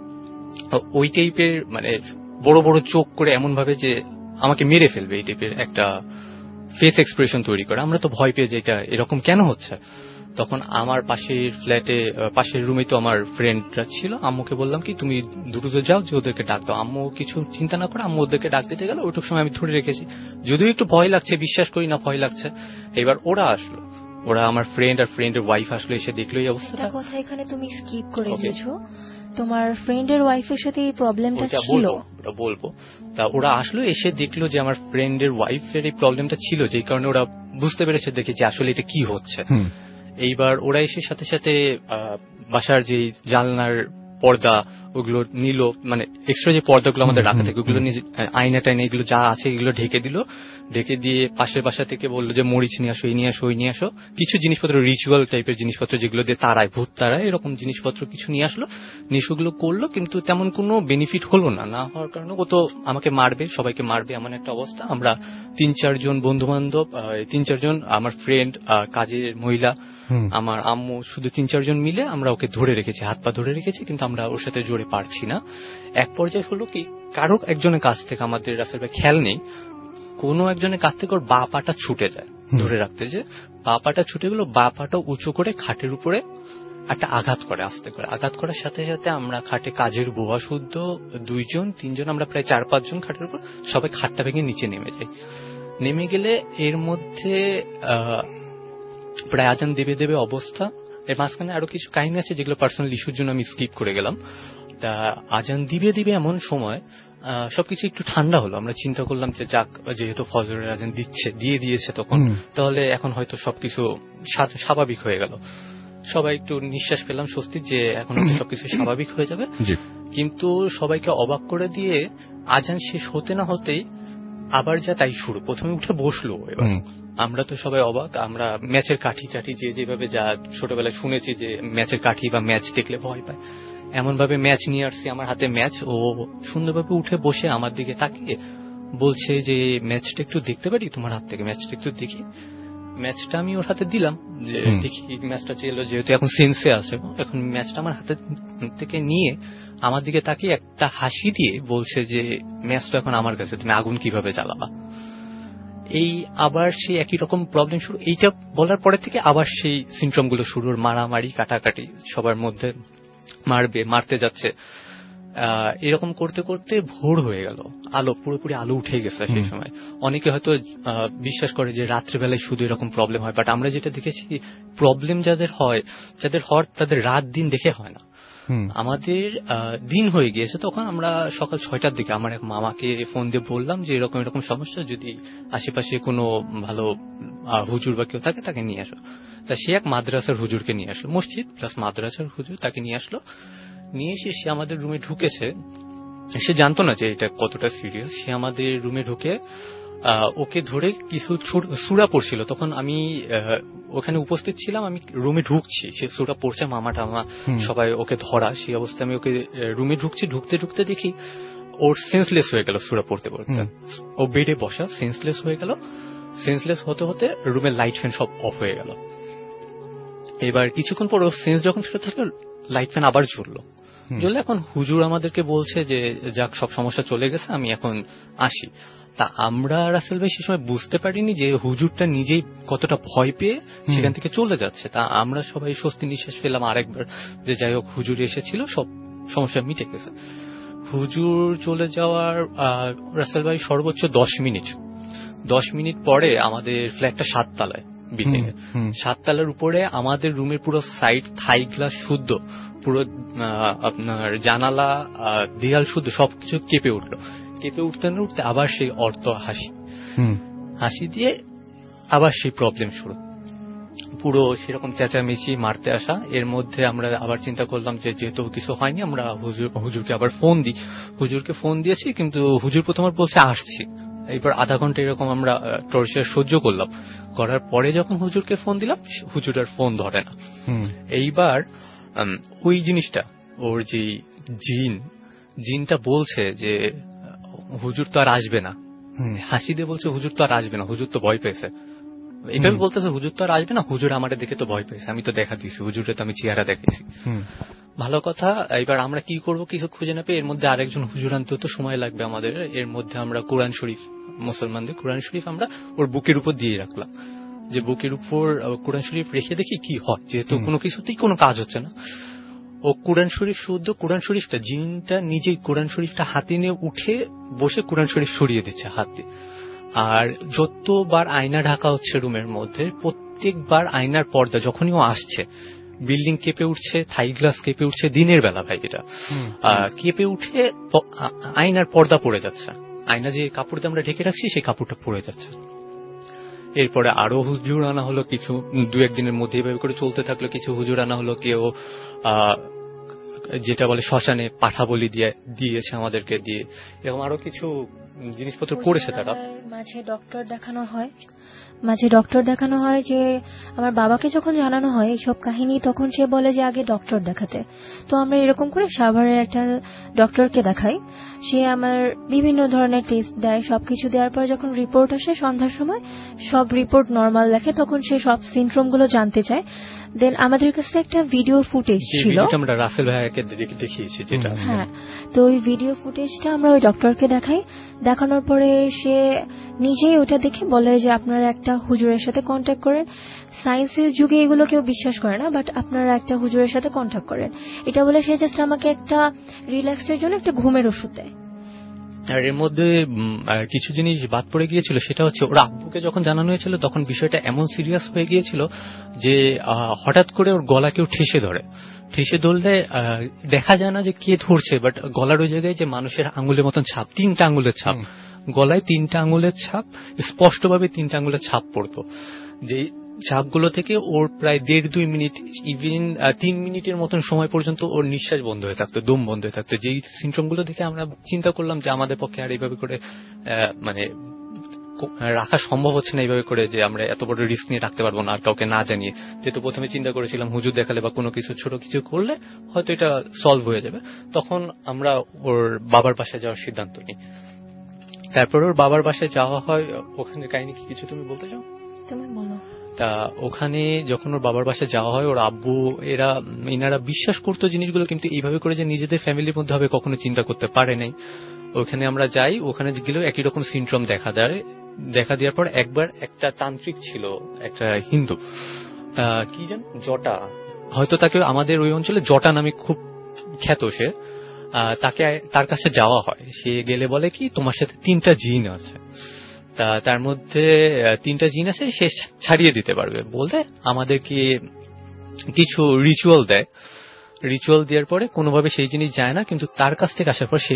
ওই টাইপের, মানে বড় বড় চোখ করে এমন ভাবে যে আমাকে মেরে ফেলবে, এই টাইপের একটা ফেস এক্সপ্রেশন তৈরি করে। আমরা তো ভয় পেয়ে যে এটা এরকম কেন হচ্ছে। তখন আমার পাশের রুমে তো আমার ফ্রেন্ডরা ছিল, আম্মুকে বললাম কি তুমি দ্রুত যাও, যে ওদেরকে ডাক দাও। আম্মু কিছু চিন্তা না করে আম্মু ওদেরকে ডাক দিতে গেল। ওইটুক সময় আমি ধরে রেখেছি, যদিও একটু ভয় লাগছে, বিশ্বাস করি না ভয় লাগছে। এবার ওরা আসলো, আমার ফ্রেন্ড আর ফ্রেন্ডের ওয়াইফ আসলো, এসে দেখলো এই অবস্থাটা। কথা এখানে তুমি স্কিপ করে দিয়েছো, তোমার ফ্রেন্ডের ওয়াইফের সাথে এই প্রবলেমটা ছিল, বলবো। তা ওরা আসলো, এসে দেখলো যে আমার ফ্রেন্ডের ওয়াইফের এই প্রবলেমটা ছিল, যেই কারণে ওরা বুঝতে পেরেছে, দেখে যে আসলে এটা কি হচ্ছে। এইবার ওরা এসে সাথে সাথে বাসার যে জানলার পর্দা ওগুলো নিল, মানে এক্সট্রা যে পর্দাগুলো আমাদের রাখা থাকে ওগুলো নিয়ে, আয়না টাইনা এগুলো যা আছে এগুলো ঢেকে দিল। ঢেকে দিয়ে পাশের বাসা থেকে বললো যে মরিচ নিয়ে আসো, এই নিয়ে আসো, ওই নিয়ে আসো, কিছু জিনিসপত্র রিচুয়াল টাইপের জিনিসপত্র যেগুলো দিয়ে তারায়, ভূত তারায়, এরকম জিনিসপত্র কিছু নিয়ে আসলো। নিশুগুলো করলো, কিন্তু তেমন কোনো বেনিফিট হলো না হওয়ার কারণে ও তো আমাকে মারবে, সবাইকে মারবে, এমন একটা অবস্থা। আমরা 3-4 জন বন্ধু বান্ধব, 3-4 জন আমার ফ্রেন্ড, কাজের মহিলা, আমার আম্মু, শুধু 3-4 জন মিলে আমরা ওকে ধরে রেখেছি, হাত পা ধরে রেখেছি, কিন্তু আমরা ওর সাথে জোরে পারছি না। এক পর্যায়ে হলো কি, কারো একজনের কাছ থেকে, আমাদের রাসেল ভাই খেয়াল নেই, কোনো একজনের কাছ থেকে ওর বা পাটা ছুটে যায়, ধরে রাখতে, যে বা পাটা ছুটে গেল, বা পাটা উঁচু করে খাটের উপরে একটা আঘাত করে, আস্তে করে আঘাত করার সাথে সাথে আমরা খাটে কাজের বুয়া শুদ্ধ 2-3 আমরা প্রায় 4-5 জন খাটের উপর সবাই খাটটা ভেঙে নিচে নেমে যাই। নেমে গেলে এর মধ্যে প্রায় আজান দেবে দেবে অবস্থা। এর মাঝখানে আরো কিছু কাহিনী আছে যেগুলো পার্সোনাল ইস্যুর জন্য আমি স্কিপ করে গেলাম। তা আজান দিবে দিবে এমন সময় সবকিছু একটু ঠান্ডা হলো। আমরা চিন্তা করলাম যে যাক, যেহেতু ফজরের আজান দিয়ে দিয়েছে তখন, তাহলে এখন হয়তো সবকিছু স্বাভাবিক হয়ে গেল। সবাই একটু নিঃশ্বাস পেলাম স্বস্তি যে এখন সবকিছু স্বাভাবিক হয়ে যাবে। কিন্তু সবাইকে অবাক করে দিয়ে আজান শেষ হতে না হতেই আবার যা তাই শুরু। প্রথমে উঠে বসলো। এবার আমরা তো সবাই অবাক। আমরা ম্যাচের কাঠি টাঠি যেভাবে যা ছোটবেলায় শুনেছি যে ম্যাচের কাঠি বা ম্যাচ দেখলে ভয় পায়, এমন ভাবে ম্যাচ নিয়ে আসছি, আমার হাতে ম্যাচ। ও সুন্দরভাবে উঠে বসে আমার দিকে তাকিয়ে বলছে যে ম্যাচটা একটু দেখতে পারি তোমার হাত থেকে, ম্যাচটা একটু দেখি। ম্যাচটা আমি ওর হাতে দিলাম যে দেখি ম্যাচটা চেলো, যেহেতু এখন সেন্সে আছে। এখন ম্যাচটা আমার হাতে থেকে নিয়ে আমার দিকে তাকিয়ে একটা হাসি দিয়ে বলছে যে ম্যাচটা এখন আমার কাছে, তুমি আগুন কিভাবে জ্বালাবা। এই আবার সেই একই রকম প্রবলেম শুরু। এইটা বলার পরে থেকে আবার সেই সিমটম গুলো শুরু, মারামারি কাটাকাটি, সবার মধ্যে মারতে যাচ্ছে। এরকম করতে করতে ভোর হয়ে গেল, আলো পুরোপুরি আলো উঠে গেছে সেই সময়। অনেকে হয়তো বিশ্বাস করে যে রাত্রেবেলায় শুধু এরকম প্রবলেম হয়, বাট আমরা যেটা দেখেছি প্রবলেম যাদের হওয়ার তাদের রাত দিন দেখে হয় না। আমাদের দিন হয়ে গিয়েছে তখন। আমরা সকাল 6টার দিকে আমার এক মামাকে ফোন দিয়ে বললাম যে এরকম এরকম সমস্যা, যদি আশেপাশে কোনো ভালো হুজুর বা কেউ থাকে তাকে নিয়ে আসো। তা সে এক মাদ্রাসার হুজুরকে নিয়ে আসলো, মসজিদ প্লাস মাদ্রাসার হুজুর, তাকে নিয়ে আসলো। নিয়ে এসে সে আমাদের রুমে ঢুকেছে। সে জানতো না যে এটা কতটা সিরিয়াস। সে আমাদের রুমে ঢুকে ওকে ধরে কিছু সূরা পড়ছিল। তখন আমি ওখানে উপস্থিত ছিলাম, আমি রুমে ঢুকছি, সে সূরা পড়ছে, মামা টামা সবাই ওকে ধরা। সেই অবস্থায় আমি ওকে রুমে ঢুকছি, ঢুকতে ঢুকতে দেখি ওর সেন্সলেস হয়ে গেল সূরা পড়তে পড়তে। ও বেডে বসা, সেন্সলেস হয়ে গেল। সেন্সলেস হতে হতে রুমের লাইট ফ্যান সব অফ হয়ে গেল। এবার কিছুক্ষণ পর ওর সেন্স যখন ফেরত আসলো, লাইট ফ্যান আবার জ্বললো। এখন হুজুর আমাদেরকে বলছে যে যাক, সব সমস্যা চলে গেছে, আমি এখন আসি। তা আমরা রাসেল ভাই সে সময় বুঝতে পারিনি যে হুজুরটা নিজেই কতটা ভয় পেয়ে সেখান থেকে চলে যাচ্ছে। তা আমরা সবাই স্বস্তি নিঃশ্বাস পেলাম আরেকবার যে যাই হোক হুজুর এসেছিল, সব সমস্যা মিটে গেছে। হুজুর চলে যাওয়ার রাসেল ভাই সর্বোচ্চ 10 মিনিট পরে আমাদের ফ্ল্যাটটা 7 তলায়, বিল্ডিং এ 7 তলার উপরে আমাদের রুমের পুরো সাইড থাই গ্লাস শুদ্ধ, পুরো আপনার জানালা দেয়াল শুদ্ধ, সবকিছু কেঁপে উঠলো। কেঁপে উঠতে না উঠতে আবার সেই অর্থ হাসি দিয়ে আবার সেই প্রবলেম শুরু, পুরো সেরকম চেঁচামেচি, মারতে আসা। এর মধ্যে আমরা আবার চিন্তা করলাম যে যেহেতু কিছু হয়নি, আমরা হুজুরকে আবার ফোন দিই। হুজুরকে ফোন দিয়েছি, কিন্তু হুজুর প্রথমবার বলছে আসছি। এবার আধা ঘন্টা এরকম আমরা টর্চার সহ্য করলাম। করার পরে যখন হুজুরকে ফোন দিলাম, হুজুর আর ফোন ধরে না। এইবার ওই জিনিসটা, ওর যে জিনটা বলছে যে হুজুর তো আর আসবে না, হাসি দিয়ে বলছে হুজুর তো আর আসবে না, হুজুর তো ভয় পেয়েছে। এইভাবে বলতেছে হুজুর তো আর আসবে না, হুজুর আমারে দেখে তো ভয় পেয়েছে, আমি তো দেখা দিয়েছি, হুজুরে তো আমি চেহারা দেখেছি। ভালো কথা। এবার আমরা কি করব, কিছু খুঁজে না পেয়ে এর মধ্যে আরেকজন হুজুর আনতেও তো সময় লাগবে আমাদের। এর মধ্যে আমরা কোরআন শরীফ, মুসলমানদের কোরআন শরীফ আমরা ওর বুকের উপর দিয়ে রাখলাম, যে বুকের উপর কোরআন শরীফ রেখে দেখি কি হয়, যেহেতু কোনো কিছুতেই কোনো কাজ হচ্ছে না। ও কোরআন শরীফ শুদ্ধ, কোরআন শরীফটা জিনটা নিজেই কোরআন শরীফটা হাতে নিয়ে উঠে বসে কোরআন শরীফ সরিয়ে দিচ্ছে হাত দিয়ে। আর যতবার আয়না ঢাকা হচ্ছে রুমের মধ্যে, প্রত্যেকবার আয়নার পর্দা যখনই ও আসছে, বিল্ডিং কেঁপে উঠছে, থাই গ্লাস কেঁপে উঠছে, দিনের বেলা ভাই এটা কেঁপে উঠে আয়নার পর্দা পড়ে যাচ্ছে। আয়না যে কাপড় দিয়ে আমরা ঢেকে রাখছি সেই কাপড়টা পড়ে যাচ্ছে। এরপরে আরো হুজুর আনা হলো, কিছু 2-1 দিনের মধ্যে এভাবে করে চলতে থাকলো। কিছু হুজুর আনা হলো, কেউ যেটা বলে শ্মশানে পাঠা বলি দিয়েছে আমাদেরকে দিয়ে, এরকম আরো কিছু জিনিসপত্র করেছে তারা। মাঝে ডক্টর দেখানো হয় যে আমার বাবাকে যখন জানানো হয় এইসব কাহিনী, তখন সে বলে যে আগে ডক্টর দেখাতে। তো আমরা এরকম করে সাভারের একটা ডক্টরকে দেখাই। সে আমার বিভিন্ন ধরনের টেস্ট দেয়, সবকিছু দেওয়ার পর যখন রিপোর্ট আসে সন্ধ্যার সময়, সব রিপোর্ট নর্মাল লেখে, তখন সে সব সিনড্রোম গুলো জানতে চায়। দেন আমাদের কাছে একটা ভিডিও ফুটেজ ছিল, আমরা রাসেল ভাইয়াকে দেখিয়েছি যেটা। হ্যাঁ, তো ওই ভিডিও ফুটেজটা আমরা ওই ডক্টরকে দেখাই। দেখানোর পরে সে নিজেই ওটা দেখে বলে যে আপনারা একটা হুজুরের সাথে কন্ট্যাক্ট করেন, সায়েন্সের যুগে এগুলো কেউ বিশ্বাস করে না, বাট আপনারা একটা হুজুরের সাথে কন্ট্যাক্ট করেন। এটা বলে সে জাস্ট আমাকে একটা রিল্যাক্সের জন্য একটা ঘুমের ওষুধ দেয়। আর এর মধ্যে কিছু জিনিস বাদ পড়ে গিয়েছিল, সেটা হচ্ছে ওর আব্বুকে যখন জানানো হয়েছিল তখন বিষয়টা এমন সিরিয়াস হয়ে গিয়েছিল যে হঠাৎ করে ওর গলা কেউ ঠেসে ধরে। ঠেসে ধরলে দেখা যায় না যে কে ধরছে, বাট গলার ওই জায়গায় যে মানুষের আঙুলের মতন ছাপ, 3টা আঙুলের ছাপ, গলায় 3টা আঙুলের ছাপ, স্পষ্টভাবে 3টা আঙুলের ছাপ পড়তো। যে চাপগুলো থেকে ওর প্রায় 1.5-2 মিনিট, ইভেন 3 মিনিটের মতন সময় পর্যন্ত ওর নিঃশ্বাস বন্ধ হয়ে থাকতো, দম বন্ধ হয়ে থাকতো। যেই সিমটমগুলো দেখে আমরা চিন্তা করলাম যে আমাদের পক্ষে আর এইভাবে করে মানে রাখা সম্ভব হচ্ছে না, এইভাবে করে যে আমরা এত বড় রিস্ক নিয়ে রাখতে পারবো না আর কাউকে না জানিয়ে। যেহেতু প্রথমে চিন্তা করেছিলাম হুজুর দেখালে বা কোনো কিছু ছোট কিছু করলে হয়তো এটা সলভ হয়ে যাবে, তখন আমরা ওর বাবার বাসায় যাওয়ার সিদ্ধান্ত নিই। তারপর ওর বাবার বাসায় যাওয়া হয়। ওখানে কাহিনী কি কিছু তুমি বলতে চাও? তুমি বলো। তা ওখানে যখন ওর বাবার বাসায় যাওয়া হয়, ওর আব্বু এনারা বিশ্বাস করতো জিনিসগুলো, কিন্তু এইভাবে করে যে নিজেদের ফ্যামিলির মধ্যে হবে কখনো চিন্তা করতে পারে নাই। ওখানে আমরা যাই, ওখানে গেলেও একই রকম সিনড্রোম দেখা দেওয়ার পর একবার একটা তান্ত্রিক ছিল, একটা হিন্দু, কি জান জটা, হয়তো তাকে আমাদের ওই অঞ্চলে জটা নামে খুব খ্যাত, সে তার কাছে যাওয়া হয়। সে গেলে বলে কি তোমার সাথে 3টা জিন আছে, তার মধ্যে 3টা জিন আছে, সে ছাড়িয়ে দিতে পারবে। বলতে আমাদেরকে কিছু রিচুয়াল দেয়, রিচুয়াল দেওয়ার পরে কোনোভাবে সেই জিনিস যায় না, কিন্তু তার কাছ থেকে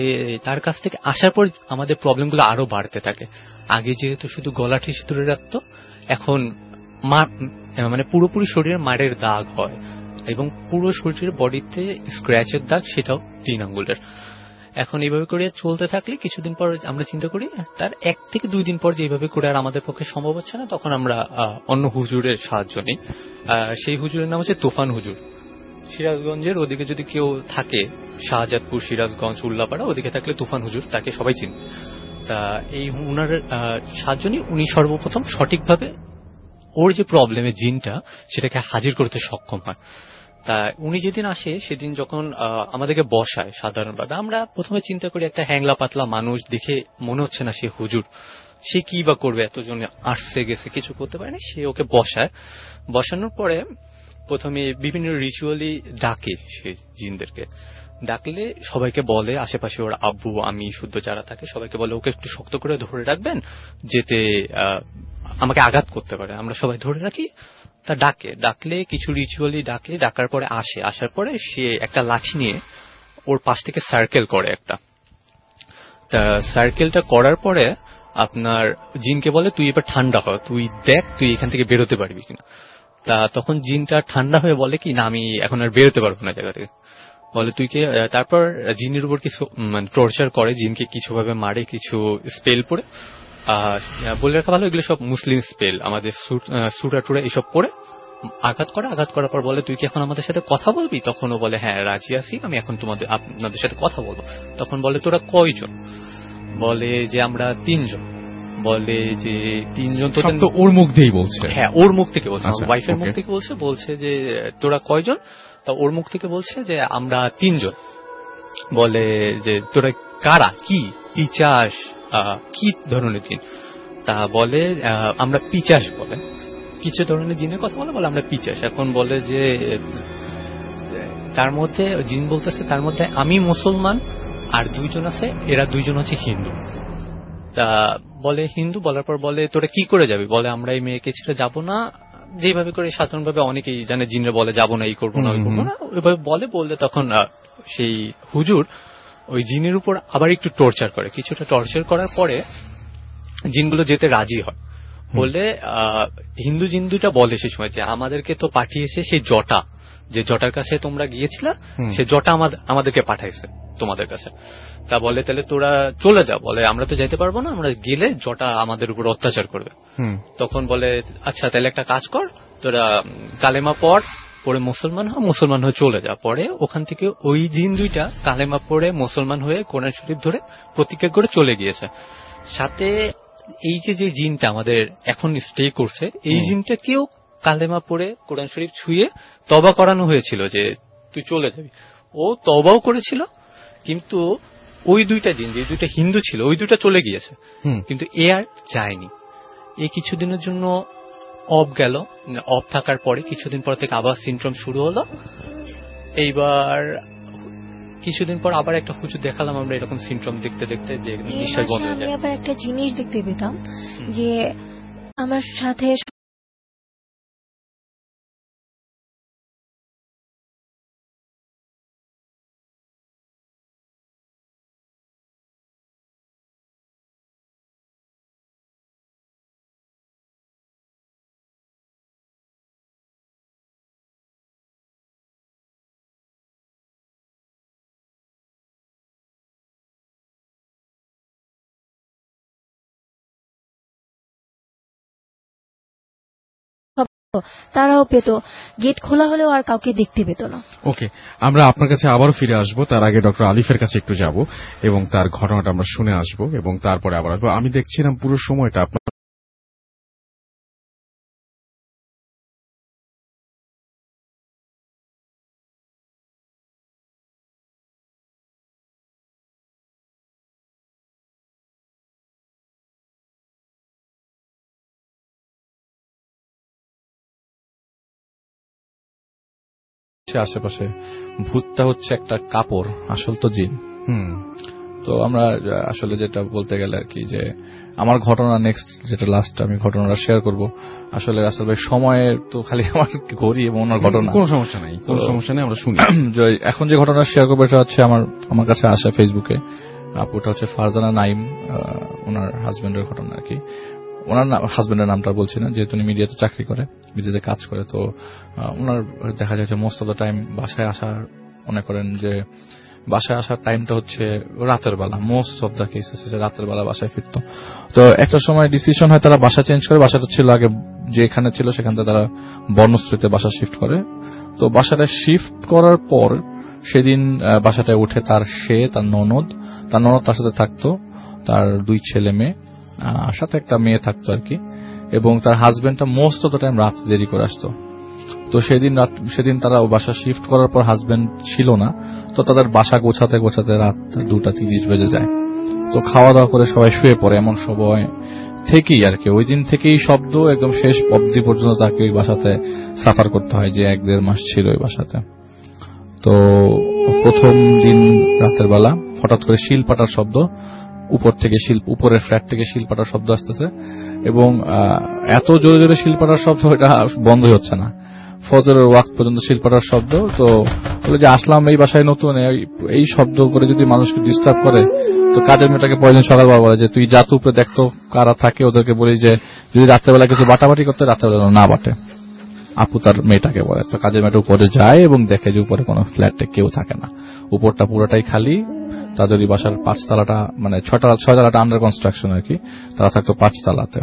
আসার পর আমাদের প্রবলেমগুলো আরো বাড়তে থাকে। আগে যেহেতু শুধু গলা ঠেসে ধরে রাখতো, এখন মানে পুরোপুরি শরীরে মারের দাগ হয় এবং পুরো শরীরের বডিতে স্ক্র্যাচের দাগ, সেটাও 3 আঙ্গুলের। এখন এইভাবে করে চলতে থাকলে কিছুদিন পর আমরা চিন্তা করি তার 1 থেকে 2 দিন পর যে এইভাবে করে আর আমাদের পক্ষে সম্ভব হচ্ছে না, তখন আমরা অন্য হুজুরের সাহায্য নিই। সেই হুজুরের নাম হচ্ছে তুফান হুজুর। সিরাজগঞ্জের ওদিকে যদি কেউ থাকে, শাহজাদপুর, সিরাজগঞ্জ, উল্লাপাড়া ওদিকে থাকলে তুফান হুজুর, তাকে সবাই চিনে। তা এই উনার সাহায্য নিয়ে উনি সর্বপ্রথম সঠিকভাবে ওর যে প্রবলেমের জিনটা সেটাকে হাজির করতে সক্ষম হয়। তা উনি যেদিন আসে সেদিন যখন আমাদেরকে বসায়, সাধারণভাবে আমরা প্রথমে চিন্তা করি একটা হ্যাংলা পাতলা মানুষ, দেখে মনে হচ্ছে না সে হুজুর, সে কি বা করবে, এতজন আসছে গেছে কিছু করতে পারে না। সে ওকে বসায়, বসানোর পরে প্রথমে বিভিন্ন রিচুয়ালি ডাকে, সে জিনদেরকে ডাকলে সবাইকে বলে, আশেপাশে ওর আব্বু আমি শুদ্ধ যারা থাকে সবাইকে বলে ওকে একটু শক্ত করে ধরে রাখবেন, যেতে আমাকে আঘাত করতে পারে। আমরা সবাই ধরে রাখি। তা ডাকলে কিছু রিচুয়ালি ডাকার পরে আসার পরে সে একটা লাঠি নিয়ে ওর পাশ থেকে সার্কেল করে একটা। তা সার্কেলটা করার পরে আপনার জিনকে বলে তুই এবার ঠান্ডা হ, তুই দেখ তুই এখান থেকে বেরোতে পারবি কিনা। তা তখন জিনটা ঠান্ডা হয়ে বলে কি না আমি এখন আর বেরোতে পারবো না জায়গা থেকে। বলে তুই কে, তারপর জিনের উপর কিছু মানে টর্চার করে, জিনকে কিছুভাবে মারে, কিছু স্পেল পড়ে। বলে রাখা ভালো এগুলো সব মুসলিম স্পেল, আমাদের সুরা টুরা এইসব পড়ে আঘাত করার পর বলে তুই কি এখন আমাদের সাথে কথা বলবি? তখন ও বলে হ্যাঁ রাজি আছি, আমি এখন আপনাদের সাথে কথা বলবো। তখন বলে তোরা কয়জন? বলে যে আমরা 3 জন। বলে যে 3 জন তো ওর মুখ দিয়েই বলছে? হ্যাঁ ওর মুখ থেকে বলছে, ওয়াইফের মুখ থেকে বলছে যে তোরা কয়জন? তা ওর মুখ থেকে বলছে যে আমরা 3 জন। বলে যে তোরা কারা, কি পিচাস, কি ধরনের জিন? তা বলে আমরা পিচাস। বলে কিছু ধরনের জিনের কথা বলে আমরা পিচাস। এখন বলে যে তার মধ্যে জিন বলতেছে তার মধ্যে আমি মুসলমান আর 2 জন আছে, এরা 2 জন হচ্ছে হিন্দু। তা বলে হিন্দু, বলার পর বলে তোরা কি করে যাবি? বলে আমরা এই মেয়েকে ছেড়ে যাবো না, যেভাবে করে সাধারণভাবে অনেকেই জানে জিনরা বলে যাবো না, এই করবো না ওই করবো না, ওইভাবে বললে তখন সেই হুজুর ওই জিনের উপর আবার একটু টর্চার করে। কিছুটা টর্চার করার পরে জিনগুলো যেতে রাজি হয়। বললে হিন্দু জিন 2টা বলে সেই সময় যে আমাদেরকে তো পাঠিয়েছে সেই জটা, যে জটার কাছে তোমরা গিয়েছিলা, সে জটা আমাদেরকে পাঠাইছে তোমাদের কাছে। তা বলে তাহলে তোরা চলে যা। বলে আমরা তো যাইতে পারবো না, আমরা গেলে জটা আমাদের উপর অত্যাচার করবে। তখন বলে আচ্ছা তাহলে একটা কাজ কর, তোরা কালেমা পড়ে মুসলমান হয়ে চলে যা। পরে ওখান থেকে ওই জিন 2টা কালেমা পড়ে মুসলমান হয়ে কোরআন শরীফ ধরে প্রতিজ্ঞা করে চলে গিয়েছে। সাথে এই যে জিনটা আমাদের এখন স্টে করছে, এই জিনটাকেও কালেমা পড়ে কোরআন শরীফ ছুঁয়ে তওবা করানো হয়েছিল যে তুই চলে যাবি। ও তওবাও করেছিল, কিন্তু ওই 2টা দিন যে 2টা হিন্দু ছিল ওই 2টা চলে গিয়েছে, কিন্তু এ আর যায়নি। এই কিছুদিনের জন্য অফ গেল, অফ থাকার পরে কিছুদিন পর থেকে আবার সিনড্রোম শুরু হলো। এইবার কিছুদিন পর আবার একটা হুজুর দেখালাম আমরা এরকম সিনড্রোম দেখতে দেখতে যে নিশ্চয় বন্ধ হয়ে যায়। আমি আবার একটা জিনিস দেখতে পেতাম যে আমার সাথে তারাও পেত, গেট খোলা হলেও আর কাউকে দেখতে পেত না। ওকে, আমরা আপনার কাছে আবারও ফিরে আসবো, তার আগে ডক্টর আলিফের কাছে একটু যাব এবং তার ঘটনাটা আমরা শুনে আসবো এবং তারপরে আবার আসবো। আমি দেখছিলাম পুরো সময়টা আপনার আশেপাশে ভূতটা হচ্ছে একটা কাপড়, আসল তো জিন। তো আমরা আসলে যেটা বলতে গেলে আর কি, যে আমার ঘটনা নেক্সট যেটা লাস্ট আমি ঘটনাটা শেয়ার করব। আসলে রাসেল ভাই সময়ের তো খালি আমার ঘড়ি এবং ওনার ঘটনা, কোনো সমস্যা নাই, কোনো সমস্যা নেই, আমরা শুনি। এখন যে ঘটনা শেয়ার করবো এটা হচ্ছে আমার কাছে আসা ফেসবুকে। আপুটা হচ্ছে ফারজানা নাইম, ওনার হাজবেন্ডের ঘটনা আর কি। ওনার হাজবেন্ডের নামটা বলছি না, যেহেতু উনি মিডিয়াতে চাকরি করে, মিডিয়াতে কাজ করে। তো ওনার দেখা যাচ্ছে মোস্ট অফ দ্য টাইম বাসায় আসার, মনে করেন যে বাসায় আসার টাইমটা হচ্ছে রাতের বেলা, মোস্ট অফ দ্য কেসেস রাতের বেলা বাসায় ফিরত। তো একটা সময় ডিসিশন হয় তারা বাসা চেঞ্জ করে। বাসাটা ছিল আগে যেখানে ছিল সেখান থেকে তারা বর্ণশ্রীতে বাসা শিফট করে। তো বাসাটা শিফট করার পর সেদিন বাসাটায় উঠে তার ননদ তার সাথে থাকতো, তার 2 ছেলে মেয়ে, সাথে একটা মেয়ে থাকতো আর কি। এবং তার হাজবেন্ডটা মোস্ট অফ দ্য টাইম রাত দেরি করে আসতো। তো সেদিন তারা বাসা শিফট করার পর হাজবেন্ড ছিল না, তো তাদের বাসা গোছাতে গোছাতে রাত 2:30 বেজে যায়। তো খাওয়া দাওয়া করে সবাই শুয়ে পড়ে। এমন সময় থেকেই আর কি, ওই দিন থেকেই শব্দ একদম শেষ অবধি পর্যন্ত তাকে ওই বাসাতে সাফার করতে হয়, যে 1-1.5 মাস ছিল ওই বাসাতে। তো প্রথম দিন রাতের বেলা হঠাৎ করে শিলপাটার শব্দ, উপরের ফ্ল্যাট থেকে শিলপাটার শব্দ আসতেছে এবং এত জোরে জোরে শিলপাটার শব্দ, এটা বন্ধই হচ্ছে না। ফজরের ওয়াক্ত পর্যন্ত শিলপাটার শব্দ। তো বলে যে আসলাম এই বাসায় নতুন, এই শব্দ করে যদি মানুষকে ডিস্টার্ব করে, তো কাজের মেয়েটাকে পরের সকালবেলা বলে যে তুই যা তো উপরে দেখতো কারা থাকে, ওদেরকে বলি যে যদি রাত্রেবেলা কিছু বাটাবাটি করতে রাত্রেবেলা না বাটে। আপু তার মেয়েটাকে বলে। তো কাজের মেয়েটা উপরে যায় এবং দেখে যে উপরে কোনো ফ্ল্যাটে কেউ থাকে না, উপরটা পুরোটাই খালি। তাদের বাসার 5 তলাটা, মানে 6 তলাটা আন্ডার কনস্ট্রাকশন আর কি, তারা থাকতো 5 তলাতে।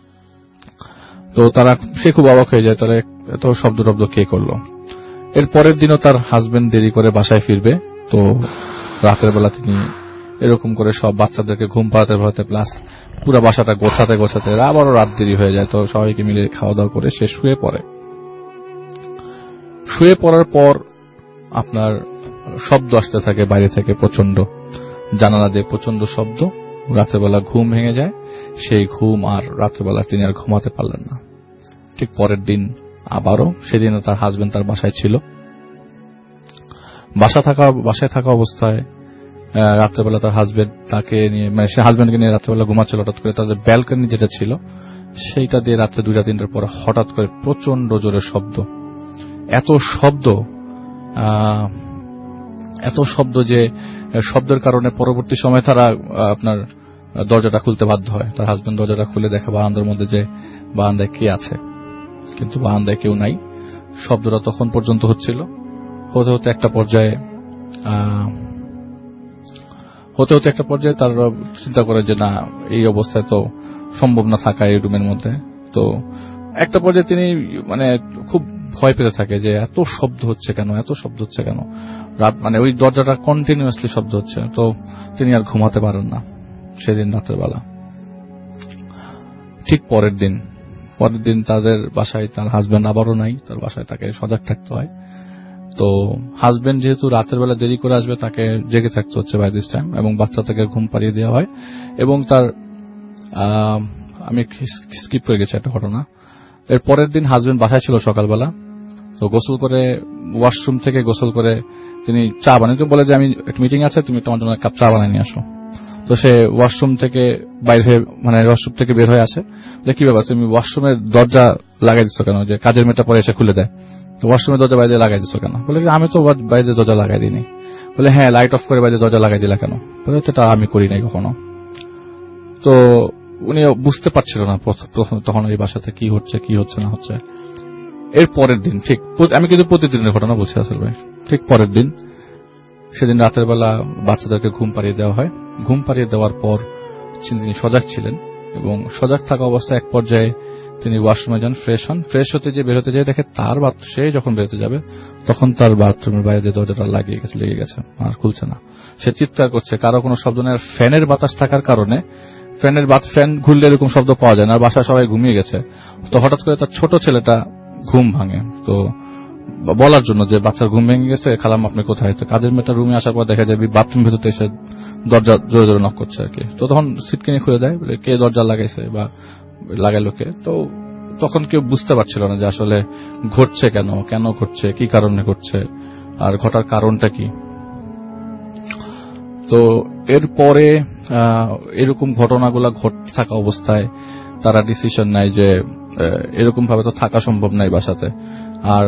তো সে খুব অবাক হয়ে যায়, তারা এত শব্দ কে করলো। এর পরের দিনও তার হাজবেন্ড দেরি করে বাসায় ফিরবে। তো রাতের বেলা তিনি এরকম করে সব বাচ্চাদেরকে ঘুম পাড়াতে প্লাস পুরো বাসাটা গোছাতে গোছাতে আবারও রাত দেরি হয়ে যায়। তো সবাইকে মিলে খাওয়া দাওয়া করে সে শুয়ে পড়ে। শুয়ে পড়ার পর আপনার শব্দ আসতে থাকে বাইরে থেকে, প্রচন্ড, জানালা দিয়ে প্রচন্ড শব্দ। রাতের বেলা ঘুম ভেঙে যায়। সেই ঘুম আর রাতের বেলা তিনি আর ঘুমাতে পারলেন না। ঠিক পরের দিন আবারও, সেদিনও তার হাজবেন্ড তার বাসায় ছিল। বাসায় থাকা অবস্থায় রাত্রেবেলা তার হাজবেন্ড তাকে নিয়ে, মানে সে হাজবেন্ডকে নিয়ে রাত্রেবেলা ঘুমাচ্ছিল। হঠাৎ করে তাদের ব্যালকনি যেটা ছিল সেইটা দিয়ে রাত্রে 2-3টার পর হঠাৎ করে প্রচন্ড জোরে শব্দ, এত শব্দ যে শব্দের কারণে পরবর্তী সময় তারা আপনার দরজাটা খুলতে বাধ্য হয়। তার হাজবেন্ড দরজাটা খুলে দেখে বারান্দার মধ্যে যে বারান্দায় কে আছে, কিন্তু বারান্দায় কেউ নাই। শব্দটা তখন পর্যন্ত হচ্ছিল। হতে হতে একটা পর্যায়ে তার চিন্তা করে যে না, এই অবস্থায় তো সম্ভব না থাকা এই রুমের মধ্যে। তো একটা পর্যায়ে তিনি মানে খুব ভয় পেতে থাকে যে এত শব্দ হচ্ছে কেন, রাত মানে ওই দরজাটা কন্টিনিউয়াসলি শব্দ হচ্ছে। তো তিনি আর ঘুমাতে পারেন না সেদিন রাতের বেলা। ঠিক পরের দিন তাদের বাসায় তার হাজবেন্ড আবারও নাই, তার বাসায় তাকে সজাগ থাকতে হয়। তো হাজবেন্ড যেহেতু রাতের বেলা দেরি করে আসবে, তাকে জেগে থাকতে হচ্ছে বাই দিস টাইম, এবং বাচ্চা তাকে ঘুম পাড়িয়ে দেওয়া হয়। এবং তার আমি স্কিপ করে গেছি একটা ঘটনা। এর পরের দিন হাজবেন্ড বাসায় ছিল সকালবেলা, তো গোসল করে ওয়াশরুম থেকে গোসল করে তিনি চা বানিয়ে বলে যে আমি একটা মিটিং আছে, তুমি তোমার জন্য এক কাপ চা বানিয়ে নিয়ে আসো। তো সে ওয়াশরুম থেকে ওয়াশরুম থেকে বের হয়ে আসে, যে কি ব্যাপার তুমি ওয়াশরুমের দরজা লাগাই দিচ্ছ কেন, যে কাজের মেয়েটা পরে এসে খুলে দেয়, তো ওয়াশরুমের দরজা বাইরে লাগাই দিচ্ছ কেন? বলে আমি তো বাইরে দরজা লাগাই দিইনি। বলে হ্যাঁ, লাইট অফ করে বাইরে দরজা লাগাই দিলা কেন? বলে এটা আমি করি নাই কখনো। তো উনি বুঝতে পারছিল না তখন এই বাসাতে কি হচ্ছে না হচ্ছে। এর পরের দিন ঠিক, আমি কিন্তু প্রতিদিনের ঘটনা বলছি আসল ভাই, ঠিক পরের দিন সেদিন রাতের বেলা বাচ্চাদেরকে ঘুম পাড়িয়ে দেওয়া হয়। ঘুম পাড়িয়ে দেওয়ার পর তিনি সজাগ ছিলেন, এবং সজাগ থাকা অবস্থায় এক পর্যায়ে তিনি ওয়াশরুমে যান, ফ্রেশ হতে যে বেরোতে যায়, দেখে তার সে যখন বেরোতে যাবে তখন তার বাথরুমের বাইরে যে দরজাটা লেগে গেছে, আর খুলছে না। সে চিৎকার করছে, কারো কোনো শব্দ নেই। আর ফ্যানের বাতাস থাকার কারণে ফ্যান ঘুরলে এরকম শব্দ পাওয়া যায় না, আর বাসায় সবাই ঘুমিয়ে গেছে। তো হঠাৎ করে তার ছোট ছেলেটা ঘুম ভাঙে, তো বলার জন্য যে বাচ্চার ঘুম ভেঙে গেছে, খালাম আপনি কোথায়? তো কাজের মেয়েটা রুমে আসার পর দেখা যায় বাথরুম ভেতরতে এসে দরজা জোরে জোরে নক করছে আর কি। তো তখন সিটকিনি খুলে দেয়, কে দরজা লাগাইছে বা লাগাইলো কে। তো তখন কেউ বুঝতে পারছিল না যে আসলে ঘটছে কেন ঘটছে, কি কারণে ঘটছে, আর ঘটার কারণটা কি। তো এরপরে এরকম ঘটনাগুলা ঘটতে থাকা অবস্থায় তারা ডিসিশন নেয় যে এরকম ভাবে তো থাকা সম্ভব নাই বাসাতে। আর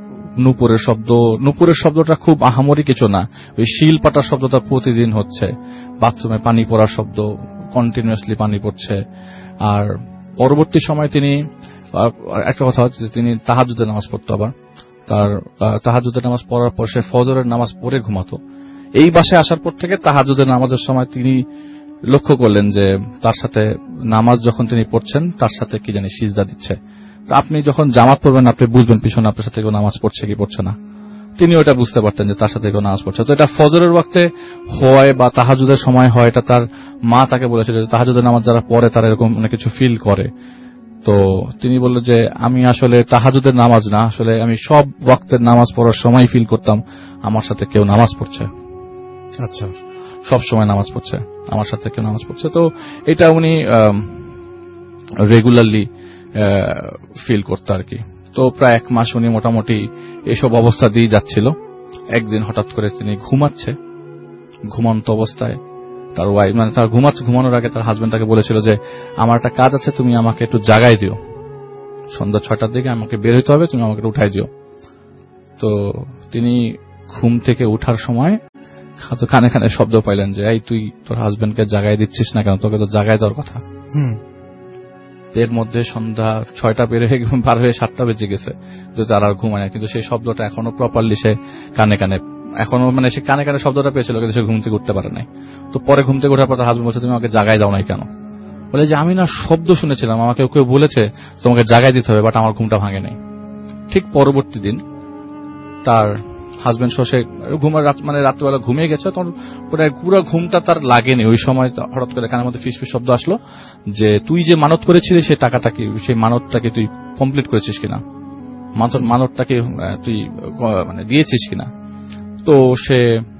নুপুরের শব্দটা খুব আহামরি কিছু না, ওই শিল পাটার শব্দটা প্রতিদিন হচ্ছে, বাথরুমে পানি পড়ার শব্দ, কন্টিনিউয়াসলি পানি পড়ছে। আর পরবর্তী সময় তিনি একটা কথা হচ্ছে, তিনি তাহাজ্জুদের নামাজ পড়তো, আবার তার তাহাজ্জুদের নামাজ পড়ার পর সে ফজরের নামাজ পড়ে ঘুমাতো। এই বাসায় আসার পর থেকে তাহাজ্জুদের নামাজের সময় তিনি লক্ষ্য করলেন যে তার সাথে নামাজ যখন তিনি পড়ছেন তার সাথে কি জানি সিজদা দিচ্ছে। তো আপনি যখন জামাত পড়বেন আপনি বুঝবেন পিছনে আপনার সাথে কেউ নামাজ পড়ছে কি পড়ছে না। তিনি ওটা বুঝতে পারতেন যে তার সাথে কেউ নামাজ পড়ছে। তো এটা ফজরের ওয়াক্তে হয় বা তাহাজ্জুদের সময় হয়, এটা তার মা তাকে বলেছিল যে তাহাজ্জুদের নামাজ যারা পড়ে তারা এরকম অনেক কিছু ফিল করে। তো তিনি বলল যে আমি আসলে তাহাজ্জুদের নামাজ না, আসলে আমি সব ওয়াক্তের নামাজ পড়ার সময় ফিল করতাম আমার সাথে কেউ নামাজ পড়ছে। আচ্ছা, সব সময় নামাজ পড়ছে, আমার সাথে কেউ নামাজ পড়ছে। তো এটা উনি রেগুলারলি ফিল করতো আর কি। তো প্রায় 1 মাস উনি মোটামুটি এসব অবস্থা দিয়ে যাচ্ছিল। একদিন হঠাৎ করে তিনি ঘুমন্ত অবস্থায় তার ওয়াইফ, মানে তার ঘুমানোর আগে তার হাজবেন্ড তাকে বলেছিল যে আমার একটা কাজ আছে, তুমি আমাকে একটু জাগাই দিও, সন্ধ্যা 6টার দিকে আমাকে বের হইতে হবে, তুমি আমাকে উঠাই দিও। তো তিনি ঘুম থেকে উঠার সময় কানে কানে শব্দ পাইলেন যে এই তুই তোর হাজবেন্ডকে জাগাই দিচ্ছিস না কেন, তোকে তো জাগাই দেওয়ার কথা। এর মধ্যে সন্ধ্যা 6টা পার হয়ে 7টা বেজে গেছে, যে তার আর ঘুমায় না। কিন্তু সেই শব্দটা এখনো প্রপারলি সে কানে কানে এখনো, মানে সে কানে কানে শব্দটা পেয়েছিল, কিন্তু সে ঘুম থেকে উঠতে পারে নাই। তো পরে ঘুম থেকে ওঠার পর তার হাজবেন্ড বলছে তুমি আমাকে জাগাই দাও নাই কেন? বলে যে আমি না শব্দ শুনেছিলাম, আমাকে কেউ বলেছে তোমাকে জাগাই দিতে হবে, বাট আমার ঘুমটা ভাঙে নাই। ঠিক পরবর্তী দিন তার হাজবেন্ড শোষে মানে রাত্রিবেলা ঘুমিয়ে গেছে, তখন পুরো ঘুমটা তার লাগেনি। ওই সময় হঠাৎ করে কানের মধ্যে ফিসফিস শব্দ আসলো যে তুই যে মানত করেছিলি সেই টাকাটা কি, সেই মানতটাকে তুই কমপ্লিট করেছিস কিনা, মানতটাকে তুই মানে দিয়েছিস কিনা। তো সে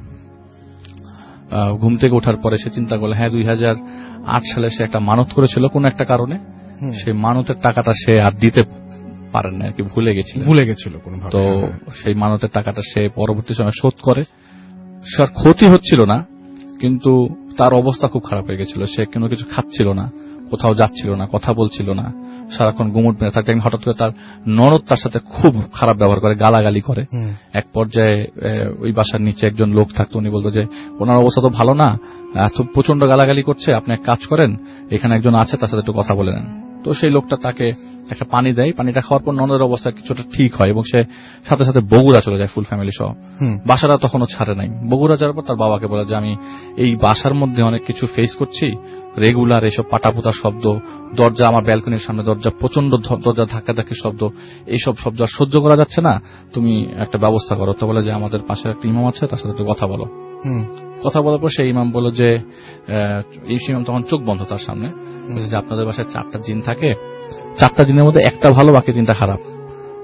ঘুম থেকে ওঠার পরে সে চিন্তা করলো, হ্যাঁ 2008 সালে সে একটা মানত করেছিল কোন একটা কারণে, সেই মানতের টাকাটা সে আর দিতে পারেন না আর কি, ভুলে গেছিল কোনোভাবে। তো সেই মানতের টাকাটা সে পরবর্তী সময় শোধ করে। সে ক্ষতি হচ্ছিল না, কিন্তু তার অবস্থা খুব খারাপ হয়ে গেছিল। সে কোনো কিছু খাচ্ছিল না, কোথাও যাচ্ছিল না, কথা বলছিল না, সারাক্ষণ গুমুট মেরে থাকতে। হঠাৎ করে তার ননদ তার সাথে খুব খারাপ ব্যবহার করে, গালাগালি করে। এক পর্যায়ে ওই বাসার নিচে একজন লোক থাকতো, উনি বলতো যে ওনার অবস্থা তো ভালো না, এত প্রচন্ড গালাগালি করছে, আপনি এক কাজ করেন এখানে একজন আছে তার সাথে একটু কথা বলে নেন। তো সেই লোকটা তাকে একটা পানি দেয়, পানিটা খাওয়ার পর ননদের অবস্থা কিছুটা ঠিক হয় এবং সে সাথে সাথে বগুড়া চলে যায় ফুল ফ্যামিলি সহ। বাসাটা তখনও ছাড়ে নাই। বগুড়া যাওয়ার পর তার বাবাকে বলে যে আমি এই বাসার মধ্যে অনেক কিছু ফেস করছি, রেগুলার এইসব পাটাপুতার শব্দ, দরজা আমার ব্যালকনির সামনে দরজা প্রচন্ড দরজা ধাক্কাধাক্কির শব্দ, এইসব শব্দ আর সহ্য করা যাচ্ছে না, তুমি একটা ব্যবস্থা করো। তো বলে যে আমাদের পাশে একটা ইমাম আছে, তার সাথে একটু কথা বলো। কথা বলার পর সেই ইমাম বলল যে এই ইমাম তখন চোখ বন্ধ তার সামনে, যে আপনাদের বাসায় 4টা জিন থাকে, 4টা জিনের মধ্যে একটা ভালো বাকি 3টা খারাপ।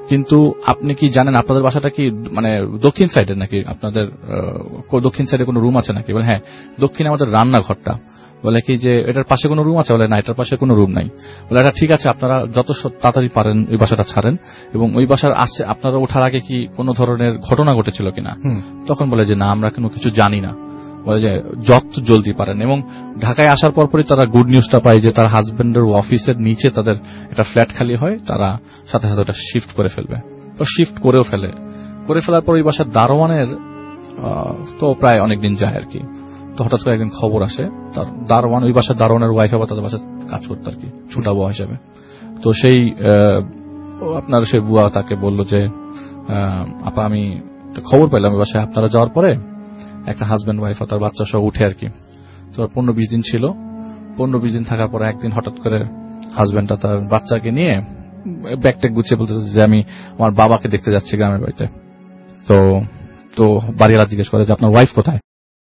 কিন্তু আপনি কি জানেন আপনাদের বাসাটা কি মানে দক্ষিণ সাইডে নাকি, আপনাদের দক্ষিণ সাইডে কোনো রুম আছে নাকি? বলে হ্যাঁ, দক্ষিণে আমাদের রান্নাঘরটা। বলে কি যে এটার পাশে কোনো রুম আছে? বলে না, এটার পাশে কোনো রুম নাই। বলে এটা ঠিক আছে, আপনারা যত তাড়াতাড়ি পারেন ওই বাসাটা ছাড়েন, এবং ওই বাসার আসে আপনারা ওঠার আগে কি কোনো ধরনের ঘটনা ঘটেছিল কিনা? তখন বলে যে না, আমরা কোনো কিছু জানি না। বলে যে যত জলদি পারেন। এবং ঢাকায় আসার পরপরই তারা গুড নিউজটা পায় যে তার হাজবেন্ডের অফিসের নিচে তাদের একটা ফ্ল্যাট খালি হয়, তারা সাথে সাথে ওটা শিফট করে ফেলবে। তো শিফট করেও করে ফেলার পর ওই বাসার দারোয়ানের তো প্রায় অনেকদিন যায় আর কি। তো হঠাৎ করে একদিন খবর আসে, তার দারোয়ান, ওই বাসার দারোয়ানের ওয়াইফ আবার তাদের বাসায় কাজ করতো আর কি, ছোটা বুয়া হিসেবে। তো সেই আপনার সেই বুয়া তাকে বলল যে আপা, আমি খবর পেলাম ওই বাসায় আপনারা যাওয়ার পরে একটা হাজব্যান্ড ওয়াইফ তার বাচ্চা সহ উঠে আর কি। তো 15-20 দিন ছিল। 15-20 দিন থাকার পরে একদিন হঠাৎ করে হাজব্যান্ডটা তার বাচ্চাকে নিয়ে ব্যাগট্যাগ গুছিয়ে বলতেছে যে আমি আমার বাবাকে দেখতে যাচ্ছি গ্রামের বাড়িতে। তো বাড়িওয়ালা জিজ্ঞেস করে যে আপনার ওয়াইফ কোথায়?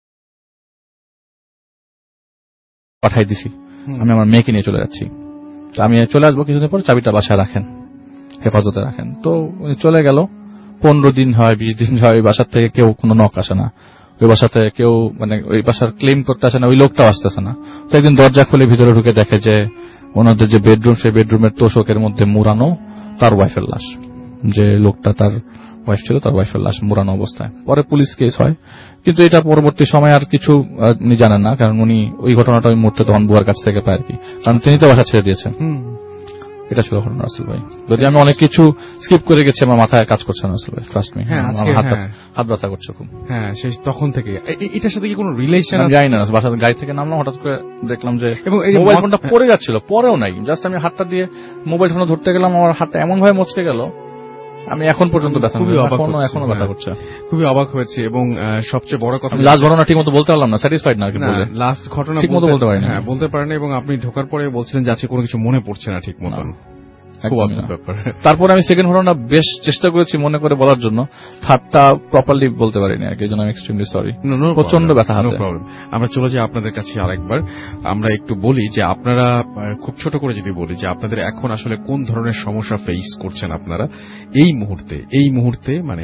পাঠাই দিছি, আমি আমার মেয়েকে নিয়ে চলে যাচ্ছি, তো আমি চলে আসবো কিছুদিন পর, চাবিটা বাসায় রাখেন, হেফাজতে রাখেন। তো উনি চলে গেল। 15 দিন হয়, 20 দিন হয়, ওই বাসার থেকে কেউ কোনো নক আসে না, ওই বাসাতে কেউ মানে ওই বাসার ক্লেম করতে আসে না, ওই লোকটাও আসতেছে না। তো একদিন দরজা খুলে ভিতরে ঢুকে দেখে যে ওনাদের যে বেডরুম, সেই বেডরুমের তোষকের মধ্যে মুড়ানো তার ওয়াইফের লাশ, যে লোকটা তার ওয়াইফ ছিল তার ওয়াইফের লাশ মুড়ানো অবস্থায়। পরে পুলিশ কেস হয়, কিন্তু এটা পরবর্তী সময় আর কিছু উনি জানেন না, কারণ উনি ওই ঘটনাটা ওই মুহূর্তে তখন বুয়ার কাছ থেকে পায় আর কি, কারণ তিনি তো বাসা ছেড়ে দিয়েছেন। এটা ছিল ঘটনা রাসেল ভাই। যদি আমি অনেক কিছু স্কিপ করে গেছি, আমার মাথায় কাজ করছে না রাসেল ভাই, ট্রাস্ট মি। হাত ব্যথা করছে খুব। হ্যাঁ, সেই তখন থেকে এটার সাথে কি কোনো রিলেশন? আমি জানি না, বাসা গাড়ি থেকে নামলাম, হঠাৎ করে দেখলাম যে মোবাইল ফোনটা পড়ে যাচ্ছিল, পরেও নাই, জাস্ট আমি হাতটা দিয়ে মোবাইল ফোন ধরতে গেলাম, আমার হাতটা এমন ভাবে মচকে গেল, আমি এখন পর্যন্ত এখনো ব্যথা করছে। খুবই অবাক হয়েছে। এবং সবচেয়ে বড় কথা, লাস্ট ঘটনা ঠিক মতো বলতে পারলাম না, স্যাটিসফাইড না, লাস্ট ঘটনা ঠিক মতো বলতে পারি না, বলতে পারেন। এবং আপনি ঢোকার পরে বলছিলেন যে আজকে কোনো কিছু মনে পড়ছে না ঠিক মতন। তারপরে আমি সেকেন্ড ঘটনা বেশ চেষ্টা করেছি মনে করে বলার জন্য, থার্ডটা প্রপারলি বলতে পারিনি আর কি, এই জন্য আমি এক্সট্রিমলি সরি, প্রচন্ড ব্যথা হাতে। আমরা চলে যাই আপনাদের কাছে আরেকবার। আমরা একটু বলি যে আপনারা খুব ছোট করে যদি বলি যে আপনাদের এখন আসলে কোন ধরনের সমস্যা ফেস করছেন আপনারা এই মুহূর্তে মানে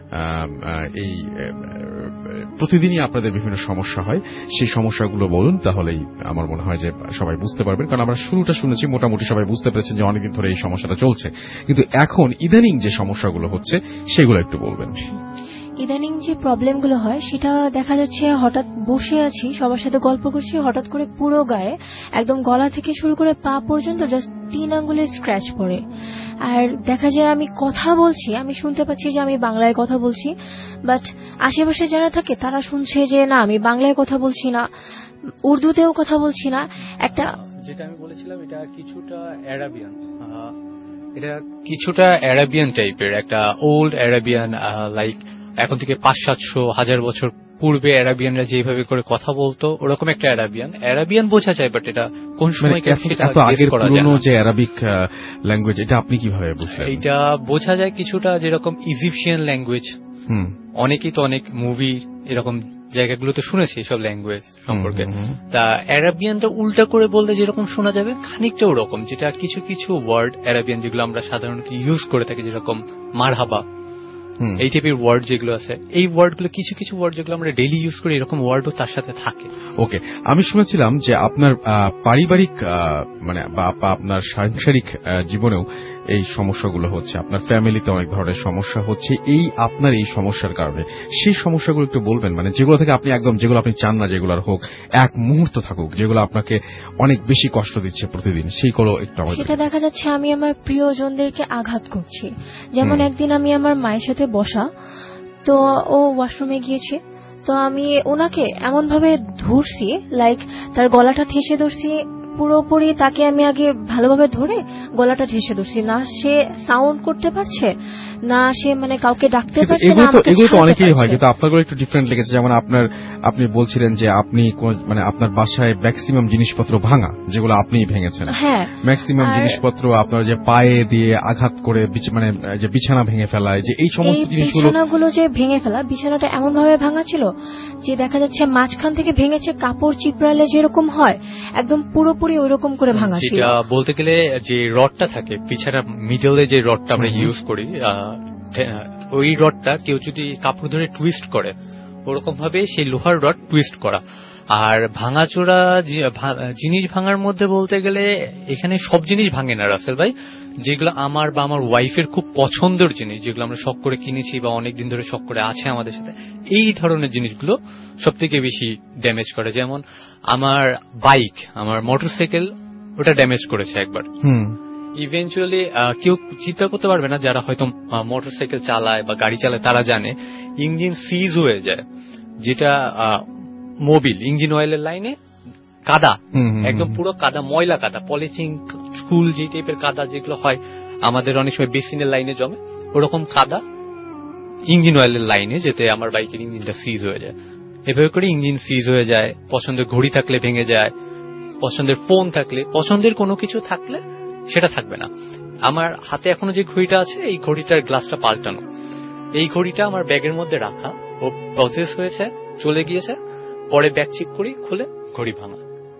এই প্রতিদিনই আপনাদের বিভিন্ন সমস্যা হয়, সেই সমস্যাগুলো বলুন, তাহলেই আমার মনে হয় যে সবাই বুঝতে পারবেন। কারণ আমরা শুরুটা শুনেছি, মোটামুটি সবাই বুঝতে পেরেছেন যে অনেকদিন ধরে এই সমস্যাটা চলছে, কিন্তু এখন ইদানিং যে সমস্যাগুলো হচ্ছে সেগুলো একটু বলবেন। ইদানিং যে প্রবলেমগুলো হয় সেটা দেখা যাচ্ছে, হঠাৎ বসে আছি, সবার সাথে গল্প করছি, হঠাৎ করে পুরো গায়ে একদম গলা থেকে শুরু করে পা পর্যন্ত জাস্ট 3 আঙ্গুলের স্ক্র্যাচ পড়ে। আর দেখা যায় আমি কথা বলছি, আমি শুনতে পাচ্ছি যে আমি বাংলায় কথা বলছি, বাট আশেপাশে যারা থাকে তারা শুনছে যে না, আমি বাংলায় কথা বলছি না, উর্দুতেও কথা বলছি না। একটা যেটা আমি বলেছিলাম, এটা কিছুটা অ্যারাবিয়ান টাইপের, একটা ওল্ড অ্যারাবিয়ান, লাইক এখন থেকে 500-700 বছর পূর্বে অ্যারাবিয়ানরা যেভাবে করে কথা বলতো ওরকম একটা অ্যারাবিয়ান বোঝা যায়, বাট এটা কোন সময় এত আগের পুরনো যে অ্যারাবিক ল্যাঙ্গুয়েজ, এটা আপনি কিভাবে বুঝলেন? এটা বোঝা যায় কিছুটা যেরকম ইজিপশিয়ান ল্যাঙ্গুয়েজ। অনেকেই তো অনেক মুভি এরকম জায়গাগুলোতে শুনেছি সব ল্যাঙ্গুয়েজ সম্পর্কে। তা অ্যারাবিয়ানটা উল্টা করে বললে যেরকম শোনা যাবে খানিকটা ওরকম, যেটা কিছু কিছু ওয়ার্ড অ্যারাবিয়ান যেগুলো আমরা সাধারণত ইউজ করে থাকি, যেরকম মারহাবা, এই টাইপের ওয়ার্ড যেগুলো আছে, এই ওয়ার্ডগুলো কিছু কিছু ওয়ার্ড যেগুলো আমরা ডেইলি ইউজ করি, এরকম ওয়ার্ডও তার সাথে থাকে। ওকে, আমি শুনেছিলাম যে আপনার পারিবারিক মানে বা আপনার সাংসারিক জীবনেও এই সমস্যাগুলো হচ্ছে, আপনার ফ্যামিলিতে অনেক ধরনের সমস্যা হচ্ছে এই আপনার এই সমস্যার কারণে। সেই সমস্যাগুলো একটু বলবেন, মানে যেগুলো থেকে আপনি একদম, যেগুলো আপনি চান না যেগুলোর হোক, এক মুহূর্ত থাকুক, যেগুলো আপনাকে অনেক বেশি কষ্ট দিচ্ছে প্রতিদিন, সেইগুলো একটু আমাদের। সেটা দেখা যাচ্ছে আমি আমার প্রিয়জনদেরকে আঘাত করছি। যেমন একদিন আমি আমার মায়ের সাথে বসা, তো ও ওয়াশরুমে গিয়েছে, তো আমি ওনাকে এমন ভাবে ধরছি, লাইক তার গলাটা ঠেসে ধরছি পুরোপুরি, তাকে আমি আগে ভালোভাবে ধরে গলাটা ঠেসে ধরছি, না সে সাউন্ড করতে পারছে, না সে মানে কাউকে ডাকতে পারছে না। এগুলো তো অনেকেই হয়, কিন্তু আপনারগুলো একটু ডিফারেন্ট লেগেছে। যেমন আপনি বলছিলেন যে আপনি মানে আপনার বাসায় ম্যাক্সিমাম জিনিসপত্র ভাঙা, যেগুলো আপনিই ভেঙেছেন। হ্যাঁ, ম্যাক্সিমাম জিনিসপত্র আপনার যে পায়ে দিয়ে আঘাত করে, মানে যে বিছানা ভেঙে ফেলায়, যে এই সমস্ত বিছানাগুলো যে ভেঙে ফেলা, বিছানাটা এমন ভাবে ভাঙা ছিল যে দেখা যাচ্ছে মাঝখান থেকে ভেঙেছে, কাপড় চিপড়ালে যেরকম হয় একদম পুরোপুরি পুরোপুরি ওইরকম করে ভাঙা ছিল। যেটা বলতে গেলে যে রডটা থাকে পিছাটা মিডলে যে রডটা আমরা ইউজ করি, ওই রডটা কেউ যদি কাপড় ধরে টুইস্ট করে ওরকম ভাবে সেই লোহার রড টুইস্ট করা। আর ভাঙাচোরা জিনিস ভাঙার মধ্যে বলতে গেলে এখানে সব জিনিস ভাঙে না রাসেল ভাই, যেগুলো আমার বা আমার ওয়াইফের খুব পছন্দের জিনিস, যেগুলো আমরা শখ করে কিনেছি বা অনেকদিন ধরে শখ করে আছে আমাদের সাথে, এই ধরনের জিনিসগুলো সব থেকে বেশি ড্যামেজ করে। যেমন আমার বাইক, আমার মোটরসাইকেল, ওটা ড্যামেজ করেছে একবার। ইভেন্চুয়ালি কেউ চিন্তা করতে পারবে না যারা হয়তো মোটরসাইকেল চালায় বা গাড়ি চালায়, তারা জানে ইঞ্জিন সিজ হয়ে যায়, যেটা মোবিল ইঞ্জিন অয়েলের লাইনে কাদা, একদম পুরো কাদা, ময়লা কাদা, পলিথিন, স্কুল যে টাইপের কাদা যেগুলো হয় আমাদের অনেক সময় বেসিনের লাইনে জমে, ওরকম কাদা ইঞ্জিন অয়েলের লাইনে যেতে আমার বাইকের ইঞ্জিনটা সিজ হয়ে যায়। এভাবে করে ইঞ্জিন সিজ হয়ে যায়, পছন্দের ঘড়ি থাকলে ভেঙে যায়, পছন্দের ফোন থাকলে, পছন্দের কোনো কিছু থাকলে সেটা থাকবে না। আমার হাতে এখনো যে ঘড়িটা আছে, এই ঘড়িটার গ্লাসটা পাল্টানো, এই ঘড়িটা আমার ব্যাগের মধ্যে রাখা, ও প্রসেস হয়েছে, চলে গিয়েছে, পরে ব্যাগ চেক করি, খুলে ঘড়ি ভাঙা।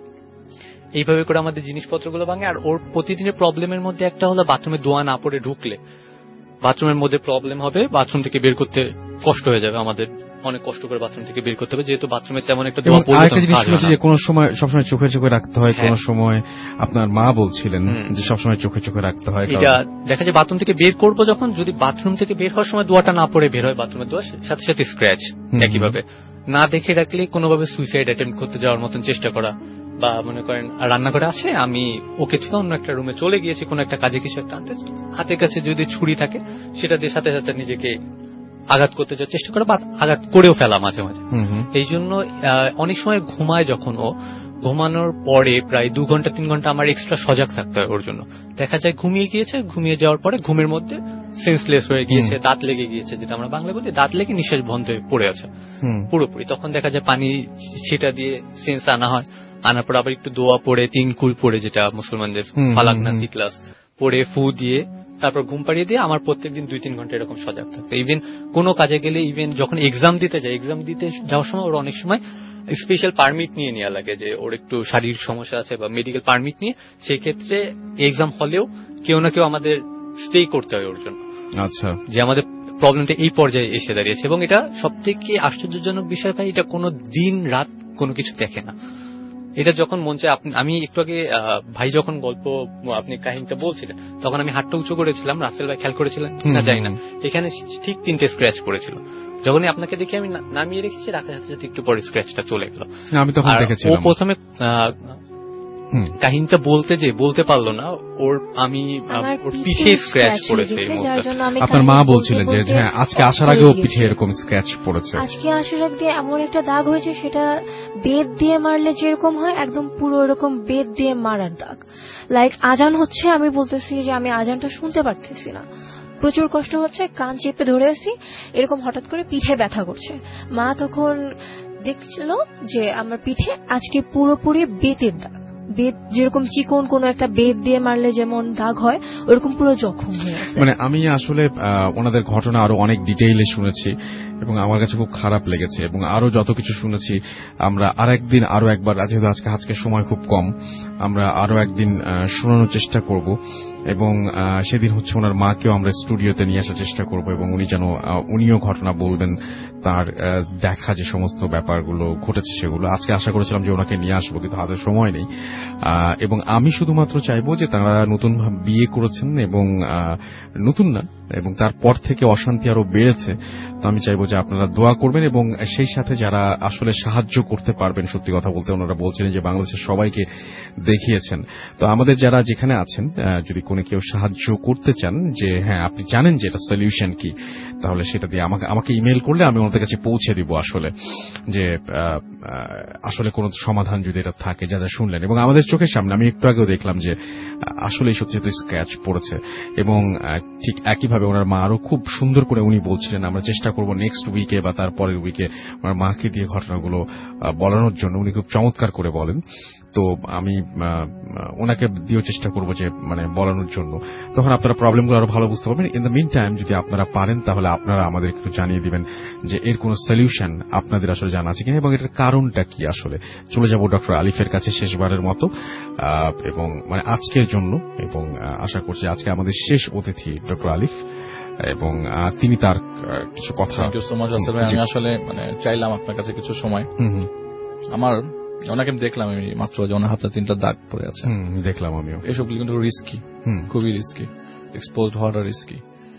এইভাবে করে আমাদের জিনিসপত্রগুলো ভাঙে। আর ওর প্রতিদিনের প্রবলেমের মধ্যে একটা হলো বাথরুমে দোয়া না পড়ে ঢুকলে বাথরুমের মধ্যে প্রবলেম হবে, বাথরুম থেকে বের করতে কষ্ট হয়ে যাবে, আমাদের অনেক কষ্ট করে বাথরুম থেকে বের করতে হবে, যেহেতু বাথরুমে তেমন একটা দোয়া পড়ে। যে কোনো সময় সবসময় চোখে চোখে রাখতে হয়, কোনো সময় আপনার মা বলছিলেন যে সবসময় চোখে চোখে রাখতে হয়। এটা দেখা যায় বাথরুম থেকে বের করবো যখন, যদি বাথরুম থেকে বের হওয়ার সময় দোয়াটা না পড়ে বের হয়, বাথরুমের দোয়ার সাথে সাথে স্ক্র্যাচ, একইভাবে না দেখে রাখলে কোনোভাবে সুইসাইড অ্যাটেম্প্ট করতে যাওয়ার মতন চেষ্টা করা, বা মনে করেন রান্নাঘরে আছে, আমি ওকে থেকে অন্য একটা রুমে চলে গিয়েছি কোনো একটা কাজে কিছু একটা আনতে, হাতের কাছে যদি ছুরি থাকে সেটা দিয়ে সাথে সাথে নিজেকে আঘাত করতে যাওয়ার চেষ্টা করা, বা আঘাত করেও ফেলা মাঝে মাঝে। এই জন্য অনেক সময় ঘুমায় যখন, ও ঘুমানোর পরে প্রায় 2 ঘন্টা 3 ঘন্টা আমার এক্সট্রা সজাগ থাকতে হয় ওর জন্য। দেখা যায় ঘুমিয়ে গিয়েছে, ঘুমিয়ে যাওয়ার পরে ঘুমের মধ্যে সেন্সলেস হয়ে গিয়েছে, দাঁত লেগে গিয়েছে, যেটা আমরা বাংলা বলি দাঁত লেগে নিঃশ্বাস বন্ধ হয়ে পড়ে আছে পুরোপুরি। তখন দেখা যায় পানি সেটা দিয়ে সেন্স আনা হয়, আনার পর আবার একটু দোয়া পড়ে, 3 কুল পড়ে, যেটা মুসলমানদের ফালাক না সিক্লাস পড়ে, ফু দিয়ে তারপর ঘুম পাড়িয়ে দিয়ে আমার প্রত্যেকদিন 2-3 ঘন্টা এরকম সজাগ থাকতো। ইভেন কোনো কাজে গেলে, ইভেন যখন এক্সাম দিতে যায়, এক্সাম দিতে যাওয়ার সময় ওর অনেক সময় স্পেশাল পারমিট নিয়ে নেওয়া লাগে, যে ওর একটু শারীরিক সমস্যা আছে বা মেডিকেল পারমিট নিয়ে, সেই ক্ষেত্রে এক্সাম হলেও কেউ না কেউ আমাদের স্টে করতে হয় ওর জন্য। আচ্ছা, যে আমাদের প্রবলেমটা এই পর্যায়ে এসে দাঁড়িয়েছে। এবং এটা সব থেকে আশ্চর্যজনক বিষয় ভাই, এটা কোনো দিন রাত কোনো কিছু দেখে না, এটা যখন মন চায়। আমি একটু আগে ভাই যখন গল্প আপনি কাহিনীটা বলছিলেন, তখন আমি হাতটা উঁচু করেছিলাম, রাসেল ভাই খেয়াল করেছিলেন না জানি না, এখানে ঠিক 3টে স্ক্র্যাচ পড়েছিল। যখনই আপনাকে দেখে আমি নামিয়ে রেখেছি, রাখার সাথে সাথে একটু পরে স্ক্র্যাচটা চলে গেল। আমি তখন দেখেছিলাম, ও প্রথমে কাহিনীটা বলতে পারলো না, ওর পিঠে স্ক্র্যাচ পড়েছে। আপনার মা বলছিলেন যে হ্যাঁ, আজকে আসার আগেও পিঠে এরকম স্ক্র্যাচ পড়েছে। আজকে আসার আগে এমন একটা দাগ হয়েছে, সেটা বেত দিয়ে মারলে যেরকম হয়, একদম পুরো এরকম বেত দিয়ে মারার দাগ। লাইক আজান হচ্ছে, আমি বলতেছি যে আমি আজানটা শুনতে পারতেছি না, প্রচুর কষ্ট হচ্ছে, কান চেপে ধরে আছি, এরকম হঠাৎ করে পিঠে ব্যথা করছে। মা তখন দেখছিল যে আমার পিঠে আজকে পুরোপুরি বেতের দাগ, বেত যেরকম চিকন কোন একটা বেত দিয়ে মারলে যেমন দাগ হয়, ওরকম পুরো জখম হয়ে আছে। মানে আমি আসলে ওনাদের ঘটনা আরো অনেক ডিটেইলে শুনেছি এবং আমার কাছে খুব খারাপ লেগেছে, এবং আরো যত কিছু শুনেছি আমরা আরেকদিন আরো একবার, যেহেতু আজকে সময় খুব কম, আমরা আরো একদিন শোনানোর চেষ্টা করব, এবং সেদিন হচ্ছে ওনার মাকেও আমরা স্টুডিওতে নিয়ে আসার চেষ্টা করব, এবং উনিও ঘটনা বলবেন, তার দেখা যে সমস্ত ব্যাপারগুলো ঘটেছে সেগুলো। আজকে আশা করেছিলাম যে ওনাকে নিয়ে আসবো, কিন্তু হাতে সময় নেই। এবং আমি শুধুমাত্র চাইবো যে তারা নতুন বিয়ে করেছেন, এবং নতুন না, এবং তারপর থেকে অশান্তি আরো বেড়েছে। তো আমি চাইবো যে আপনারা দোয়া করবেন, এবং সেই সাথে যারা আসলে সাহায্য করতে পারবেন, সত্যি কথা বলতে ওনারা বলছিলেন যে বাংলাদেশের সবাইকে দেখিয়েছেন। তো আমাদের যারা যেখানে আছেন, যদি কোনো কেউ সাহায্য করতে চান, যে হ্যাঁ আপনি জানেন যে এটা সলিউশন কি, তাহলে সেটা দিয়ে আমাকে ইমেল করলে আমি ওনাদের কাছে পৌঁছে দিব, আসলে যে আসলে কোন সমাধান যদি এটা থাকে, যা যা শুনলেন। এবং আমাদের চোখের সামনে আমি একটু আগেও দেখলাম যে আসলে সত্যি স্ক্র্যাচ পড়েছে, এবং ঠিক একইভাবে ভাবে ওনার মা আরো খুব সুন্দর করে উনি বলছিলেন, আমরা চেষ্টা করব নেক্সট উইকে বা তার পরের উইকে ওনার মাকে দিয়ে ঘটনাগুলো বলানোর জন্য। উনি খুব চমৎকার করে বলেন, তো আমি ওনাকে দিয়েও চেষ্টা করব যে মানে বলানোর জন্য, তখন আপনারা প্রবলেমগুলো আরো ভালো বুঝতে পারবেন। ইন দ্য মিন টাইম যদি আপনারা পারেন তাহলে আপনারা আমাদের একটু জানিয়ে দিবেন যে এর কোনো সলিউশন আপনাদের আসলে জানা আছে কিনা এবং এটার কারণটা কি। আসলে চলে যাব ডক্টর আলিফের কাছে শেষবারের মতো এবং মানে আজকের জন্য, এবং আশা করছি আজকে আমাদের শেষ অতিথি ডক্টর আলিফ, এবং তিনি তার কিছু কথা। থ্যাংক ইউ সো মাচ আসলে আমি আসলে মানে চাইলাম আপনার কাছে কিছু সময়। আমার ওনাকে দেখলাম আমি মাত্র যে ওনার হাতে 3টা দাগ পড়ে আছে, দেখলাম আমিও। এসবগুলো কিন্তু রিস্কি, খুবই রিস্কি, এক্সপোজড হওয়াটা রিস্কি।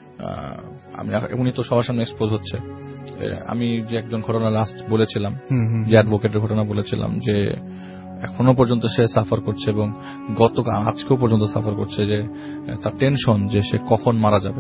আমি উনি তো সবার সামনে এক্সপোজ হচ্ছে। আমি যে একজন ঘটনা লাস্ট বলেছিলাম, যে অ্যাডভোকেটের ঘটনা বলেছিলাম, যে এখনো পর্যন্ত সে সাফার করছে এবং আজকেও পর্যন্ত সাফার করছে, যে তার টেনশন যে সে কখন মারা যাবে,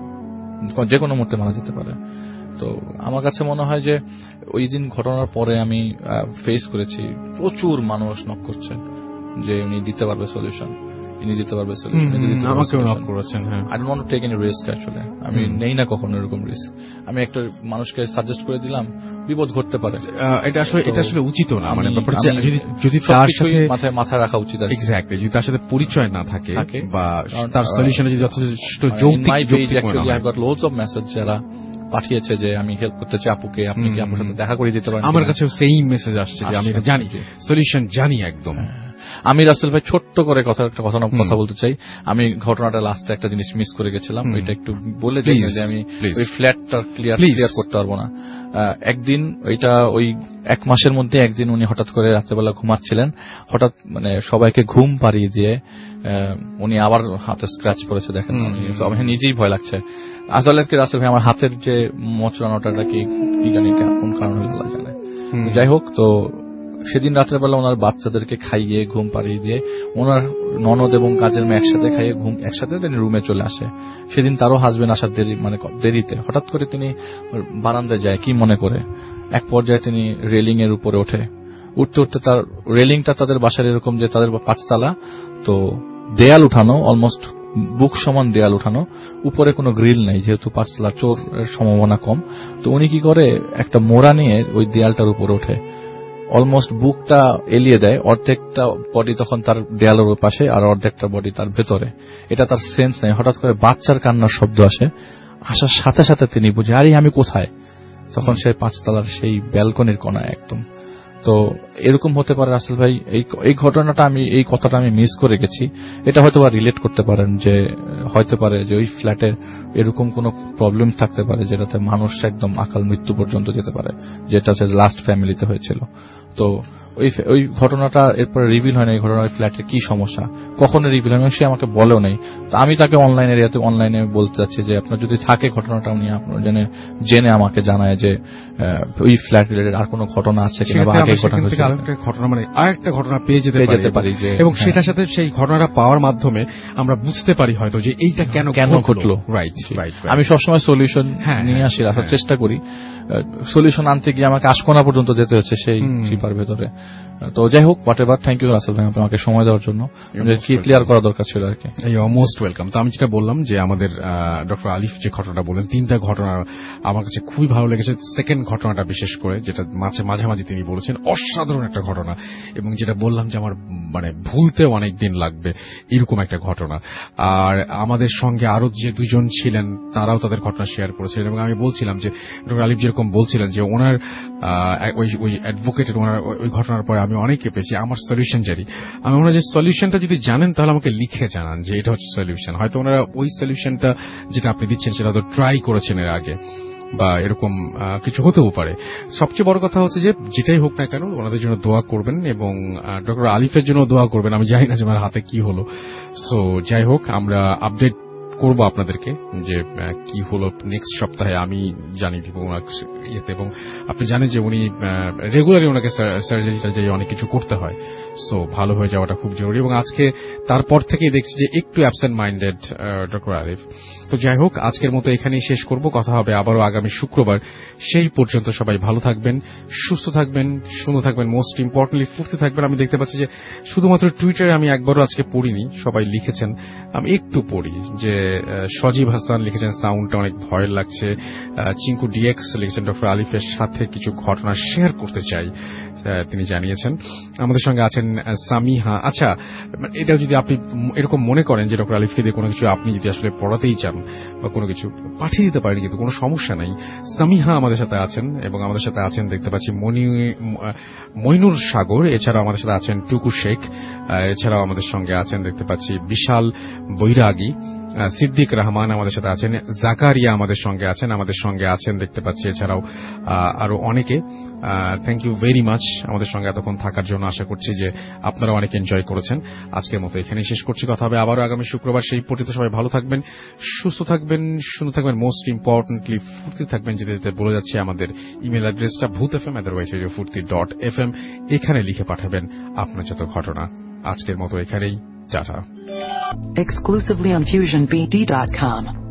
যে কোনো মুহূর্তে মারা যেতে পারে। তো আমার কাছে মনে হয় যে ওই দিন ঘটনার পরে আমি ফেস করেছি প্রচুর মানুষ নক করছে যে উনি দিতে পারবে সলিউশন, ইনি দিতে পারবে সলিউশন, আমাকেও নক করেছেন। I don't want to take any risk. Actually আমি নেই না কখনো এরকম রিস্ক। আমি একটা মানুষকে সাজেস্ট করে দিলাম, বিপদ ঘটতে পারে, এটা আসলে উচিত না। মানে যদি তার সাথে মাথায় রাখা উচিত। এক্স্যাক্টলি, যদি তার সাথে পরিচয় না থাকে বা তার সলিউশনে যদি যথেষ্ট যৌক্তিক। Actually I got loads of message যারা পাঠিয়েছে যে আমি হেল্প করতে চাই আপুকে, আপনি কি আপুর সাথে দেখা করে দিতে পারেন। আমার কাছেও সেই মেসেজ আসছে যে আমি এটা জানি, সলিউশন জানি একদম। আমি রাসেল ভাই ছোট্ট করে কথা বলতে চাই। আমি ঘটনাটা লাস্টে একটা জিনিস মিস করে গেছিলাম, ওইটা একটু বলে দিই যে আমি ওই ফ্ল্যাটটা ক্লিয়ার করতে পারবো না। একদিন ওইটা ওই 1 মাসের মধ্যে একদিন উনি হঠাৎ করে রাত্রেবেলা ঘুমাচ্ছিলেন, হঠাৎ মানে সবাইকে ঘুম পাড়িয়ে দিয়ে উনি আবার হাতে স্ক্র্যাচ পড়েছে। দেখেন আমি নিজেই ভয় লাগছে আসলে কি রাসেল ভাই, আমার হাতের যে মোচড়ানোটা কি জানি কোন কারণে জানে। যাই হোক, তো সেদিন রাত্রেবেলা ওনার বাচ্চাদেরকে খাইয়ে ঘুম পাড়িয়ে দিয়ে ওনার ননদ এবং কাজের মেয়ে একসাথে খাইয়ে একসাথে তিনি রুমে চলে আসে। সেদিন তারও হাজবেন্ড আসার দেরিতে হঠাৎ করে তিনি বারান্দায় যায় কি মনে করে। এক পর্যায়ে তিনি রেলিং এর উপরে উঠতে উঠতে তার রেলিংটা তাদের বাসার এরকম যে তাদের 5 তলা, তো দেয়াল উঠানো, অলমোস্ট বুক সমান দেয়াল উঠানো, উপরে কোনো গ্রিল নাই যেহেতু 5 তলা, চোরের সম্ভাবনা কম। তো উনি কি করে একটা মোড়া নিয়ে ওই দেয়ালটার উপরে ওঠে, অলমোস্ট বুকটা এলিয়ে দেয়, অর্ধেকটা বডি তখন তার দেয়ালের পাশে আর অর্ধেকটা বডি তার ভেতরে। এটা তার সেন্স নেই। হঠাৎ করে বাচ্চার কান্নার শব্দ আসার সাথে সাথে তিনি বুঝে আরে আমি কোথায়, তখন সে 5 তলার সেই ব্যালকনির কোণায় একদম। তো এরকম হতে পারে রাসেল ভাই, এই ঘটনাটা এই কথাটা আমি মিস করে গেছি। এটা হয়তো বা রিলেট করতে পারেন যে হয়তো পারে যে ওই ফ্ল্যাটে এরকম কোনো প্রবলেম থাকতে পারে যেটাতে মানুষ একদম আকাল মৃত্যু পর্যন্ত যেতে পারে, যেটা লাস্ট ফ্যামিলিতে হয়েছিল। তো ওই ঘটনাটা এরপরে রিভিল হয় না, এই ঘটনা ফ্ল্যাটের কি সমস্যা কখনো রিভিল হয় না, সে আমাকে বলেও নেই। তো আমি তাকে অনলাইনে বলতে চাচ্ছি যে আপনার যদি থাকে ঘটনাটা উনি আপনার জেনে আমাকে জানায় যে ওই ফ্ল্যাট রিলেটেড আর কোনো ঘটনা আছে কিনা, বা আগে ঘটনা মানে আরেকটা ঘটনা পেয়ে যেতে পারি, এবং সেটার সাথে সেই ঘটনাটা পাওয়ার মাধ্যমে আমরা বুঝতে পারি হয়তো যে এইটা কেন ঘটলো। রাইট। আমি সবসময় সলিউশন নিয়ে আসি, আসার চেষ্টা করি। সলিউশন আনতে গিয়ে আমাকে আশকোনা পর্যন্ত যেতে হচ্ছে সেই চিপার ভেতরে। তো যাই হোক, whatever, thank you Rasel ভাই আমাকে সময় দেওয়ার জন্য, কি ক্লিয়ার করা দরকার ছিল আর কি। Most welcome. তো আমি যেটা বললাম যে আমাদের ডক্টর আলিফ যে ঘটনাটা বললেন, 3টা ঘটনা আমার কাছে খুবই ভালো লেগেছে। সেকেন্ড ঘটনাটা বিশেষ করে, যেটা মাঝামাঝি তিনি বলেছেন, অসাধারণ একটা ঘটনা, এবং যেটা বললাম যে আমার মানে ভুলতেও অনেক দিন লাগবে এরকম একটা ঘটনা। আর আমাদের সঙ্গে আরো যে 2 জন ছিলেন তারাও তাদের ঘটনা শেয়ার করেছিলেন, এবং আমি বলছিলাম যে ডক্টর আলিফ যেরকম বলছিলেন যে ওনার ওই অ্যাডভোকেটের ওনার ওই ঘটনার পরে আমি অনেকে পেয়েছি আমার সলিউশন জানি। আমি মনে হয় যে সলিউশনটা যদি জানেন তাহলে আমাকে লিখে জানান যে এটা হচ্ছে সলিউশন। হয়তো ওনারা ওই সলিউশনটা যেটা আপনি দিচ্ছেন সেটা হয়তো ট্রাই করেছেন এর আগে, বা এরকম কিছু হতেও পারে। সবচেয়ে বড় কথা হচ্ছে যে যেটাই হোক না কেন ওনাদের জন্য দোয়া করবেন, এবং ডক্টর আলিফের জন্য দোয়া করবেন। আমি জানি না যে আমার হাতে কি হলো। সো যাই হোক, আমরা আপডেট করবো আপনাদেরকে যে কি হলো নেক্সট সপ্তাহে, আমি জানিয়ে দিব ওনার ইয়েতে। এবং আপনি জানেন যে উনি রেগুলারলি ওনাকে সার্জারি অনেক কিছু করতে হয়, সো ভালো হয়ে যাওয়াটা খুব জরুরি। এবং আজকে তারপর থেকেই দেখছি যে একটু অ্যাবসেন্ট মাইন্ডেড ডক্টর আলিফ। তো যাই হোক, আজকের মতো এখানেই শেষ করব। কথা হবে আবারও আগামী শুক্রবার। সেই পর্যন্ত সবাই ভালো থাকবেন, সুস্থ থাকবেন, সুন্দর থাকবেন, মোস্ট ইম্পর্টেন্টলি ফুর্তি থাকবেন। আমি দেখতে পাচ্ছি যে শুধুমাত্র টুইটারে আমি একবারও আজকে পড়িনি, সবাই লিখেছেন, আমি একটু পড়ি যে সজীব হাসান লিখেছেন সাউন্ডটা অনেক ভয়ের লাগছে। চিঙ্কু ডিএক্স লিখেছেন ডক্টর আলিফের সাথে কিছু ঘটনা শেয়ার করতে চাই, তিনি জানিয়েছেন। আমাদের সঙ্গে আছেন সামিহা। আচ্ছা, এটা যদি আপনি এরকম মনে করেন যে ডক্টর আলিফকে দিয়ে কোনো কিছু আপনি যদি আসলে পড়াতেই চান বা কোনো কিছু পাঠিয়ে দিতে পারেন, কিন্তু কোনো সমস্যা নাই। সামিহা আমাদের সাথে আছেন এবং আমাদের সাথে আছেন দেখতে পাচ্ছি মইনুর সাগর, এছাড়াও আমাদের সাথে আছেন টুকু শেখ, এছাড়াও আমাদের সঙ্গে আছেন দেখতে পাচ্ছি বিশাল বৈরাগী, সিদ্দিক রহমান আমাদের সাথে আছেন, জাকারিয়া আমাদের সঙ্গে আছেন দেখতে পাচ্ছি, এছাড়াও আরো অনেকে। থ্যাংক ইউ ভেরি মাচ আমাদের সঙ্গে এতক্ষণ থাকার জন্য। আশা করছি যে আপনারা অনেক এনজয় করেছেন। আজকের মতো এখানেই শেষ করছি, কথা হবে আবারও আগামী শুক্রবার। সেই পর্যন্ত সবাই ভালো থাকবেন, সুস্থ থাকবেন, সুন্দর থাকবেন, মোস্ট ইম্পর্টেন্টলি ফুর্তি থাকবেন। যেতে যেতে বলে যাচ্ছি আমাদের ইমেল অ্যাড্রেসটা bhutfm@radiofurti.fm, এখানে লিখে পাঠাবেন আপনার যত ঘটনা। আজকের মতো এখানেই, টাটা। Exclusively on FusionBD.com.